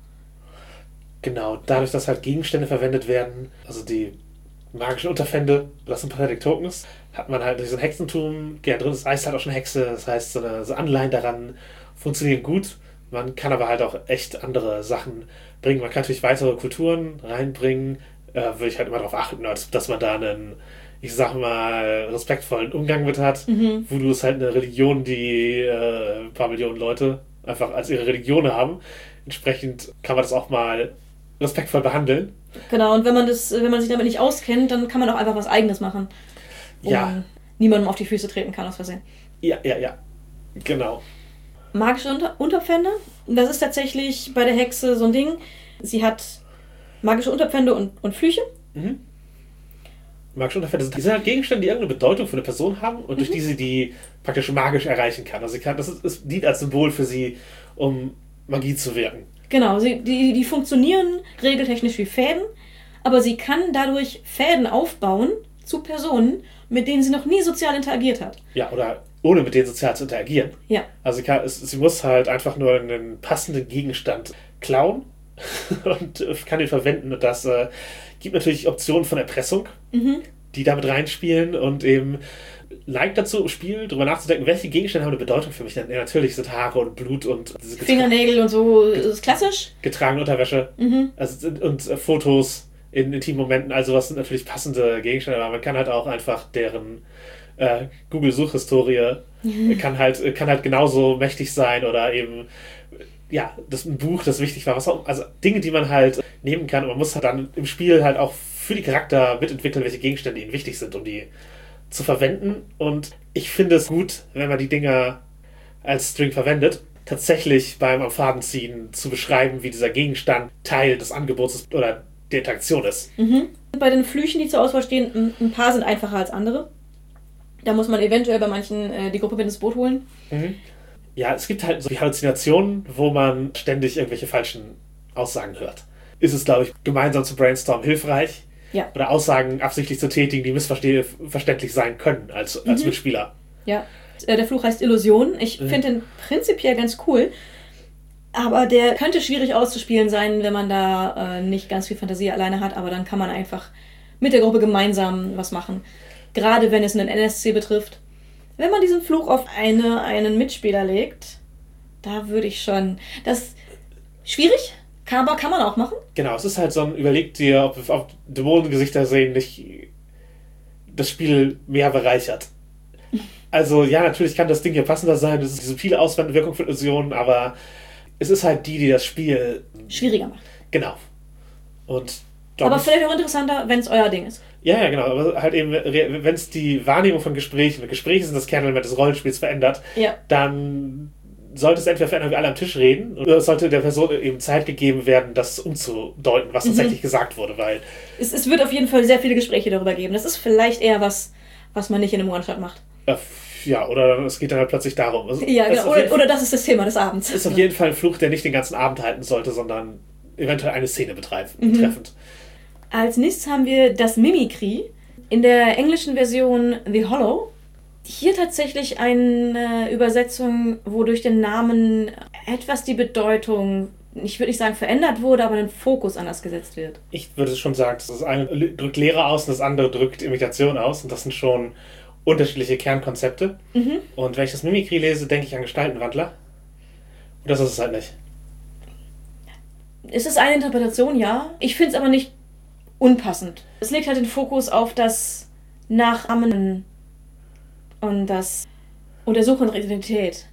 Genau, dadurch, dass halt Gegenstände verwendet werden, also die magischen Unterpfände, das sind Pathetic Tokens, hat man halt durch so ein Hexentum gern drin. Das heißt halt auch schon Hexe, das heißt, so, eine, so Anleihen daran funktionieren gut. Man kann aber halt auch echt andere Sachen bringen. Man kann natürlich weitere Kulturen reinbringen. Äh, würde ich halt immer darauf achten, dass man da einen, ich sag mal, respektvollen Umgang mit hat. Mhm. Voodoo ist halt eine Religion, die äh, ein paar Millionen Leute einfach als ihre Religion haben. Entsprechend kann man das auch mal respektvoll behandeln. Genau, und wenn man das, wenn man sich damit nicht auskennt, dann kann man auch einfach was Eigenes machen. Wo ja. man niemandem auf die Füße treten kann, aus Versehen. Ja, ja, ja. Genau. Magische Unter- Unterpfände. Das ist tatsächlich bei der Hexe so ein Ding. Sie hat magische Unterpfände und, und Flüche. Mhm. Magische Unterpfände sind, die sind halt Gegenstände, die irgendeine Bedeutung für eine Person haben und mhm. durch die sie die praktisch magisch erreichen kann. Also sie kann, das, ist, das dient als Symbol für sie, um Magie zu wirken. Genau, sie, die, die funktionieren regeltechnisch wie Fäden, aber sie kann dadurch Fäden aufbauen zu Personen, mit denen sie noch nie sozial interagiert hat. Ja, oder ohne mit denen sozial zu interagieren. Ja. Also sie, kann, es, sie muss halt einfach nur einen passenden Gegenstand klauen und kann den verwenden. Und das äh, gibt natürlich Optionen von Erpressung, mhm. die damit reinspielen und eben neigt dazu, im Spiel darüber nachzudenken, welche Gegenstände haben eine Bedeutung für mich. Denn ja, natürlich sind Haare und Blut und diese Fingernägel und so, das ist klassisch. Getragene Unterwäsche mhm. also, und äh, Fotos in intimen Momenten, also was sind natürlich passende Gegenstände, aber man kann halt auch einfach deren äh, Google-Suchhistorie mhm. kann halt kann halt genauso mächtig sein oder eben ja, das ein Buch, das wichtig war, was auch, also Dinge, die man halt nehmen kann und man muss halt dann im Spiel halt auch für die Charakter mitentwickeln, welche Gegenstände ihnen wichtig sind, um die zu verwenden. Und ich finde es gut, wenn man die Dinger als String verwendet, tatsächlich beim am Faden ziehen zu beschreiben, wie dieser Gegenstand Teil des Angebots ist oder der Interaktion ist. Mhm. Bei den Flüchen, die zur Auswahl stehen, ein paar sind einfacher als andere. Da muss man eventuell bei manchen äh, die Gruppe mit ins Boot holen. Mhm. Ja, es gibt halt so die Halluzinationen, wo man ständig irgendwelche falschen Aussagen hört. Ist es, glaube ich, gemeinsam zu brainstormen hilfreich? Ja. Oder Aussagen absichtlich zu tätigen, die missverständlich sein können als, als mhm. Mitspieler. Ja. Der Fluch heißt Illusion. Ich mhm. finde den prinzipiell ganz cool. Aber der könnte schwierig auszuspielen sein, wenn man da äh, nicht ganz viel Fantasie alleine hat. Aber dann kann man einfach mit der Gruppe gemeinsam was machen. Gerade wenn es einen N S C betrifft. Wenn man diesen Fluch auf eine, einen Mitspieler legt, da würde ich schon... Das ist schwierig, aber kann man auch machen. Genau, es ist halt so ein, überleg dir, ob auf Dämonengesichter sehen nicht das Spiel mehr bereichert. Also ja, natürlich kann das Ding hier passender sein, das ist diese viele Auswirkung von Illusionen, aber es ist halt die, die das Spiel schwieriger macht. Genau. Und aber vielleicht auch interessanter, wenn es euer Ding ist. Ja, ja, genau. Aber halt eben, wenn es die Wahrnehmung von Gesprächen, Gespräche sind das Kernelement des Rollenspiels verändert, ja. dann sollte es entweder verändern, wie alle am Tisch reden, oder es sollte der Person eben Zeit gegeben werden, das umzudeuten, was tatsächlich mhm. gesagt wurde, weil... Es, es wird auf jeden Fall sehr viele Gespräche darüber geben. Das ist vielleicht eher was, was man nicht in einem One-Shot macht. Ja, oder es geht dann halt plötzlich darum. Also, ja, genau. Oder, oder das ist das Thema des Abends. Ist auf jeden Fall ein Fluch, der nicht den ganzen Abend halten sollte, sondern eventuell eine Szene betreffen, mhm. betreffend. Als nächstes haben wir das Mimikry. In der englischen Version The Hollow. Hier tatsächlich eine Übersetzung, wo durch den Namen etwas die Bedeutung, ich würde nicht sagen verändert wurde, aber ein Fokus anders gesetzt wird. Ich würde schon sagen, das eine drückt Lehre aus und das andere drückt Imitation aus. Und das sind schon unterschiedliche Kernkonzepte. Mhm. Und wenn ich das Mimikry lese, denke ich an Gestaltenwandler. Und das ist es halt nicht. Es ist eine Interpretation, ja. Ich finde es aber nicht unpassend. Es legt halt den Fokus auf das Nachahmen und das Untersuchen der Identität.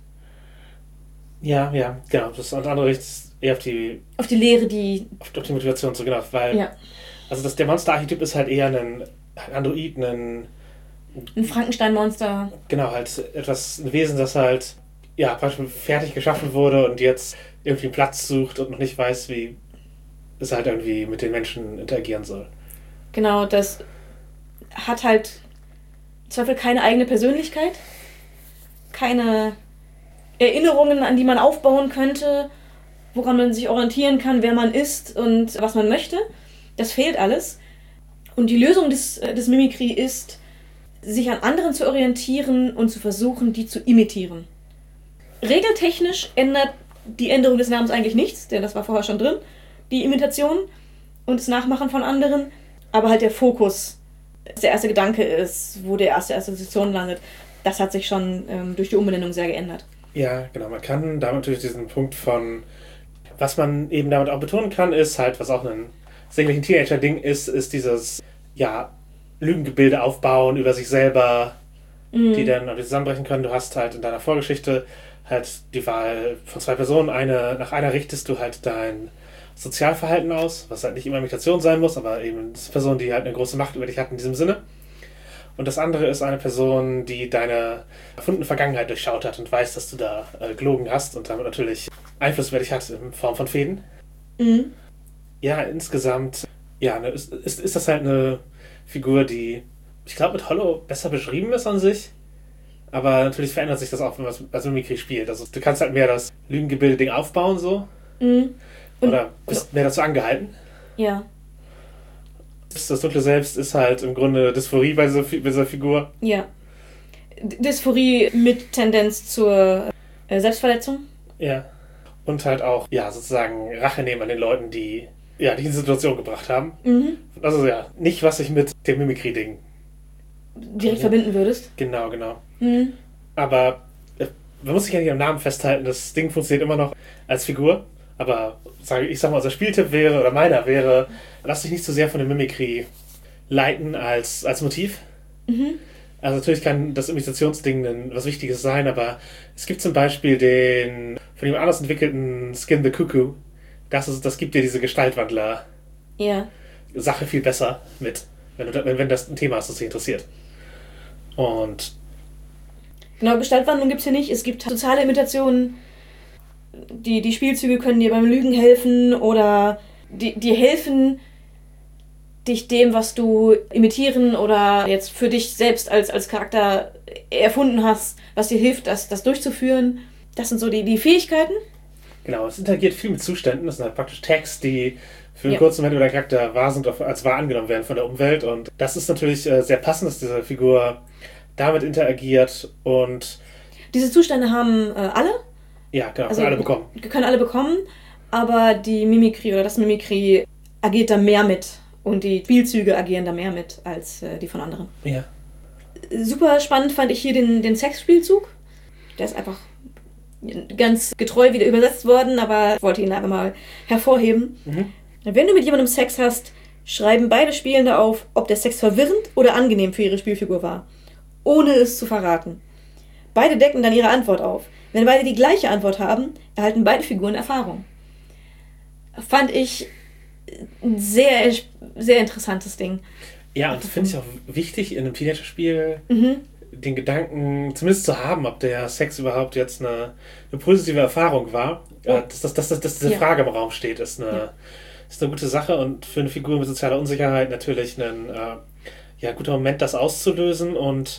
Ja, ja, genau. Das andere richtet eher auf die... Auf die Lehre, die... Auf, auf die Motivation, so genau. Weil, ja. Also das, der Monster-Archetyp ist halt eher ein, ein Android, ein... Ein Frankenstein-Monster. Genau, halt etwas, ein Wesen, das halt, ja, praktisch fertig geschaffen wurde und jetzt irgendwie einen Platz sucht und noch nicht weiß, wie es halt irgendwie mit den Menschen interagieren soll. Genau, das hat halt im Zweifel keine eigene Persönlichkeit, keine Erinnerungen, an die man aufbauen könnte, woran man sich orientieren kann, wer man ist und was man möchte. Das fehlt alles. Und die Lösung des, des Mimikry ist, sich an anderen zu orientieren und zu versuchen, die zu imitieren. Regeltechnisch ändert die Änderung des Namens eigentlich nichts, denn das war vorher schon drin, die Imitation und das Nachmachen von anderen, aber halt der Fokus, was der erste Gedanke ist, wo der erste Assoziation landet, das hat sich schon ähm, durch die Umbenennung sehr geändert. Ja, genau, man kann damit natürlich diesen Punkt von, was man eben damit auch betonen kann, ist halt, was auch ein sicherlich ein Teenager-Ding ist, ist dieses, ja, Lügengebilde aufbauen über sich selber, mhm. die dann zusammenbrechen können. Du hast halt in deiner Vorgeschichte halt die Wahl von zwei Personen. Eine, nach einer richtest du halt dein Sozialverhalten aus, was halt nicht immer Imitation sein muss, aber eben eine Person, die halt eine große Macht über dich hat in diesem Sinne. Und das andere ist eine Person, die deine erfundene Vergangenheit durchschaut hat und weiß, dass du da äh, gelogen hast und damit natürlich Einfluss über dich hat in Form von Fäden. Mhm. Ja, insgesamt ja, ne, ist, ist, ist das halt eine Figur, die, ich glaube, mit Hollow besser beschrieben ist an sich. Aber natürlich verändert sich das auch, wenn man als Mimikry spielt. Also du kannst halt mehr das Lügengebilde-Ding aufbauen, so. Mhm. Oder bist mehr dazu angehalten. Ja. Das Dunkle Selbst ist halt im Grunde Dysphorie bei dieser, bei dieser Figur. Ja. Dysphorie mit Tendenz zur äh, Selbstverletzung. Ja. Und halt auch, ja, sozusagen Rache nehmen an den Leuten, die ja, die in die Situation gebracht haben. Mhm. Also ja, nicht, was ich mit dem Mimikry-Ding direkt ja. verbinden würdest. Genau, genau. Mhm. Aber äh, man muss sich ja nicht am Namen festhalten, das Ding funktioniert immer noch als Figur. Aber sag, ich sag mal, unser Spieltipp wäre, oder meiner wäre, lass dich nicht zu sehr von dem Mimikry leiten als, als Motiv. Mhm. Also natürlich kann das Imitationsding ein, was Wichtiges sein, aber es gibt zum Beispiel den von jemand anders entwickelten Skin the Cuckoo. Das, ist, das gibt dir diese Gestaltwandler ja. Sache viel besser mit, wenn, du, wenn, wenn das ein Thema ist, das dich interessiert. Und genau, Gestaltwandlung gibt es hier nicht. Es gibt soziale Imitationen. Die, die Spielzüge können dir beim Lügen helfen oder die, dir helfen, dich dem, was du imitieren oder jetzt für dich selbst als, als Charakter erfunden hast, was dir hilft, das, das durchzuführen. Das sind so die, die Fähigkeiten. Genau, es interagiert viel mit Zuständen. Das sind halt praktisch Tags, die für einen ja. kurzen Moment über der Charakter wahr sind, als wahr angenommen werden von der Umwelt. Und das ist natürlich äh, sehr passend, dass diese Figur damit interagiert. Und diese Zustände haben äh, alle. Ja, genau, also, können alle bekommen. Können alle bekommen, aber die Mimikry oder das Mimikry agiert da mehr mit. Und die Spielzüge agieren da mehr mit als äh, die von anderen. Ja. Super spannend fand ich hier den, den Sexspielzug. Der ist einfach ganz getreu wieder übersetzt worden, aber ich wollte ihn einfach mal hervorheben. Mhm. Wenn du mit jemandem Sex hast, schreiben beide Spielende auf, ob der Sex verwirrend oder angenehm für ihre Spielfigur war, ohne es zu verraten. Beide decken dann ihre Antwort auf. Wenn beide die gleiche Antwort haben, erhalten beide Figuren Erfahrung. Fand ich ein sehr, sehr interessantes Ding. Ja, und das finde ich auch wichtig in einem Teenager-Spiel, Mhm. den Gedanken zumindest zu haben, ob der Sex überhaupt jetzt eine, eine positive Erfahrung war. Oh. Dass, dass, dass, dass diese Ja. Frage im Raum steht, ist eine, Ja. ist eine gute Sache und für eine Figur mit sozialer Unsicherheit natürlich ein äh, ja, guter Moment, das auszulösen. Und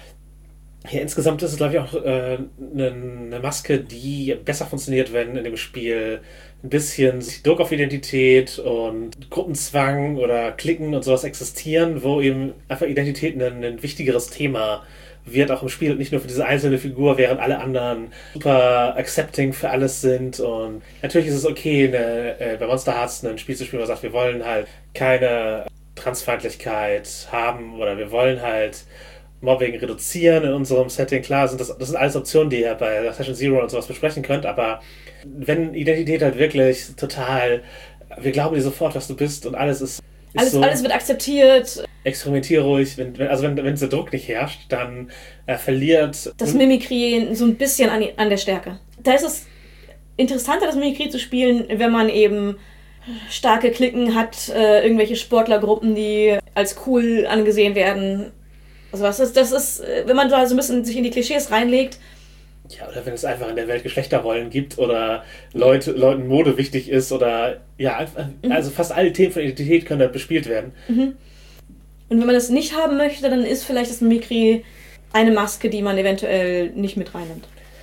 ja, insgesamt ist es, glaube ich, auch äh, eine, eine Maske, die besser funktioniert, wenn in dem Spiel ein bisschen Druck auf Identität und Gruppenzwang oder Klicken und sowas existieren, wo eben einfach Identität ein, ein wichtigeres Thema wird, auch im Spiel und nicht nur für diese einzelne Figur, während alle anderen super accepting für alles sind. Und natürlich ist es okay, eine, äh, bei Monster Hearts ein Spiel zu spielen, wo man sagt, wir wollen halt keine Transfeindlichkeit haben oder wir wollen halt Mobbing reduzieren in unserem Setting. Klar, sind das, das sind alles Optionen, die ihr bei Session Zero und sowas besprechen könnt, aber wenn Identität halt wirklich total, wir glauben dir sofort, was du bist und alles ist, ist Alles, so, alles wird akzeptiert. experimentiere ruhig, wenn, wenn, also wenn, wenn dieser Druck nicht herrscht, dann äh, verliert Das Mimikry so ein bisschen an, die, an der Stärke. Da ist es interessanter, das Mimikry zu spielen, wenn man eben starke Klicken hat, äh, irgendwelche Sportlergruppen, die als cool angesehen werden. Also was ist, das ist, äh, wenn man da so ein bisschen sich in die Klischees reinlegt. Ja, oder wenn es einfach in der Welt Geschlechterrollen gibt oder Leute, Leuten Mode wichtig ist oder ja, einfach, Mhm. also fast alle Themen von Identität können da bespielt werden. Mhm. Und wenn man das nicht haben möchte, dann ist vielleicht das Mimikry eine Maske, die man eventuell nicht mit reinnimmt.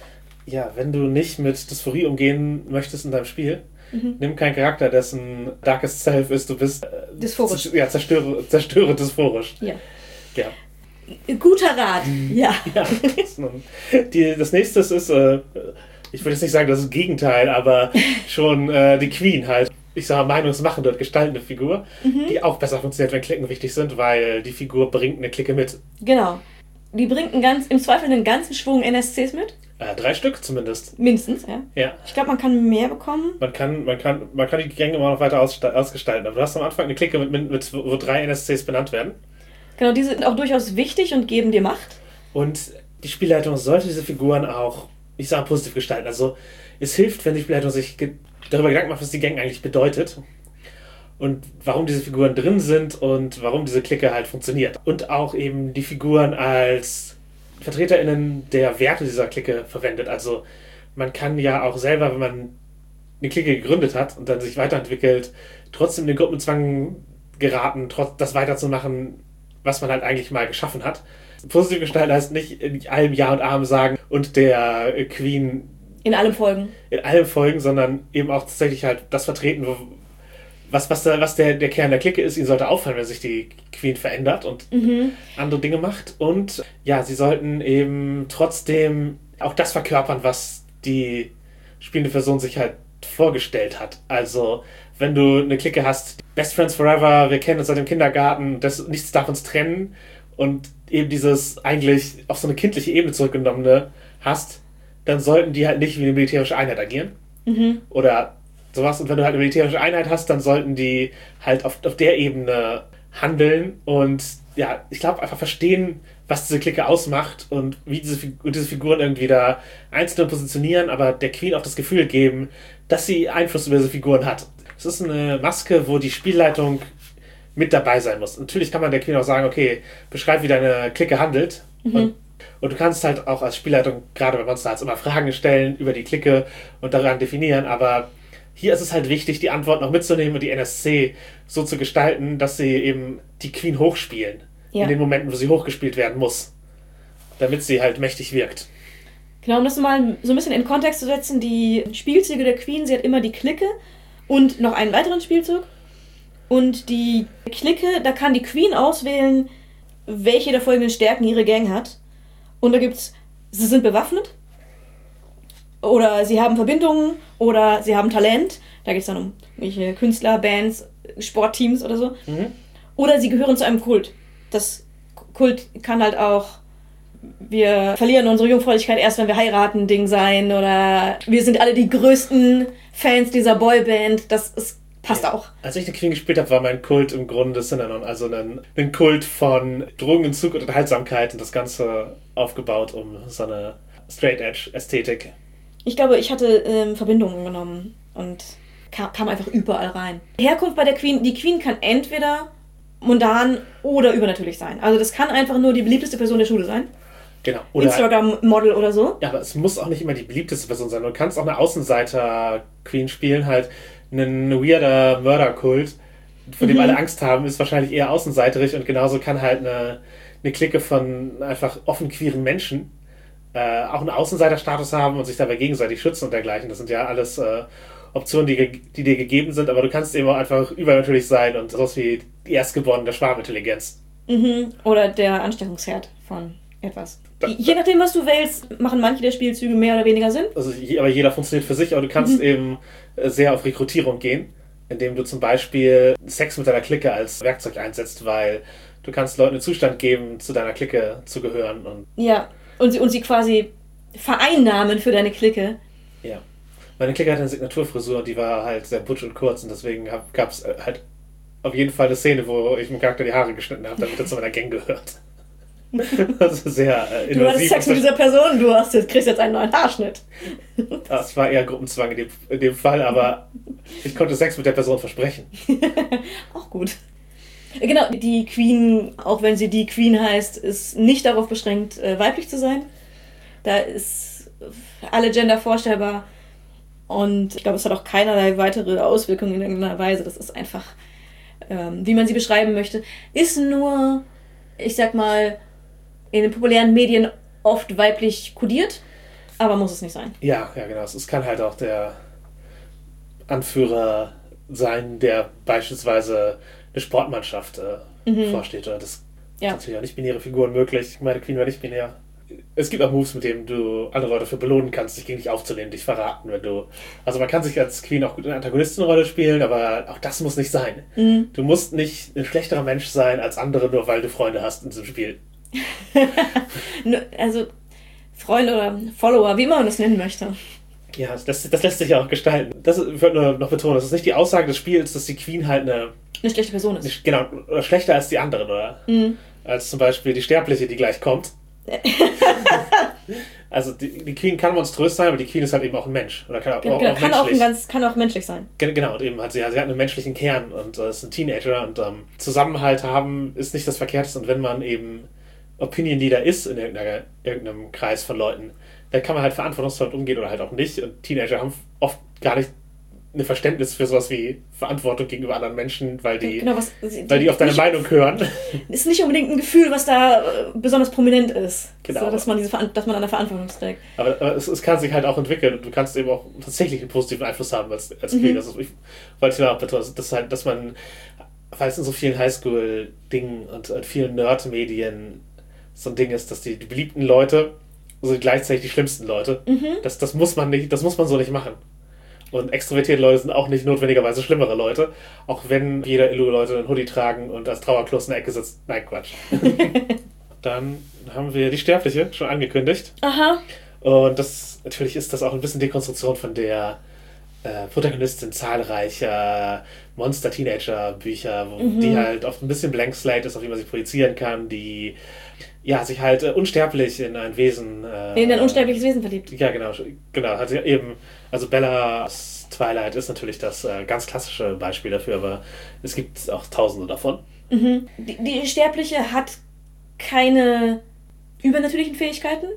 Ja, wenn du nicht mit Dysphorie umgehen möchtest in deinem Spiel, Mhm. nimm keinen Charakter, dessen Darkest Self ist, du bist äh, Dysphorisch. z- ja, zerstöre, zerstöre dysphorisch. Ja. Ja. Guter Rat. Ja. Ja, das, nun- die, das nächste ist, äh, ich würde jetzt nicht sagen, das ist das Gegenteil, aber schon äh, die Queen halt. Ich sage meinungsmachende und gestaltende Figur, Mhm. die auch besser funktioniert, wenn Klicken wichtig sind, weil die Figur bringt eine Clique mit. Genau. Die bringt einen ganz, im Zweifel einen ganzen Schwung N S Cs mit. Äh, drei Stück zumindest. Mindestens, ja. Ja. Ich glaube, man kann mehr bekommen. Man kann, man kann, man kann die Gänge immer noch weiter aussta- ausgestalten. Aber du hast am Anfang eine Clique, mit, mit, mit, wo drei N S Cs benannt werden. Genau, die sind auch durchaus wichtig und geben dir Macht. Und die Spielleitung sollte diese Figuren auch, ich sage, positiv gestalten. Also es hilft, wenn die Spielleitung sich ge- darüber Gedanken macht, was die Gang eigentlich bedeutet. Und warum diese Figuren drin sind und warum diese Clique halt funktioniert. Und auch eben die Figuren als VertreterInnen der Werte dieser Clique verwendet. Also man kann ja auch selber, wenn man eine Clique gegründet hat und dann sich weiterentwickelt, trotzdem in den Gruppenzwang geraten, trotz das weiterzumachen, was man halt eigentlich mal geschaffen hat. Positiv gestalten heißt nicht in allem Ja und Amen sagen und der Queen In allem folgen. in allem folgen, sondern eben auch tatsächlich halt das vertreten, wo, was, was, der, was der, der Kern der Clique ist. Ihnen sollte auffallen, wenn sich die Queen verändert und Mhm. andere Dinge macht. Und ja, sie sollten eben trotzdem auch das verkörpern, was die spielende Person sich halt vorgestellt hat. Also, wenn du eine Clique hast, Best Friends Forever, wir kennen uns seit dem Kindergarten, das, nichts darf uns trennen und eben dieses eigentlich auf so eine kindliche Ebene zurückgenommene hast, dann sollten die halt nicht wie eine militärische Einheit agieren. Mhm. Oder sowas. Und wenn du halt eine militärische Einheit hast, dann sollten die halt auf, auf der Ebene handeln und ja, ich glaube, einfach verstehen, was diese Clique ausmacht und wie diese, Fig- und diese Figuren irgendwie da einzeln positionieren, aber der Queen auch das Gefühl geben, dass sie Einfluss über diese Figuren hat. Es ist eine Maske, wo die Spielleitung mit dabei sein muss. Natürlich kann man der Queen auch sagen, okay, beschreib, wie deine Clique handelt. Mhm. Und, und du kannst halt auch als Spielleitung, gerade bei Monster Hearts, immer Fragen stellen über die Clique und daran definieren, aber hier ist es halt wichtig, die Antworten auch mitzunehmen und die N S C so zu gestalten, dass sie eben die Queen hochspielen. Ja. In den Momenten, wo sie hochgespielt werden muss. Damit sie halt mächtig wirkt. Genau, um das mal so ein bisschen in Kontext zu setzen, die Spielzüge der Queen, sie hat immer die Clique und noch einen weiteren Spielzug. Und die Clique, da kann die Queen auswählen, welche der folgenden Stärken ihre Gang hat. Und da gibt's, sie sind bewaffnet, oder sie haben Verbindungen, oder sie haben Talent. Da geht es dann um welche Künstler, Bands, Sportteams oder so. Mhm. Oder sie gehören zu einem Kult. Das Kult kann halt auch, wir verlieren unsere Jungfräulichkeit erst, wenn wir heiraten, Ding sein. Oder wir sind alle die größten Fans dieser Boyband. Das ist, passt Ja. auch. Als ich die Queen gespielt habe, war mein Kult im Grunde Synanon. Also ein, ein Kult von Drogenentzug und Unterhaltsamkeit und das Ganze aufgebaut um so eine Straight-Edge-Ästhetik. Ich glaube, ich hatte ähm, Verbindungen genommen und kam, kam einfach überall rein. Herkunft bei der Queen, die Queen kann entweder mundan oder übernatürlich sein. Also das kann einfach nur die beliebteste Person der Schule sein. Genau. Oder Instagram-Model oder so. Ja, aber es muss auch nicht immer die beliebteste Person sein. Du kannst auch eine Außenseiter-Queen spielen, halt einen weirder Mörderkult, von dem Mhm. alle Angst haben, ist wahrscheinlich eher außenseiterig und genauso kann halt eine, eine Clique von einfach offen queeren Menschen äh, auch einen Außenseiterstatus haben und sich dabei gegenseitig schützen und dergleichen. Das sind ja alles äh, Optionen, die, ge- die dir gegeben sind, aber du kannst eben auch einfach übernatürlich sein und sowas wie die Erstgeborene der Schwarmintelligenz. Mhm. Oder der Ansteckungsherd von etwas. Da- Je nachdem, was du wählst, machen manche der Spielzüge mehr oder weniger Sinn. Also, je- aber jeder funktioniert für sich, aber du kannst eben äh, sehr auf Rekrutierung gehen, indem du zum Beispiel Sex mit deiner Clique als Werkzeug einsetzt, weil du kannst Leuten den Zustand geben, zu deiner Clique zu gehören und Ja. Und sie, und sie quasi vereinnahmen für deine Clique. ja. Meine Clique hatte eine Signaturfrisur und die war halt sehr butsch und kurz und deswegen gab es halt auf jeden Fall eine Szene, wo ich dem Charakter die Haare geschnitten habe, damit er zu meiner Gang gehört. Das ist sehr äh, Du hattest invasiv. Sex mit dieser Person, du hast jetzt, kriegst jetzt einen neuen Haarschnitt. Das war eher Gruppenzwang in dem, in dem Fall, aber ich konnte Sex mit der Person versprechen. Auch gut. Genau, die Queen, auch wenn sie die Queen heißt, ist nicht darauf beschränkt, äh, weiblich zu sein. Da ist alle Gender vorstellbar. Und ich glaube, es hat auch keinerlei weitere Auswirkungen in irgendeiner Weise. Das ist einfach, ähm, wie man sie beschreiben möchte. Ist nur, ich sag mal, in den populären Medien oft weiblich kodiert, aber muss es nicht sein. Ja, ja, genau. Es kann halt auch der Anführer sein, der beispielsweise eine Sportmannschaft äh, Mhm. vorsteht. Oder das Ja. sind natürlich auch nicht-binäre Figuren möglich. Meine Queen war nicht binär. Es gibt auch Moves, mit denen du andere Leute für belohnen kannst, dich gegen dich aufzunehmen, dich verraten, wenn du... Also man kann sich als Queen auch gut eine Antagonistenrolle spielen, aber auch das muss nicht sein. Mhm. Du musst nicht ein schlechterer Mensch sein als andere, nur weil du Freunde hast in diesem Spiel. Nur- Also Freunde oder Follower, wie immer man das nennen möchte. Ja, das, lässt- das lässt sich ja auch gestalten. Das ist- ich wollte nur noch betonen, das ist nicht die Aussage des Spiels, dass die Queen halt eine, Eine schlechte Person eine ist. genau, oder schlechter als die anderen, oder? Mhm. Als zum Beispiel die Sterbliche, die gleich kommt. Also die, die Queen kann monströs sein, aber die Queen ist halt eben auch ein Mensch. Oder kann auch, Genau, auch, auch kann, auch ein menschlich. ganz, kann auch menschlich sein. Ge- Genau, und eben hat sie, ja, sie hat einen menschlichen Kern und äh, ist ein Teenager und ähm, Zusammenhalt haben ist nicht das Verkehrteste. Und wenn man eben Opinion Leader ist in irgendeiner, irgendeinem Kreis von Leuten, dann kann man halt verantwortungsvoll umgehen oder halt auch nicht. Und Teenager haben oft gar nicht ein Verständnis für sowas wie Verantwortung gegenüber anderen Menschen, weil die, Genau, was, weil die auf deine nicht, Meinung hören. ist nicht unbedingt ein Gefühl, was da äh, besonders prominent ist. Genau. So, dass man diese Veran- dass man eine Verantwortung trägt. Aber, aber es, es kann sich halt auch entwickeln und du kannst eben auch tatsächlich einen positiven Einfluss haben als, als Queen. Mhm. Also ich wollte ja auch betonen, dass, halt, dass man, weil es in so vielen Highschool-Dingen und in vielen Nerd-Medien so ein Ding ist, dass die, die beliebten Leute sind gleichzeitig die schlimmsten Leute. Mhm. Das, das muss man nicht, das muss man so nicht machen. Und extrovertierte Leute sind auch nicht notwendigerweise schlimmere Leute, auch wenn jeder Illu-Leute einen Hoodie tragen und als Trauerkloß in der Ecke sitzt. Nein, Quatsch. Dann haben wir die Sterbliche schon angekündigt. Aha. Und das natürlich ist das auch ein bisschen Dekonstruktion von der äh, Protagonistin zahlreicher Monster-Teenager-Bücher, wo Mhm. die halt oft ein bisschen Blank Slate ist, auf die man sich projizieren kann, die ja sich halt äh, unsterblich in ein Wesen äh, In ein unsterbliches Wesen verliebt. ja, genau, genau. Hat sie eben, also Bellas Twilight ist natürlich das äh, ganz klassische Beispiel dafür, aber es gibt auch tausende davon. Mhm. Die, die Sterbliche hat keine übernatürlichen Fähigkeiten.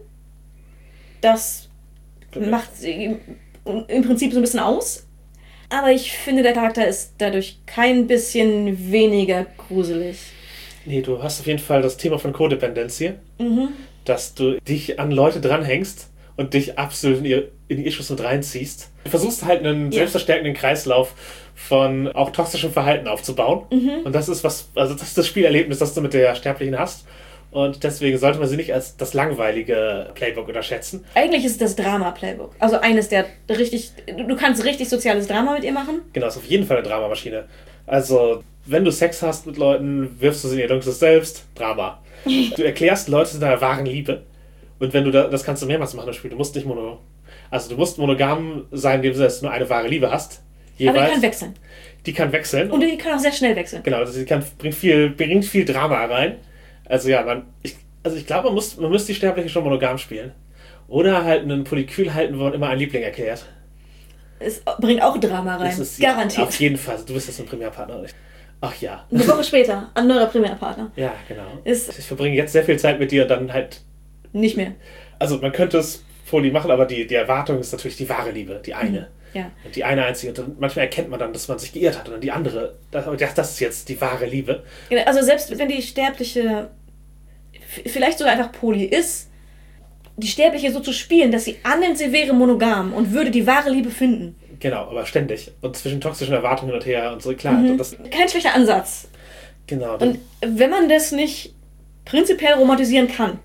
Das macht sie im Prinzip so ein bisschen aus. Aber ich finde, der Charakter ist dadurch kein bisschen weniger gruselig. Nee, du hast auf jeden Fall das Thema von Codependency, Mhm. dass du dich an Leute dranhängst und dich absolut in, ihr, in die Issues mit reinziehst. Du versuchst halt einen Ja. selbstverstärkenden Kreislauf von auch toxischem Verhalten aufzubauen. Mhm. Und das ist was, also das ist das Spielerlebnis, das du mit der Sterblichen hast. Und deswegen sollte man sie nicht als das langweilige Playbook unterschätzen. Eigentlich ist es das Drama-Playbook. Also eines der richtig... Du du kannst richtig soziales Drama mit ihr machen. Genau, ist auf jeden Fall eine Dramamaschine. Also, wenn du Sex hast mit Leuten, wirfst du sie in ihr dunkles Selbst, Drama. Du erklärst Leute deiner wahren Liebe. Und wenn du da, das kannst du mehrmals machen im Spiel. Du musst nicht mono, also du musst monogam sein, indem du nur eine wahre Liebe hast. Jeweils. Aber die kann wechseln. Die kann wechseln. Und die kann auch sehr schnell wechseln. Genau, also sie kann, bringt, viel, bringt viel Drama rein. Also ja, man, ich, also ich glaube, man muss, man muss die Sterbliche schon monogam spielen. Oder halt einen Polykül halten, wo man immer einen Liebling erklärt. Es bringt auch Drama rein. Das ist Garantiert. Auf jeden Fall. Du bist jetzt ein Primärpartner. Nicht? Ach ja. Eine Woche später, ein neuer Primärpartner. Ja, genau. Ist ich verbringe jetzt sehr viel Zeit mit dir, dann halt... Nicht mehr. Also man könnte es Poli machen, aber die, die Erwartung ist natürlich die wahre Liebe, die eine. Mhm. Ja. Und die eine einzige. Und dann, manchmal erkennt man dann, dass man sich geirrt hat. Und dann die andere, das, das ist jetzt die wahre Liebe. Also selbst wenn die Sterbliche vielleicht sogar einfach Poli ist, die Sterbliche so zu spielen, dass sie annimmt, sie wäre monogam und würde die wahre Liebe finden. Genau, aber ständig. Und zwischen toxischen Erwartungen hin und her und so, klar. Mhm. Und das, kein schlechter Ansatz. genau. Und wenn man das nicht prinzipiell romantisieren kann,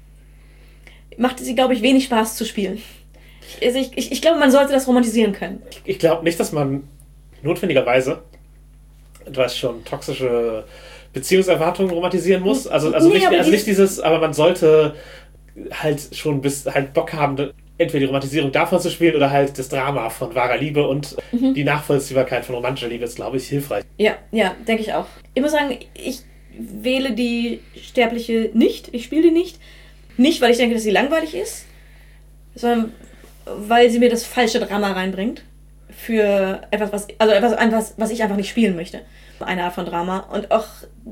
macht sie, glaube ich, wenig Spaß zu spielen. Also ich, ich, ich glaube, man sollte das romantisieren können. Ich, ich glaube nicht, dass man notwendigerweise, du weißt schon, toxische Beziehungserwartungen romantisieren muss. Also, also, Nee, nicht, aber also die- nicht dieses, aber man sollte halt schon bis halt Bock haben, entweder die Romantisierung davon zu spielen oder halt das Drama von wahrer Liebe und Mhm. die Nachvollziehbarkeit von romantischer Liebe ist, glaube ich, hilfreich. Ja, ja, denke ich auch. Ich muss sagen, ich wähle die Sterbliche nicht. Ich spiele die nicht. Nicht, weil ich denke, dass sie langweilig ist, sondern weil sie mir das falsche Drama reinbringt. Für etwas, was, also etwas, etwas, was ich einfach nicht spielen möchte. Eine Art von Drama. Und auch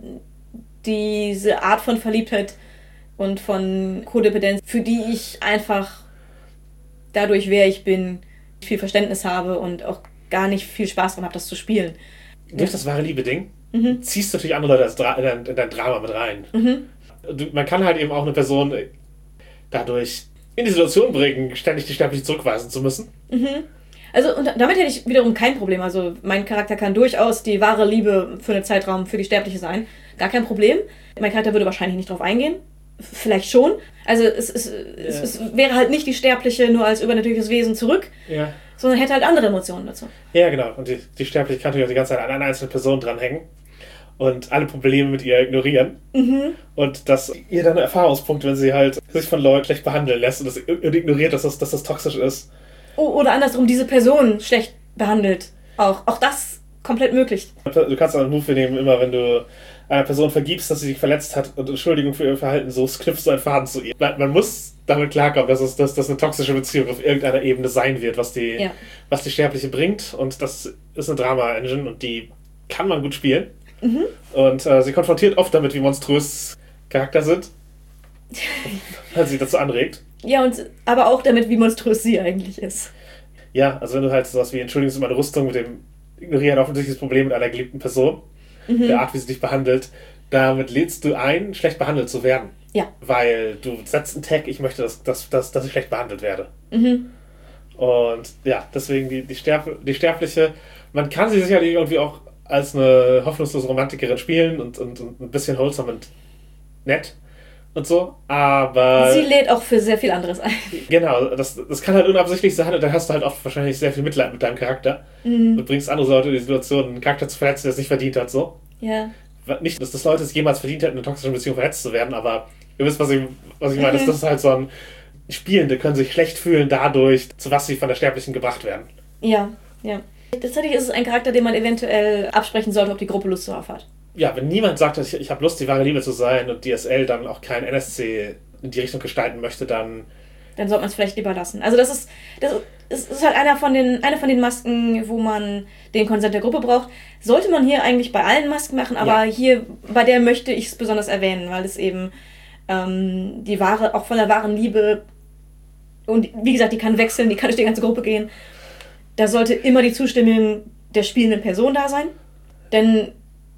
diese Art von Verliebtheit und von Kodependenz, für die ich einfach dadurch, wer ich bin, viel Verständnis habe und auch gar nicht viel Spaß daran habe, das zu spielen. Durch das wahre Liebe-Ding Mhm. ziehst du natürlich andere Leute als Dra in, dein, in dein Drama mit rein. Mhm. Du, man kann halt eben auch eine Person dadurch in die Situation bringen, ständig die Sterbliche zurückweisen zu müssen. Mhm. Also, und damit hätte ich wiederum kein Problem. Also, mein Charakter kann durchaus die wahre Liebe für einen Zeitraum für die Sterbliche sein. Gar kein Problem. Mein Charakter würde wahrscheinlich nicht drauf eingehen. Vielleicht schon. Also, es, es, es, Ja. es wäre halt nicht die Sterbliche nur als übernatürliches Wesen zurück, Ja. sondern hätte halt andere Emotionen dazu. Ja, genau. Und die, die Sterbliche kann natürlich auch die ganze Zeit an einer einzelnen Person dranhängen und alle Probleme mit ihr ignorieren. Mhm. Und dass ihr dann Erfahrungspunkte, wenn sie halt sich von Leuten schlecht behandeln lässt und, das, und ignoriert, dass das, dass das toxisch ist. O- Oder andersrum, diese Person schlecht behandelt. Auch, auch das komplett möglich. Du kannst auch einen Move nehmen, immer wenn du einer Person vergibst, dass sie sich verletzt hat und Entschuldigung für ihr Verhalten suchst, knüpfst du einen Faden zu ihr. Man, man muss damit klarkommen, dass es dass das eine toxische Beziehung auf irgendeiner Ebene sein wird, was die, Ja. was die Sterbliche bringt. Und das ist eine Drama-Engine und die kann man gut spielen. Mhm. Und äh, sie konfrontiert oft damit, wie monströs Charakter sind, weil sie dazu anregt. Ja, und aber auch damit, wie monströs sie eigentlich ist. Ja, also wenn du halt sowas wie Entschuldigung für meine Rüstung mit dem Ignorieren ein offensichtliches Problem mit einer geliebten Person, Mhm. der Art, wie sie dich behandelt, damit lädst du ein, schlecht behandelt zu werden. Ja. Weil du setzt einen Tag, ich möchte, dass, dass, dass, dass ich schlecht behandelt werde. Mhm. Und ja, deswegen die, die, Sterb, die Sterbliche, man kann sie sicherlich irgendwie auch als eine hoffnungslose Romantikerin spielen und, und, und ein bisschen wholesome und nett und so, aber... Sie lädt auch für sehr viel anderes ein. Genau, das, das kann halt unabsichtlich sein und dann hast du halt oft wahrscheinlich sehr viel Mitleid mit deinem Charakter Mhm. und bringst andere Leute in die Situation, einen Charakter zu verletzen, der es nicht verdient hat, so. Ja. Nicht, dass das Leute es jemals verdient hätten, in einer toxischen Beziehung verletzt zu werden, aber ihr wisst, was ich, was ich meine. Das, das ist halt so ein... Spielende können sich schlecht fühlen dadurch, zu was sie von der Sterblichen gebracht werden. Ja, ja. Tatsächlich ist es ein Charakter, den man eventuell absprechen sollte, ob die Gruppe Lust darauf hat. Ja, wenn niemand sagt, ich, ich habe Lust, die wahre Liebe zu sein und D S L dann auch kein N S C in die Richtung gestalten möchte, dann... Dann sollte man es vielleicht lieber lassen. Also das ist, das ist, ist halt einer von den, eine von den Masken, wo man den Konsent der Gruppe braucht. Sollte man hier eigentlich bei allen Masken machen, aber Ja. hier, bei der möchte ich es besonders erwähnen, weil es eben ähm, die wahre, auch von der wahren Liebe, und wie gesagt, die kann wechseln, die kann durch die ganze Gruppe gehen. Da sollte immer die Zustimmung der spielenden Person da sein, denn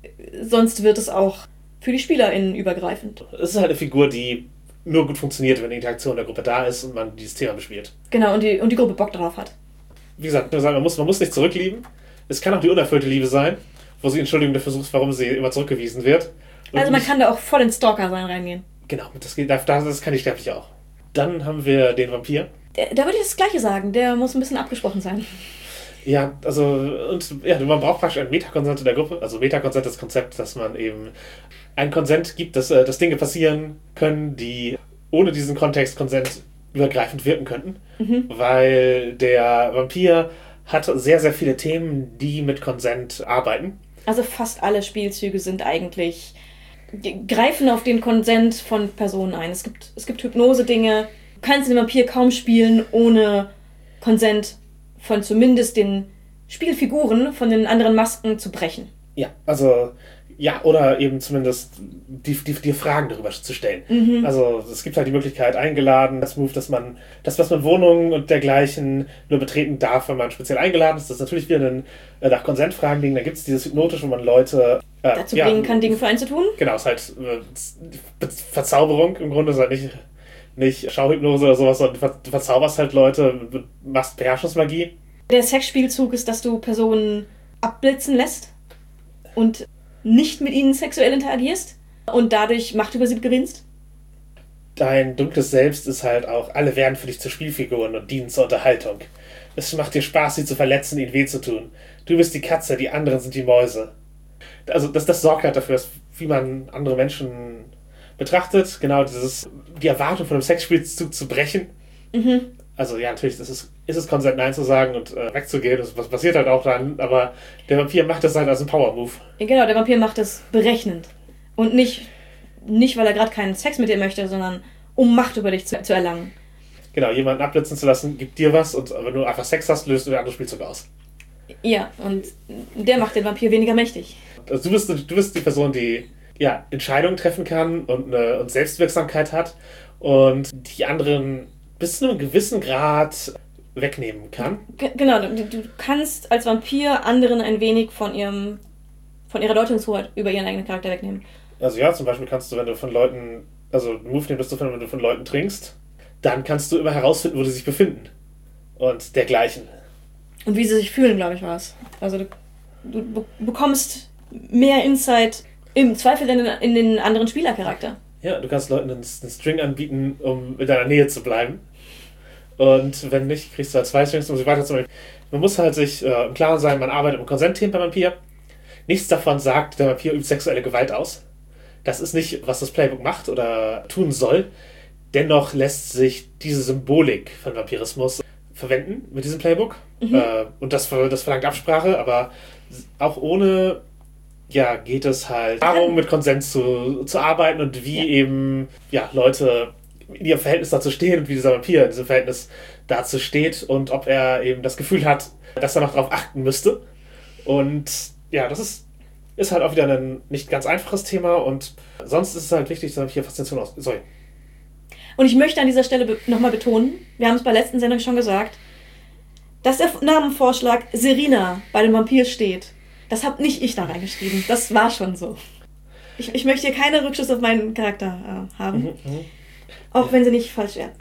sonst wird es auch für die SpielerInnen übergreifend. Es ist halt eine Figur, die nur gut funktioniert, wenn die Interaktion der Gruppe da ist und man dieses Thema bespielt. Genau, und die, und die Gruppe Bock drauf hat. Wie gesagt, man muss, man muss nicht zurücklieben. Es kann auch die unerfüllte Liebe sein, wo sie Entschuldigung dafür sucht, warum sie immer zurückgewiesen wird. Und Also man nicht- kann da auch voll in Stalker sein reingehen. Genau, das, geht, das, das kann die Sterbliche auch. Dann haben wir den Vampir. Der, da würde ich das Gleiche sagen. Der muss ein bisschen abgesprochen sein. Ja, also, und ja, man braucht praktisch ein Metakonsent in der Gruppe. Also Metakonsent ist das Konzept, dass man eben ein Konsent gibt, dass, äh, dass Dinge passieren können, die ohne diesen Kontext Konsent übergreifend wirken könnten. Mhm. Weil der Vampir hat sehr, sehr viele Themen, die mit Konsent arbeiten. Also fast alle Spielzüge sind eigentlich, die greifen auf den Konsent von Personen ein. Es gibt, es gibt Hypnose-Dinge. Du kannst den Vampir kaum spielen ohne Konsent von zumindest den Spielfiguren von den anderen Masken zu brechen. Ja, also, ja, oder eben zumindest die, die, die Fragen darüber zu stellen. Mhm. Also, es gibt halt die Möglichkeit, eingeladen, das Move, dass man, das, was man Wohnungen und dergleichen nur betreten darf, wenn man speziell eingeladen ist, das ist natürlich wieder ein äh, nach Konsent-Fragen Ding, da gibt es dieses Hypnotische, wo man Leute äh, Dazu ja, bringen kann, Dinge für einen zu tun. Genau, ist halt äh, Verzauberung im Grunde, ist halt nicht, nicht Schauhypnose oder sowas, sondern du, ver du verzauberst halt Leute, du machst Beherrschungsmagie. Der Sexspielzug ist, dass du Personen abblitzen lässt und nicht mit ihnen sexuell interagierst und dadurch Macht über sie gewinnst. Dein dunkles Selbst ist halt auch, alle werden für dich zu Spielfiguren und dienen zur Unterhaltung. Es macht dir Spaß, sie zu verletzen, ihnen weh zu tun. Du bist die Katze, die anderen sind die Mäuse. Also das, das sorgt halt dafür, dass, wie man andere Menschen betrachtet, genau dieses, die Erwartung von einem Sexspielzug zu brechen. Mhm. Also ja, natürlich, das ist, ist es Consent Nein zu sagen und äh, wegzugehen. Das passiert halt auch dann, aber der Vampir macht das halt als ein Power-Move. Ja, genau, der Vampir macht das berechnend. Und nicht, nicht weil er gerade keinen Sex mit dir möchte, sondern um Macht über dich zu, zu erlangen. Genau, jemanden abblitzen zu lassen, gibt dir was und wenn du einfach Sex hast, löst du den anderen Spielzug aus. Ja, und der macht den Vampir weniger mächtig. Also du bist, du bist die Person, die ja, Entscheidungen treffen kann und, eine, und Selbstwirksamkeit hat und die anderen bis zu einem gewissen Grad wegnehmen kann. G genau, du, du kannst als Vampir anderen ein wenig von ihrem von ihrer Deutungshoheit über ihren eigenen Charakter wegnehmen. Also ja, zum Beispiel kannst du, wenn du von Leuten, also einen Move nehmen, bist du, wenn du von Leuten trinkst, dann kannst du immer herausfinden, wo sie sich befinden. Und dergleichen. Und wie sie sich fühlen, glaube ich, war es. Also du, du bekommst mehr Insight im Zweifel in den, in den anderen Spielercharakter. Ja, du kannst Leuten einen, einen String anbieten, um in deiner Nähe zu bleiben. Und wenn nicht, kriegst du halt zwei Strings, um sie weiterzumachen. Man muss halt sich äh, im Klaren sein, man arbeitet im Konsent-Team beim Vampir. Nichts davon sagt, der Vampir übt sexuelle Gewalt aus. Das ist nicht, was das Playbook macht oder tun soll. Dennoch lässt sich diese Symbolik von Vampirismus verwenden mit diesem Playbook. Mhm. Äh, und das, das verlangt Absprache, aber auch ohne, ja, geht es halt darum, mit Konsens zu, zu arbeiten und wie ja. eben ja, Leute in ihrem Verhältnis dazu stehen und wie dieser Vampir in diesem Verhältnis dazu steht und ob er eben das Gefühl hat, dass er noch darauf achten müsste. Und ja, das ist, ist halt auch wieder ein nicht ganz einfaches Thema und sonst ist es halt wichtig, dass Vampir Faszination aus... Sorry. Und ich möchte an dieser Stelle be nochmal betonen, wir haben es bei der letzten Sendung schon gesagt, dass der Namenvorschlag Serena bei dem Vampir steht. Das habe nicht ich da reingeschrieben. Das war schon so. Ich, ich möchte hier keine Rückschlüsse auf meinen Charakter äh, haben. Mhm, mh. Auch wenn sie nicht falsch wären.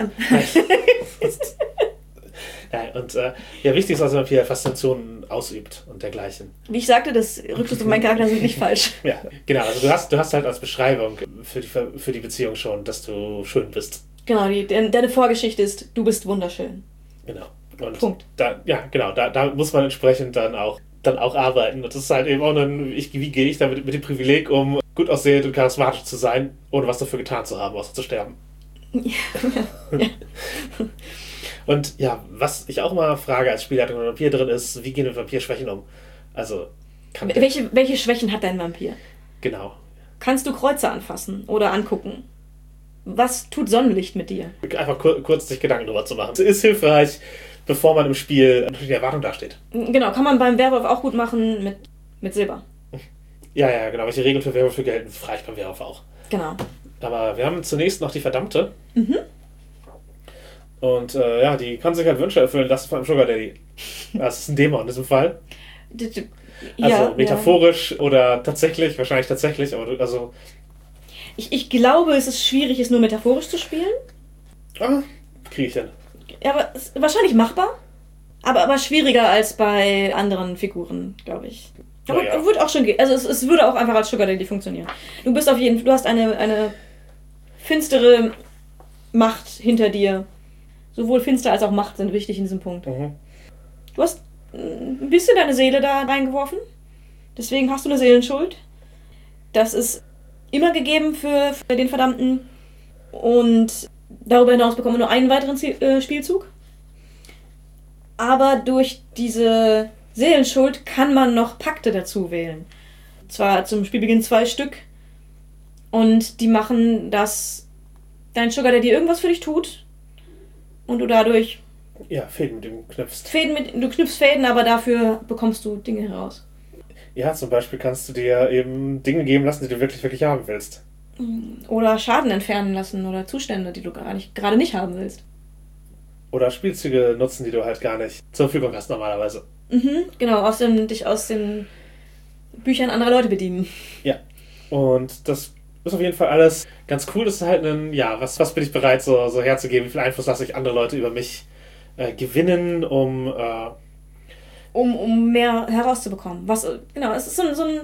Nein, und äh, ja, wichtig ist, dass man hier Faszinationen ausübt und dergleichen. Wie ich sagte, das Rückschlüsse auf meinen Charakter sind nicht falsch. Ja, genau. Also du hast, du hast halt als Beschreibung für die, für die Beziehung schon, dass du schön bist. Genau, die, deine Vorgeschichte ist, du bist wunderschön. Genau. Und Punkt. Da, ja, genau. Da, da muss man entsprechend dann auch, dann auch arbeiten. Und das ist halt eben auch ein, ich, wie gehe ich da mit, mit dem Privileg um, gut aussehend und charismatisch zu sein, ohne was dafür getan zu haben, außer zu sterben. Ja. Ja. Und ja, was ich auch immer frage als Spielleitung, wenn ein Vampir drin ist, wie gehen wir mit Vampirschwächen um? Also, kann welche, welche Schwächen hat dein Vampir? Genau. Kannst du Kreuze anfassen oder angucken? Was tut Sonnenlicht mit dir? Einfach kur kurz sich Gedanken drüber zu machen. Es ist hilfreich, bevor man im Spiel natürlich die Erwartung dasteht. Genau, kann man beim Werwolf auch gut machen mit, mit Silber. Ja, ja, genau. Welche Regeln für Werwölfe gelten, frage ich beim Werwolf auch. Genau. Aber wir haben zunächst noch die Verdammte. Mhm. Und äh, ja, die kann sich halt Wünsche erfüllen lassen von einem Sugar Daddy. Das ist ein Dämon in diesem Fall. Ja, also metaphorisch ja. Oder tatsächlich, wahrscheinlich tatsächlich, aber also... Ich, ich glaube, es ist schwierig, es nur metaphorisch zu spielen. Ah, kriege ich denn? Ja, aber es ist wahrscheinlich machbar. Aber, aber schwieriger als bei anderen Figuren, glaube ich. Aber ja. Wird auch schon gehen. Also es, es würde auch einfach als Sugar Daddy funktionieren. Du bist auf jeden Fall, du hast eine, eine finstere Macht hinter dir. Sowohl finster als auch Macht sind wichtig in diesem Punkt. Mhm. Du hast ein bisschen deine Seele da reingeworfen. Deswegen hast du eine Seelenschuld. Das ist immer gegeben für, für den Verdammten. Und darüber hinaus bekommen wir nur einen weiteren Ziel, äh, Spielzug. Aber durch diese Seelenschuld kann man noch Pakte dazu wählen. Zwar zum Spielbeginn zwei Stück. Und die machen, dass dein Sugar Daddy irgendwas für dich tut. Und du dadurch... Ja, Fäden mit dem knüpfst. Fäden mit, du knüpfst Fäden, aber dafür bekommst du Dinge heraus. Ja, zum Beispiel kannst du dir eben Dinge geben lassen, die du wirklich, wirklich haben willst. Oder Schaden entfernen lassen oder Zustände, die du gar nicht, gerade nicht haben willst. Oder Spielzüge nutzen, die du halt gar nicht zur Verfügung hast normalerweise. Mhm, genau, aus dem, dich aus den Büchern anderer Leute bedienen. Ja, und das ist auf jeden Fall alles ganz cool. Das ist halt ein, ja, was, was bin ich bereit so, so herzugeben? Wie viel Einfluss lasse ich andere Leute über mich äh, gewinnen, um... Äh, um, um mehr herauszubekommen. Was, genau, es ist so, so ein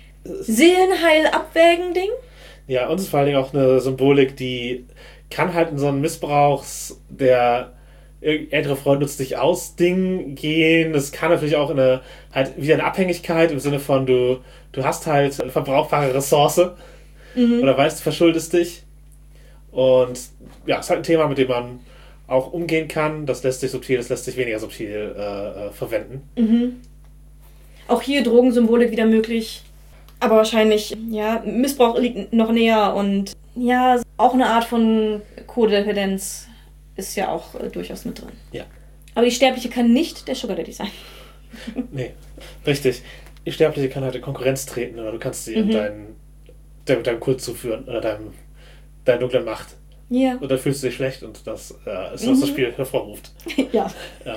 Seelenheil-Abwägen-Ding. Ja, und es ist vor allen Dingen auch eine Symbolik, die kann halt in so einen Missbrauchs, der ältere Freund nutzt dich aus Ding gehen. Es kann natürlich auch in eine, halt wieder eine Abhängigkeit im Sinne von du, du hast halt eine verbrauchbare Ressource mhm. oder weißt, du verschuldest dich. Und ja, es ist halt ein Thema, mit dem man auch umgehen kann. Das lässt sich subtil, das lässt sich weniger subtil äh, äh, verwenden. Mhm. Auch hier Drogensymbolik wieder möglich. Aber wahrscheinlich, ja, Missbrauch liegt noch näher und ja, auch eine Art von Kodependenz ist ja auch äh, durchaus mit drin. Ja. Aber die Sterbliche kann nicht der Sugar Daddy sein. Nee, richtig. Die Sterbliche kann halt in Konkurrenz treten oder du kannst sie mhm. deinen, deinem, deinem Kult zuführen oder deinem, deiner dunklen Macht. Ja. Und dann fühlst du dich schlecht und das äh, ist, was mhm. das Spiel hervorruft. Ja. ja.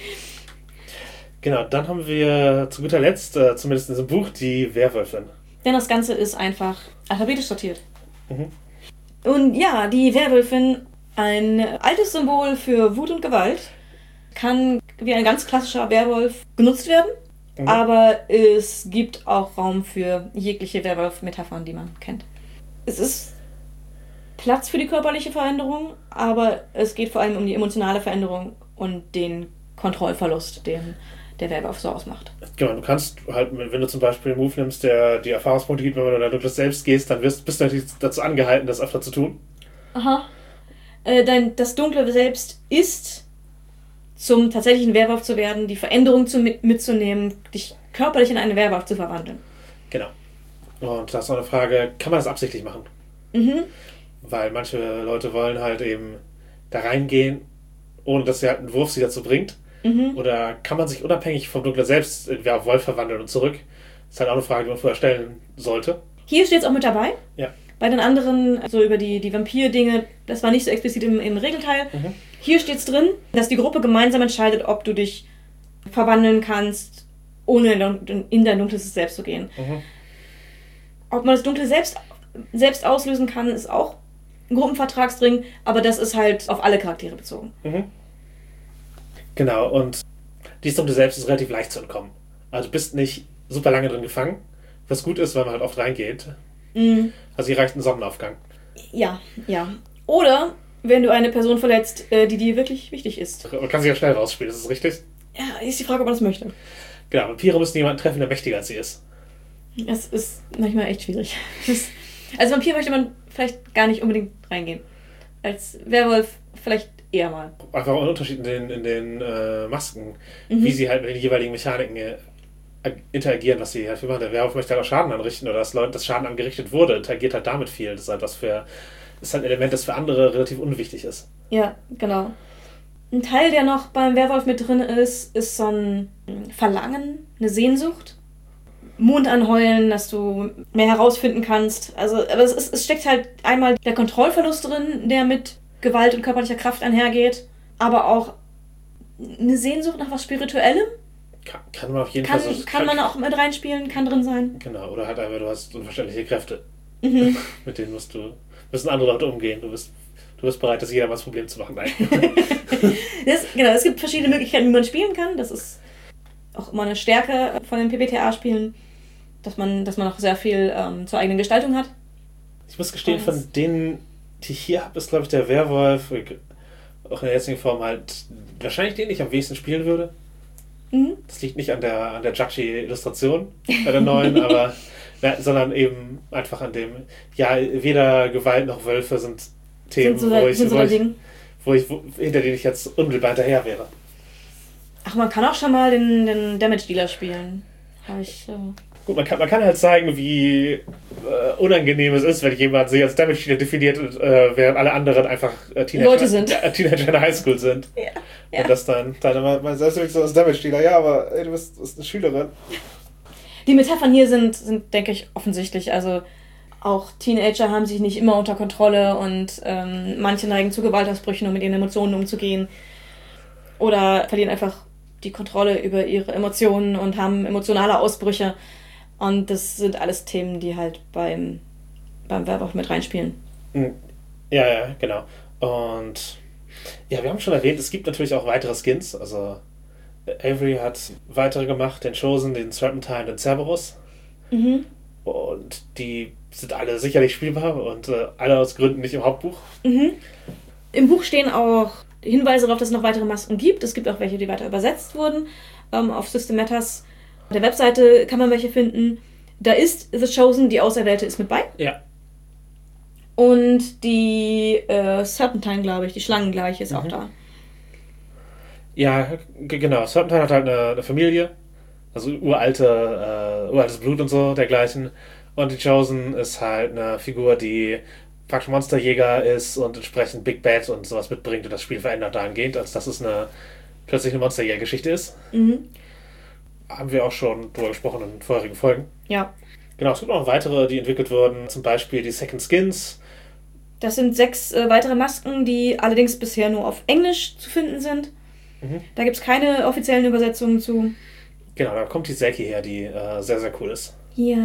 Genau, dann haben wir zu guter Letzt, äh, zumindest in diesem Buch, die Werwölfin. Denn das Ganze ist einfach alphabetisch sortiert. Mhm. Und ja, die Werwölfin, ein altes Symbol für Wut und Gewalt, kann wie ein ganz klassischer Werwolf genutzt werden. Mhm. Aber es gibt auch Raum für jegliche Werwolf-Metaphern, die man kennt. Es ist Platz für die körperliche Veränderung, aber es geht vor allem um die emotionale Veränderung und den Kontrollverlust, den der Werwolf so ausmacht. Genau, du kannst halt, wenn du zum Beispiel einen Move nimmst, der die Erfahrungspunkte gibt, wenn du in dein dunkles Selbst gehst, dann wirst, bist du natürlich dazu angehalten, das öfter zu tun. Aha. Äh, dein, das dunkle Selbst ist, zum tatsächlichen Werwolf zu werden, die Veränderung zu, mitzunehmen, dich körperlich in einen Werwolf zu verwandeln. Genau. Und da ist noch eine Frage, kann man das absichtlich machen? Mhm. Weil manche Leute wollen halt eben da reingehen, ohne dass sie halt einen Wurf sie dazu bringt. Mhm. Oder kann man sich unabhängig vom dunklen Selbst entweder auf Wolf verwandeln und zurück? Das ist halt auch eine Frage, die man vorher stellen sollte. Hier steht es auch mit dabei. Ja. Bei den anderen, so über die, die Vampir-Dinge, das war nicht so explizit im, im Regelteil. Mhm. Hier steht es drin, dass die Gruppe gemeinsam entscheidet, ob du dich verwandeln kannst, ohne in dein dunkles Selbst zu gehen. Mhm. Ob man das dunkle Selbst, selbst auslösen kann, ist auch ein Gruppenvertragsding, aber das ist halt auf alle Charaktere bezogen. Mhm. Genau, und dieses dunkle Selbst ist relativ leicht zu entkommen. Also du bist nicht super lange drin gefangen, was gut ist, weil man halt oft reingeht. Mhm. Also hier reicht ein Sonnenaufgang. Ja, ja. Oder wenn du eine Person verletzt, die dir wirklich wichtig ist. Man kann sich ja schnell rausspielen, ist das richtig? Ja, ist die Frage, ob man das möchte. Genau, Vampire müssen jemanden treffen, der mächtiger als sie ist. Es ist manchmal echt schwierig. Als Vampir möchte man vielleicht gar nicht unbedingt reingehen. Als Werwolf vielleicht eher mal. Einfach ein Unterschied in den, in den äh, Masken, mhm. wie sie halt mit den jeweiligen Mechaniken äh, interagieren, was sie halt für machen. Der Werwolf möchte halt auch Schaden anrichten oder dass Leute, dass Schaden angerichtet wurde, interagiert halt damit viel. Das ist halt was für, das ist halt ein Element, das für andere relativ unwichtig ist. Ja, genau. Ein Teil, der noch beim Werwolf mit drin ist, ist so ein Verlangen, eine Sehnsucht. Mond anheulen, dass du mehr herausfinden kannst. Also, aber es, ist, es steckt halt einmal der Kontrollverlust drin, der mit Gewalt und körperlicher Kraft einhergeht, aber auch eine Sehnsucht nach was Spirituellem. Kann, kann man auf jeden kann, Fall so... Kann man auch mit reinspielen, kann drin sein. Genau, oder halt einfach, du hast unverständliche Kräfte. Mhm. Mit denen musst du, müssen andere Leute umgehen. Du bist, du bist bereit, das jedermanns Problem zu machen. Nein. das, genau, es gibt verschiedene Möglichkeiten, wie man spielen kann. Das ist auch immer eine Stärke von den P B T A-Spielen, dass man, dass man auch sehr viel ähm, zur eigenen Gestaltung hat. Ich muss gestehen, von denen, die ich hier habe, ist, glaube ich, der Werwolf, auch in der jetzigen Form halt, wahrscheinlich den ich am wenigsten spielen würde. Mhm. Das liegt nicht an der, an der Judgy-Illustration bei der neuen, aber na, sondern eben einfach an dem, ja, weder Gewalt noch Wölfe sind Themen, sind so wo, da, ich, sind so wo, ich, wo ich, wo, hinter denen ich jetzt unmittelbar hinterher wäre. Ach, man kann auch schon mal den, den Damage-Dealer spielen. Habe ich... Äh Gut, man kann, man kann halt zeigen, wie äh, unangenehm es ist, wenn jemand sich als Damage-Dealer definiert, äh, während alle anderen einfach äh, Teenager, Leute sind. Äh, Teenager in der Highschool sind. Ja. Ja. Und das dann, dann man selbst so als Damage-Dealer, ja, aber ey, du bist, bist eine Schülerin. Die Metaphern hier sind, sind, denke ich, offensichtlich. Also auch Teenager haben sich nicht immer unter Kontrolle und ähm, manche neigen zu Gewaltausbrüchen, um mit ihren Emotionen umzugehen. Oder verlieren einfach die Kontrolle über ihre Emotionen und haben emotionale Ausbrüche. Und das sind alles Themen, die halt beim, beim Verb auch mit reinspielen. Ja, ja, genau. Und ja, wir haben schon erwähnt, es gibt natürlich auch weitere Skins. Also Avery hat weitere gemacht, den Chosen, den Serpentine, den Cerberus. Mhm. Und die sind alle sicherlich spielbar und äh, alle aus Gründen nicht im Hauptbuch. Mhm. Im Buch stehen auch Hinweise darauf, dass es noch weitere Masken gibt. Es gibt auch welche, die weiter übersetzt wurden. Ähm, auf System Matters der Webseite kann man welche finden. Da ist The Chosen, die Auserwählte, ist mit bei. Ja. Und die äh, Serpentine, glaube ich, die Schlangengleiche, ist mhm. auch da. Ja, g- genau. Serpentine hat halt eine, eine Familie. Also uralte, äh, uraltes Blut und so, dergleichen. Und die Chosen ist halt eine Figur, die praktisch Monsterjäger ist und entsprechend Big Bad und sowas mitbringt und das Spiel verändert dahingehend, als dass es eine, plötzlich eine Monsterjäger-Geschichte ist. Mhm. Haben wir auch schon drüber gesprochen in vorherigen Folgen. Ja. Genau, es gibt noch weitere, die entwickelt wurden. Zum Beispiel die Second Skins. Das sind sechs äh, weitere Masken, die allerdings bisher nur auf Englisch zu finden sind. Mhm. Da gibt es keine offiziellen Übersetzungen zu. Genau, da kommt die Selkie her, die äh, sehr, sehr cool ist. Ja.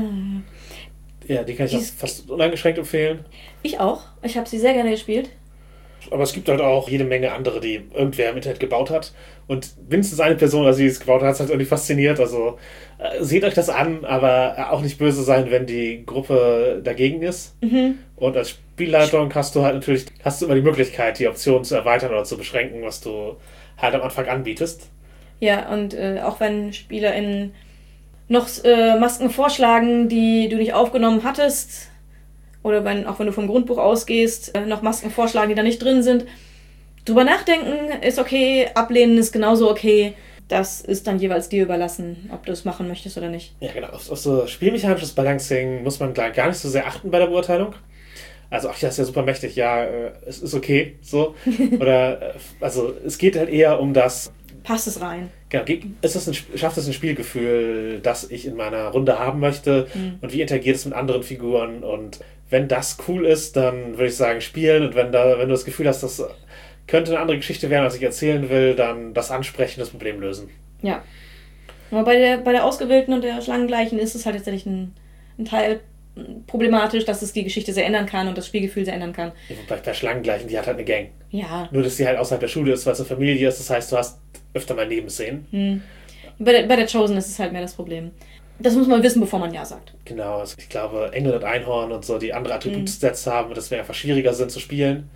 Ja, die kann ich die auch fast uneingeschränkt empfehlen. Ich auch. Ich habe sie sehr gerne gespielt. Aber es gibt halt auch jede Menge andere, die irgendwer im Internet gebaut hat. Und mindestens eine Person, also die es gebaut hat, hat es halt irgendwie fasziniert. Also äh, seht euch das an, aber auch nicht böse sein, wenn die Gruppe dagegen ist. Mhm. Und als Spielleitung hast du halt natürlich hast du immer die Möglichkeit, die Optionen zu erweitern oder zu beschränken, was du halt am Anfang anbietest. Ja, und äh, auch wenn SpielerInnen noch äh, Masken vorschlagen, die du nicht aufgenommen hattest, oder wenn, auch wenn du vom Grundbuch ausgehst, äh, noch Masken vorschlagen, die da nicht drin sind, drüber nachdenken ist okay, ablehnen ist genauso okay. Das ist dann jeweils dir überlassen, ob du es machen möchtest oder nicht. Ja, genau. Auf, auf so spielmechanisches Balancing muss man klar gar nicht so sehr achten bei der Beurteilung. Also, ach ja, ist ja super mächtig, ja, äh, es ist okay, so. Oder, äh, also, es geht halt eher um das... Passt es rein? Genau, ist es ein, schafft es ein Spielgefühl, das ich in meiner Runde haben möchte mhm. und wie interagiert es mit anderen Figuren und wenn das cool ist, dann würde ich sagen spielen und wenn da, wenn du das Gefühl hast, das könnte eine andere Geschichte werden, als ich erzählen will, dann das Ansprechen, das Problem lösen. Ja. Aber bei der, bei der Ausgewählten und der Schlangengleichen ist es halt tatsächlich ein, ein Teil problematisch, dass es die Geschichte sehr ändern kann und das Spielgefühl sehr ändern kann. Ja, bei der Schlangengleichen, die hat halt eine Gang. Ja. Nur, dass die halt außerhalb der Schule ist, weil es eine Familie ist, das heißt, du hast öfter mal Nebenszenen. Hm. Bei der, bei der Chosen ist es halt mehr das Problem. Das muss man wissen, bevor man Ja sagt. Genau, also ich glaube, Engel und Einhorn und so, die andere Attributsets mhm. haben, dass wir einfach schwieriger sind zu spielen.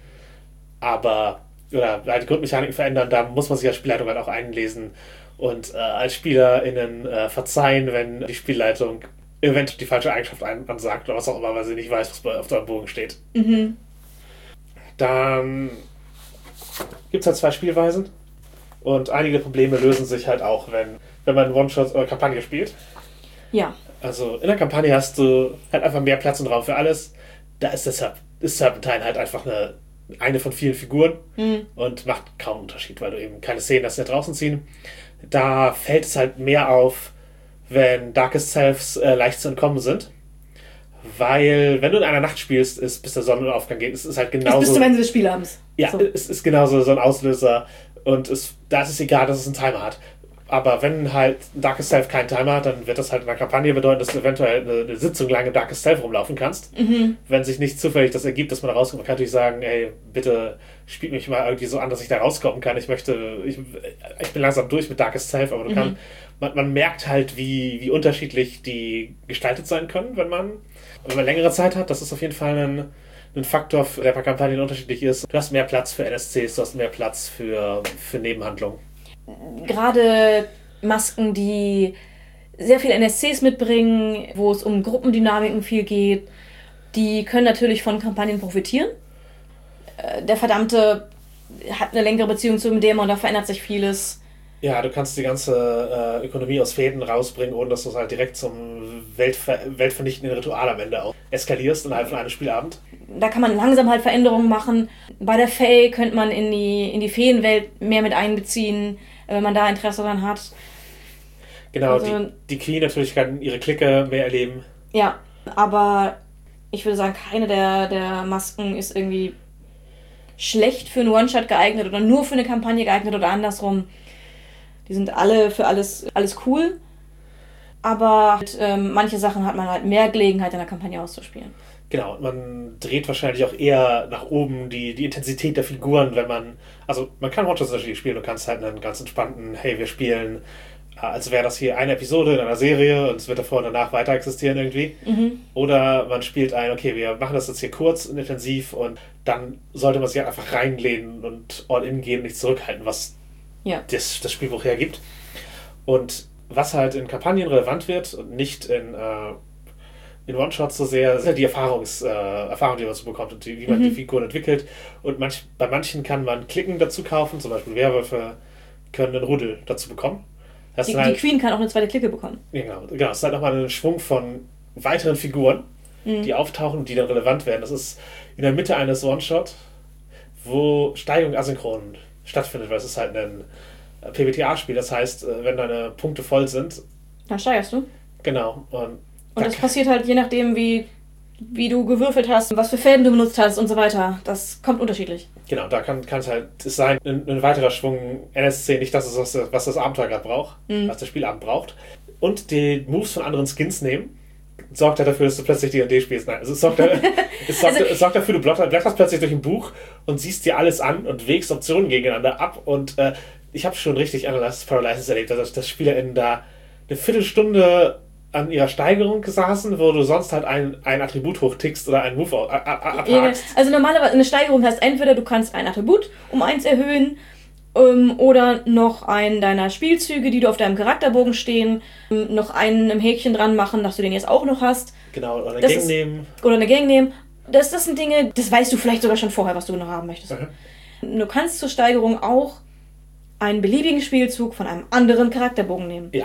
Aber, oder halt die Grundmechaniken verändern, da muss man sich als Spielleitung halt auch einlesen und äh, als SpielerInnen äh, verzeihen, wenn die Spielleitung eventuell die falsche Eigenschaft ansagt oder was auch immer, weil sie nicht weiß, was auf deinem Bogen steht. Mhm. Dann gibt es halt zwei Spielweisen und einige Probleme lösen sich halt auch, wenn, wenn man One-Shot oder Kampagne spielt. Ja. Also in der Kampagne hast du halt einfach mehr Platz und Raum für alles. Da ist deshalb ist Serpentine halt einfach eine, eine von vielen Figuren mhm. und macht kaum einen Unterschied, weil du eben keine Szenen hast, die da draußen ziehen. Da fällt es halt mehr auf, wenn Darkest Selves äh, leicht zu entkommen sind. Weil, wenn du in einer Nacht spielst, ist, bis der Sonnenaufgang geht, es ist halt genauso... Bis zum Ende des Spielabends. Ja, so. Es ist genauso so ein Auslöser. Und es, da ist es egal, dass es einen Timer hat. Aber wenn halt Darkest Self keinen Timer hat, dann wird das halt in der Kampagne bedeuten, dass du eventuell eine, eine Sitzung lang im Darkest Self rumlaufen kannst. Mhm. Wenn sich nicht zufällig das ergibt, dass man da rauskommt, man kann natürlich sagen, ey, bitte spielt mich mal irgendwie so an, dass ich da rauskommen kann. Ich möchte, ich, ich bin langsam durch mit Darkest Self, aber du mhm. kann, man, man merkt halt, wie, wie unterschiedlich die gestaltet sein können, wenn man, wenn man längere Zeit hat. Das ist auf jeden Fall ein, ein Faktor, der bei Kampagnen unterschiedlich ist. Du hast mehr Platz für N S Cs, du hast mehr Platz für, für Nebenhandlungen. Gerade Masken, die sehr viele N S Cs mitbringen, wo es um Gruppendynamiken viel geht, die können natürlich von Kampagnen profitieren. Der Verdammte hat eine längere Beziehung zu dem Dämon, da verändert sich vieles. Ja, du kannst die ganze äh, Ökonomie aus Fäden rausbringen, ohne dass du es halt direkt zum Weltver- weltvernichtenden Ritual am Ende auch eskalierst innerhalb von einem Spielabend. Da kann man langsam halt Veränderungen machen. Bei der Fae könnte man in die, in die Feenwelt mehr mit einbeziehen, wenn man da Interesse daran hat. Genau, Also, die, die Queen natürlich kann ihre Clique mehr erleben. Ja, aber ich würde sagen, keine der, der Masken ist irgendwie schlecht für einen One-Shot geeignet oder nur für eine Kampagne geeignet oder andersrum. Die sind alle für alles, alles cool. Aber halt, ähm, manche Sachen hat man halt mehr Gelegenheit in der Kampagne auszuspielen. Genau, man dreht wahrscheinlich auch eher nach oben die, die Intensität der Figuren, wenn man, also man kann One-Shots natürlich spielen, du kannst halt einen ganz entspannten, hey, wir spielen, äh, als wäre das hier eine Episode in einer Serie und es wird davor und danach weiter existieren irgendwie. Mhm. Oder man spielt ein, okay, wir machen das jetzt hier kurz und intensiv und dann sollte man sich halt einfach reinlehnen und all in gehen und nicht zurückhalten, was Ja. das, das Spielbuch hergibt. Und was halt in Kampagnen relevant wird und nicht in, äh, in One-Shots so sehr, sind die Erfahrungs, äh, Erfahrung, die man so bekommt und die, wie man Mhm. die Figuren entwickelt. Und manch, bei manchen kann man Klicken dazu kaufen, zum Beispiel Werwölfe können einen Rudel dazu bekommen. Das Die, ist die halt, Queen kann auch eine zweite Clique bekommen. ja, genau, genau, es ist halt nochmal ein Schwung von weiteren Figuren, Mhm. die auftauchen und die dann relevant werden. Das ist in der Mitte eines One-Shot, wo Steigerung asynchron stattfindet, weil es ist halt ein P B T A-Spiel. Das heißt, äh, wenn deine Punkte voll sind, Dann steigerst du. genau. Und, Und das passiert halt je nachdem, wie, wie du gewürfelt hast, was für Fäden du benutzt hast und so weiter. Das kommt unterschiedlich. Genau, da kann es halt sein, ein, ein weiterer Schwung N S C, nicht das ist, was, was das Abenteuer gerade braucht, Mhm. was der Spielabend braucht. Und die Moves von anderen Skins nehmen, sorgt halt dafür, dass du plötzlich D und D spielst. Nein, also es sorgt, da, es sorgt, Also- es sorgt dafür, du blätter- blätterst plötzlich durch ein Buch und siehst dir alles an und wägst Optionen gegeneinander ab. Und äh, ich habe schon richtig Analysis Paralysis erlebt, dass, dass SpielerInnen da eine Viertelstunde an ihrer Steigerung saßen, wo du sonst halt ein, ein Attribut hochtickst oder einen Move ab- ab- abhakst. Also normalerweise eine Steigerung heißt entweder du kannst ein Attribut um eins erhöhen ähm, oder noch einen deiner Spielzüge, die du auf deinem Charakterbogen stehen, ähm, noch einen im Häkchen dran machen, dass du den jetzt auch noch hast. Genau, oder eine Das Gang ist- nehmen. Oder eine Gang nehmen. Das, das sind Dinge, das weißt du vielleicht sogar schon vorher, was du noch haben möchtest. Mhm. Du kannst zur Steigerung auch einen beliebigen Spielzug von einem anderen Charakterbogen nehmen. Ja.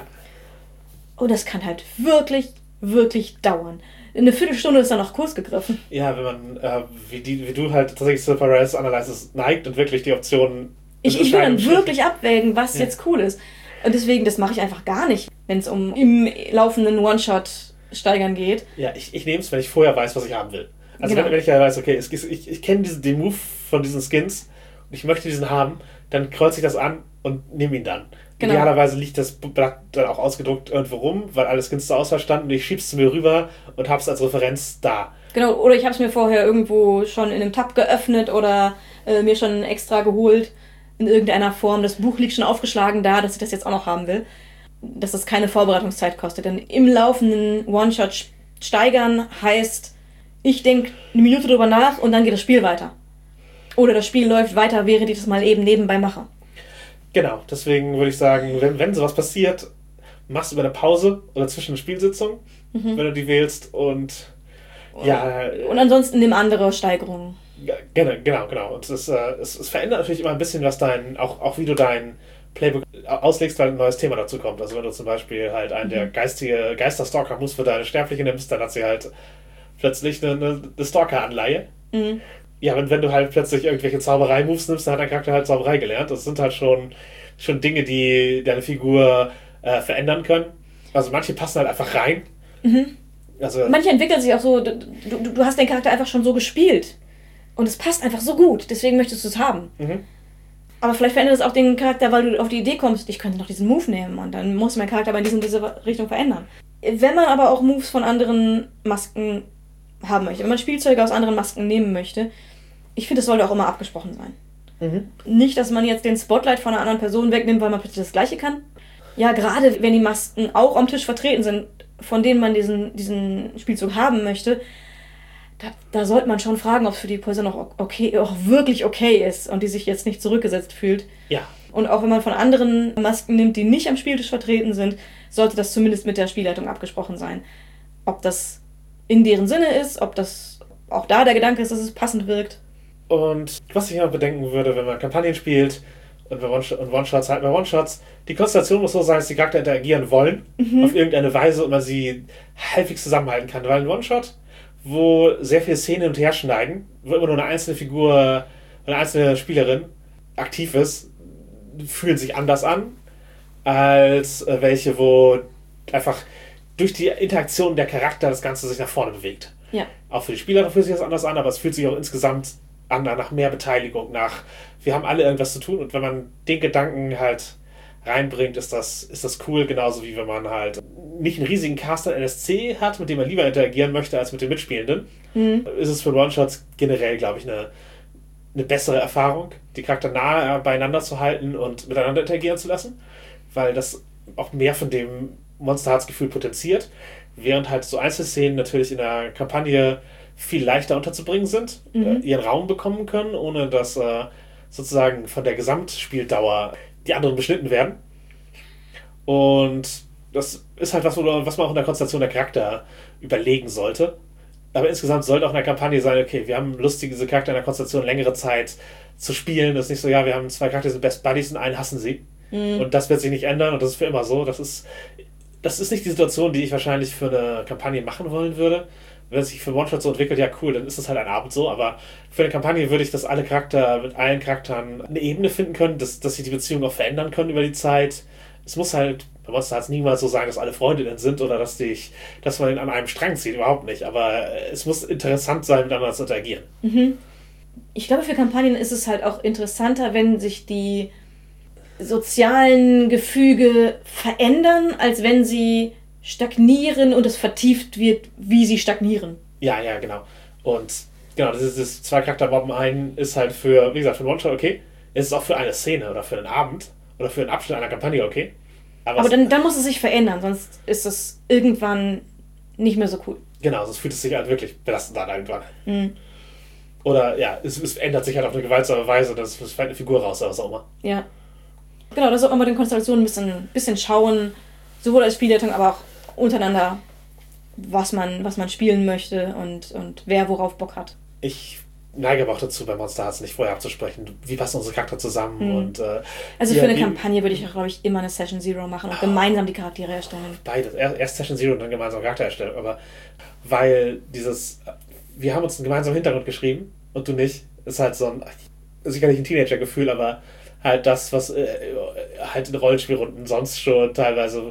Und das kann halt wirklich, wirklich dauern. Eine Viertelstunde ist dann noch kurz gegriffen. Ja, wenn man, äh, wie, die, wie du halt tatsächlich zur Paralysis Analysis neigt und wirklich die Optionen. Ich, ich will dann entscheiden- wirklich abwägen, was Ja. jetzt cool ist. Und deswegen, das mache ich einfach gar nicht, wenn es um im laufenden One-Shot steigern geht. Ja, ich, ich nehme es, wenn ich vorher weiß, was ich haben will. Also Genau. wenn, wenn ich ja weiß, okay, es, ist- ich, ich kenne diesen, den Move von diesen Skins und ich möchte diesen haben, dann kreuze ich das an und nehme ihn dann. Genau. Idealerweise liegt das Blatt dann auch ausgedruckt irgendwo rum, weil alle Skins zur Auswahl standen und ich schieb's zu mir rüber und hab's als Referenz da. Genau, oder ich habe es mir vorher irgendwo schon in einem Tab geöffnet oder äh, mir schon extra geholt in irgendeiner Form. Das Buch liegt schon aufgeschlagen da, dass ich das jetzt auch noch haben will. Dass das keine Vorbereitungszeit kostet. Denn im laufenden One-Shot steigern heißt, ich denke eine Minute drüber nach und dann geht das Spiel weiter. Oder das Spiel läuft weiter, während ich das mal eben nebenbei mache. Genau, deswegen würde ich sagen, wenn, wenn sowas passiert, machst du über eine Pause oder zwischen den Stillsitzungen, wenn du die wählst und ja, Und ansonsten nimm andere Steigerungen. ja, genau, genau, genau. Und es, äh, es, es verändert natürlich immer ein bisschen, was dein, auch, auch wie du dein Playbook auslegst, weil ein neues Thema dazu kommt. Also wenn du zum Beispiel halt einen der geistige Geisterstalker-Moves für deine Sterbliche nimmst, dann hat sie halt plötzlich eine, eine, eine Stalker-Anleihe. Mhm. Ja, wenn, wenn du halt plötzlich irgendwelche Zauberei-Moves nimmst, dann hat dein Charakter halt Zauberei gelernt. Das sind halt schon, schon Dinge, die deine Figur äh, verändern können. Also manche passen halt einfach rein. Mhm. Also, Manche entwickeln sich auch so, du, du, du hast den Charakter einfach schon so gespielt. Und es passt einfach so gut, deswegen möchtest du es haben. mhm. Aber vielleicht verändert es auch den Charakter, weil du auf die Idee kommst, ich könnte noch diesen Move nehmen und dann muss mein Charakter aber in diese, diese Richtung verändern. Wenn man aber auch Moves von anderen Masken haben möchte, wenn man Spielzeuge aus anderen Masken nehmen möchte, ich finde, das sollte auch immer abgesprochen sein. Mhm. Nicht, dass man jetzt den Spotlight von einer anderen Person wegnimmt, weil man plötzlich das Gleiche kann. Ja, gerade wenn die Masken auch am Tisch vertreten sind, von denen man diesen, diesen Spielzug haben möchte, da, da sollte man schon fragen, ob es für die Person auch okay, auch wirklich okay ist und die sich jetzt nicht zurückgesetzt fühlt. Ja, Und auch wenn man von anderen Masken nimmt, die nicht am Spieltisch vertreten sind, sollte das zumindest mit der Spielleitung abgesprochen sein. Ob das in deren Sinne ist, ob das auch da der Gedanke ist, dass es passend wirkt. und was ich immer bedenken würde, wenn man Kampagnen spielt und bei One- und One-Shots halt bei One-Shots, die Konstellation muss so sein, dass die Charakter interagieren wollen, auf irgendeine Weise und man sie halbwegs zusammenhalten kann. Weil ein One-Shot, wo sehr viele Szenen hin und her schneiden, wo immer nur eine einzelne Figur, eine einzelne Spielerin aktiv ist, fühlen sich anders an, als äh, welche, wo einfach durch die Interaktion der Charakter das Ganze sich nach vorne bewegt. Ja. Auch für die Spieler fühlt sich das anders an, aber es fühlt sich auch insgesamt an nach mehr Beteiligung, nach wir haben alle irgendwas zu tun und wenn man den Gedanken halt reinbringt, ist das, ist das cool, genauso wie wenn man halt nicht einen riesigen Cast an N S C hat, mit dem man lieber interagieren möchte als mit den Mitspielenden. Mhm. Ist es für One-Shots generell, glaube ich, eine, eine bessere Erfahrung, die Charakter nahe beieinander zu halten und miteinander interagieren zu lassen, weil das auch mehr von dem Monster Hearts Gefühl potenziert, während halt so Einzelszenen natürlich in der Kampagne viel leichter unterzubringen sind, mhm. äh, ihren Raum bekommen können, ohne dass äh, sozusagen von der Gesamtspieldauer die anderen beschnitten werden. Und das ist halt was, was man auch in der Konstellation der Charakter überlegen sollte. Aber insgesamt sollte auch in der Kampagne sein, okay, wir haben Lust, diese Charakter in der Konstellation längere Zeit zu spielen. Das ist nicht so, ja, wir haben zwei Charakter, die sind Best Buddies und einen hassen sie. Mhm. Und das wird sich nicht ändern und das ist für immer so. Das ist, das ist nicht die Situation, die ich wahrscheinlich für eine Kampagne machen wollen würde. Wenn es sich für One-Shot so entwickelt, ja cool, dann ist es halt ein Abend so, aber für eine Kampagne würde ich, dass alle Charakter mit allen Charakteren eine Ebene finden können, dass, dass sich die Beziehungen auch verändern können über die Zeit. Es muss halt, bei Monster Hearts niemals so sein, dass alle Freundinnen sind oder dass, dich, dass man ihn an einem Strang zieht, überhaupt nicht, aber es muss interessant sein, miteinander zu interagieren. Mhm. Ich glaube, für Kampagnen ist es halt auch interessanter, wenn sich die sozialen Gefüge verändern, als wenn sie stagnieren und es vertieft wird, wie sie stagnieren. Ja, ja, genau. Und genau, das ist das zwei Charakter Mobben ein ist halt für, wie gesagt, für einen One-Shot okay. Es ist auch für eine Szene oder für einen Abend oder für einen Abschnitt einer Kampagne okay. Aber, Aber dann, dann muss es sich verändern, sonst ist es irgendwann nicht mehr so cool. Genau, sonst fühlt es sich halt wirklich belastend an irgendwann. Mhm. Oder ja, es, es ändert sich halt auf eine gewaltsame Weise, dass es fällt eine Figur raus oder was auch immer. Ja. Genau, das sollte man bei den Konstellationen ein bisschen, bisschen schauen, sowohl als Spielleitung, aber auch untereinander, was man, was man spielen möchte und, und wer worauf Bock hat. Ich neige aber auch dazu, bei Monster Hearts nicht vorher abzusprechen, wie passen unsere Charakter zusammen. Hm. Und, äh, also für ja, eine Kampagne würde ich, glaube ich, immer eine Session Zero machen und oh, gemeinsam die Charaktere erstellen. Beides. Erst Session Zero und dann gemeinsam Charaktererstellung. Aber weil dieses, wir haben uns einen gemeinsamen Hintergrund geschrieben und du nicht, ist halt so ein, sicherlich ein Teenager-Gefühl, aber halt das, was äh, halt in Rollenspielrunden sonst schon teilweise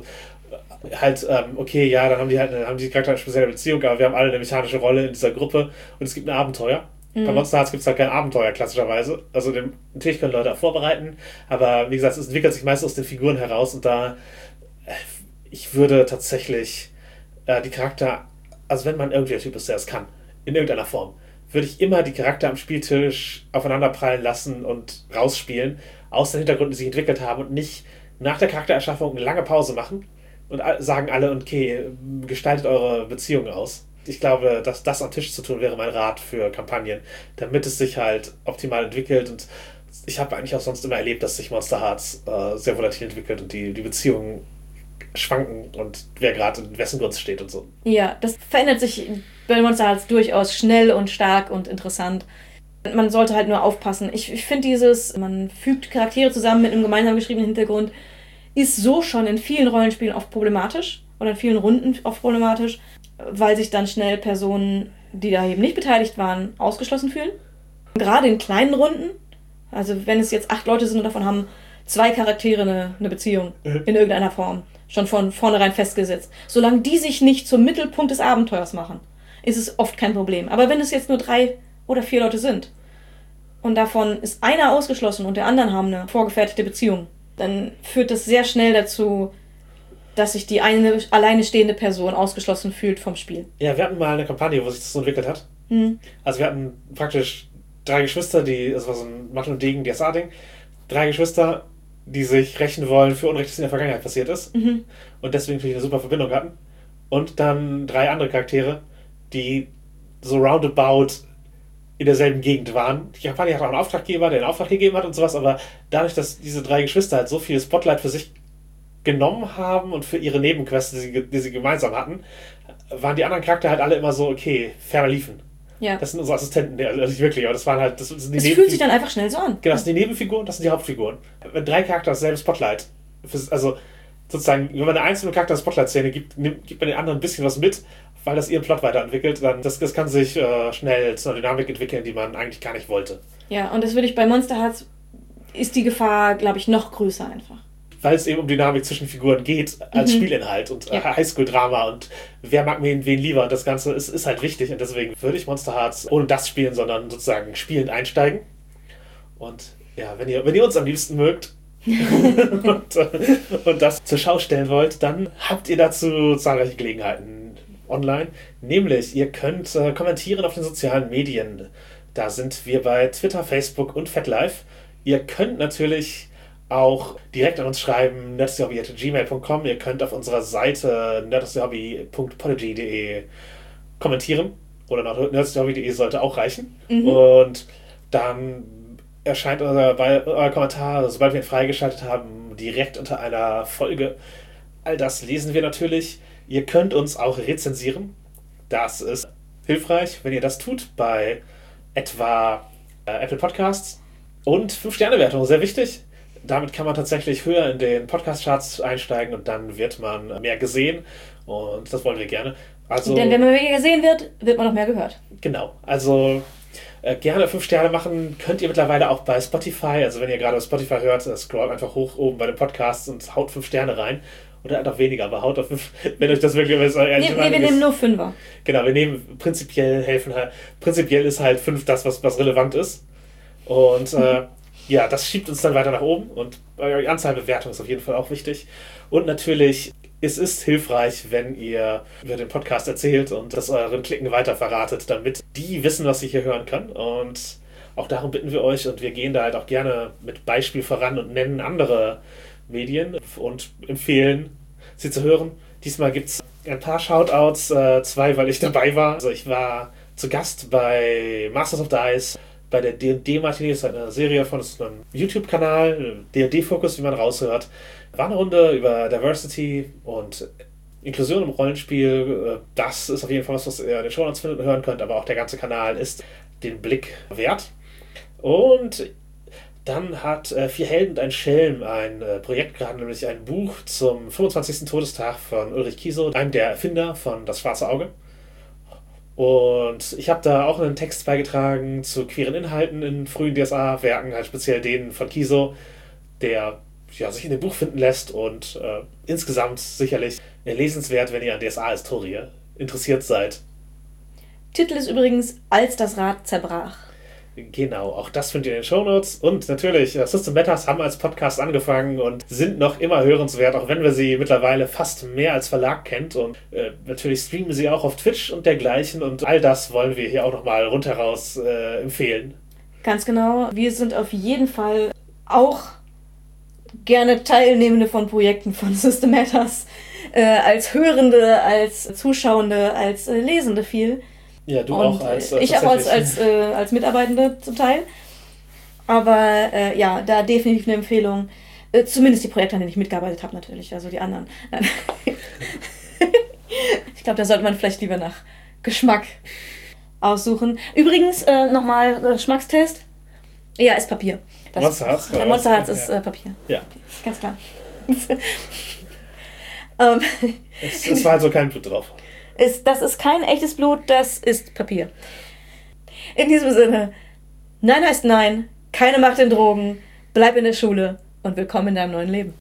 halt, ähm, okay, ja, dann haben die halt eine, haben die Charakter eine spezielle Beziehung, aber wir haben alle eine mechanische Rolle in dieser Gruppe und es gibt ein Abenteuer. Mhm. Bei Monster Hearts gibt es halt kein Abenteuer, klassischerweise. Also dem, natürlich können Leute auch vorbereiten, aber wie gesagt, es entwickelt sich meist aus den Figuren heraus und da äh, ich würde tatsächlich äh, die Charakter, also wenn man irgendwie der Typ ist, der es kann, in irgendeiner Form, würde ich immer die Charakter am Spieltisch aufeinanderprallen lassen und rausspielen, aus den Hintergründen, die sich entwickelt haben und nicht nach der Charaktererschaffung eine lange Pause machen und sagen alle, okay, gestaltet eure Beziehungen aus. Ich glaube, dass das am Tisch zu tun wäre mein Rat für Kampagnen, damit es sich halt optimal entwickelt. Und ich habe eigentlich auch sonst immer erlebt, dass sich Monster Hearts äh, sehr volatil entwickelt und die, die Beziehungen schwanken und wer gerade in wessen Gunst steht und so. Ja, das verändert sich bei Monster Hearts durchaus schnell und stark und interessant. Man sollte halt nur aufpassen. Ich, ich finde dieses, man fügt Charaktere zusammen mit einem gemeinsam geschriebenen Hintergrund, ist so schon in vielen Rollenspielen oft problematisch oder in vielen Runden oft problematisch, weil sich dann schnell Personen, die da eben nicht beteiligt waren, ausgeschlossen fühlen. Gerade in kleinen Runden, also wenn es jetzt acht Leute sind und davon haben zwei Charaktere eine, eine Beziehung mhm. in irgendeiner Form, schon von vornherein festgesetzt. Solange die sich nicht zum Mittelpunkt des Abenteuers machen, ist es oft kein Problem. Aber wenn es jetzt nur drei oder vier Leute sind und davon ist einer ausgeschlossen und der anderen haben eine vorgefertigte Beziehung, dann führt das sehr schnell dazu, dass sich die eine alleine stehende Person ausgeschlossen fühlt vom Spiel. Ja, wir hatten mal eine Kampagne, wo sich das so entwickelt hat. Mhm. Also wir hatten praktisch drei Geschwister, die, das war so ein Mathe- und Degen-D S A-Ding, drei Geschwister, die sich rächen wollen für Unrecht, das in der Vergangenheit passiert ist. Mhm. Und deswegen natürlich eine super Verbindung hatten. Und dann drei andere Charaktere, die so roundabout in derselben Gegend waren. Die Kampagne hat auch einen Auftraggeber, der einen Auftrag gegeben hat und sowas, aber dadurch, dass diese drei Geschwister halt so viel Spotlight für sich genommen haben und für ihre Nebenquests, die sie, die sie gemeinsam hatten, waren die anderen Charaktere halt alle immer so, okay, ferner liefen. Ja. Das sind unsere Assistenten, also nicht wirklich, aber das waren halt... Das, sind die das fühlt sich dann einfach schnell so an. Genau, das sind die Nebenfiguren, das sind die Hauptfiguren. Wenn drei Charakter dasselbe Spotlight, also sozusagen, wenn man eine einzelne Charakter eine Spotlight-Szene gibt, nimmt, gibt man den anderen ein bisschen was mit, weil das ihren Plot weiterentwickelt, dann das, das kann sich äh, schnell zu einer Dynamik entwickeln, die man eigentlich gar nicht wollte. Ja, und das würde ich bei Monster Hearts, ist die Gefahr, glaube ich, noch größer einfach. weil es eben um Dynamik zwischen Figuren geht, als mhm. Spielinhalt und ja. Highschool-Drama und wer mag wen, wen lieber. Das Ganze ist, ist halt wichtig und deswegen würde ich Monster Hearts ohne das spielen, sondern sozusagen spielend einsteigen. Und ja, wenn ihr, wenn ihr uns am liebsten mögt und, und das zur Schau stellen wollt, dann habt ihr dazu zahlreiche Gelegenheiten online. Nämlich, ihr könnt äh, kommentieren auf den sozialen Medien. Da sind wir bei Twitter, Facebook und FatLife. Ihr könnt natürlich auch direkt an uns schreiben, nerdsdayhobby at gmail punkt com. Ihr könnt auf unserer Seite nerdsdayhobby punkt podigy punkt de kommentieren. Oder nach nerdsdayhobby punkt de sollte auch reichen. Mhm. Und dann erscheint euer, euer Kommentar, sobald wir ihn freigeschaltet haben, direkt unter einer Folge. All das lesen wir natürlich. Ihr könnt uns auch rezensieren. Das ist hilfreich, wenn ihr das tut bei etwa äh, Apple Podcasts. Und fünf Sterne Wertung, sehr wichtig. Damit kann man tatsächlich höher in den Podcast-Charts einsteigen und dann wird man mehr gesehen und das wollen wir gerne. Also, denn wenn man mehr gesehen wird, wird man noch mehr gehört. Genau, also äh, gerne fünf Sterne machen könnt ihr mittlerweile auch bei Spotify. Also wenn ihr gerade auf Spotify hört, scrollt einfach hoch oben bei den Podcasts und haut fünf Sterne rein. Oder halt auch weniger, aber haut auf fünf, wenn euch das wirklich ist. Nee, nee, wir nehmen nur Fünfer. Genau, wir nehmen prinzipiell helfen halt, prinzipiell ist halt fünf das, was, was relevant ist. Und äh, ja, das schiebt uns dann weiter nach oben und die Anzahl Bewertungen ist auf jeden Fall auch wichtig. Und natürlich, es ist hilfreich, wenn ihr über den Podcast erzählt und das euren Klicken weiter verratet, damit die wissen, was sie hier hören können. Und auch darum bitten wir euch und wir gehen da halt auch gerne mit Beispiel voran und nennen andere Medien und empfehlen, sie zu hören. Diesmal gibt es ein paar Shoutouts, äh, zwei, weil ich dabei war. Also ich war zu Gast bei Masters of Dice, bei der D und D-Martini, das ist eine Serie von einem YouTube-Kanal, D und D-Fokus, wie man raushört. War eine Runde über Diversity und Inklusion im Rollenspiel. Das ist auf jeden Fall was, was ihr in den Shownotes findet und hören könnt, aber auch der ganze Kanal ist den Blick wert. Und dann hat äh, Vier Helden und ein Schelm ein äh, Projekt gerade, nämlich ein Buch zum fünfundzwanzigsten Todestag von Ulrich Kiesow, einem der Erfinder von Das Schwarze Auge. Und ich habe da auch einen Text beigetragen zu queeren Inhalten in frühen D S A-Werken, halt speziell denen von Kiesow, der ja, sich in dem Buch finden lässt und äh, insgesamt sicherlich lesenswert, wenn ihr an D S A-Historie interessiert seid. Titel ist übrigens Als das Rad zerbrach. Genau, auch das findet ihr in den Shownotes. Und natürlich, System Matters haben als Podcast angefangen und sind noch immer hörenswert, auch wenn wir sie mittlerweile fast mehr als Verlag kennt. Und äh, natürlich streamen sie auch auf Twitch und dergleichen. Und all das wollen wir hier auch nochmal rundheraus äh, empfehlen. Ganz genau. Wir sind auf jeden Fall auch gerne Teilnehmende von Projekten von System Matters. Äh, als Hörende, als Zuschauende, als äh, Lesende viel. Ja, du und auch als... Äh, ich auch als, als, äh, als Mitarbeitende zum Teil. Aber äh, ja, da definitiv eine Empfehlung. Äh, zumindest die Projekte, an denen ich mitgearbeitet habe natürlich, also die anderen. Ich glaube, da sollte man vielleicht lieber nach Geschmack aussuchen. Übrigens, äh, nochmal äh, Geschmackstest. Ja, ist Papier. Das Monster Hearts? Ja, Monster Hearts ist äh, Papier. Ja. Ganz klar. um, es, es war also kein Blut drauf. Ist, das ist kein echtes Blut, das ist Papier. In diesem Sinne, Nein heißt Nein, keine Macht in Drogen, bleib in der Schule und willkommen in deinem neuen Leben.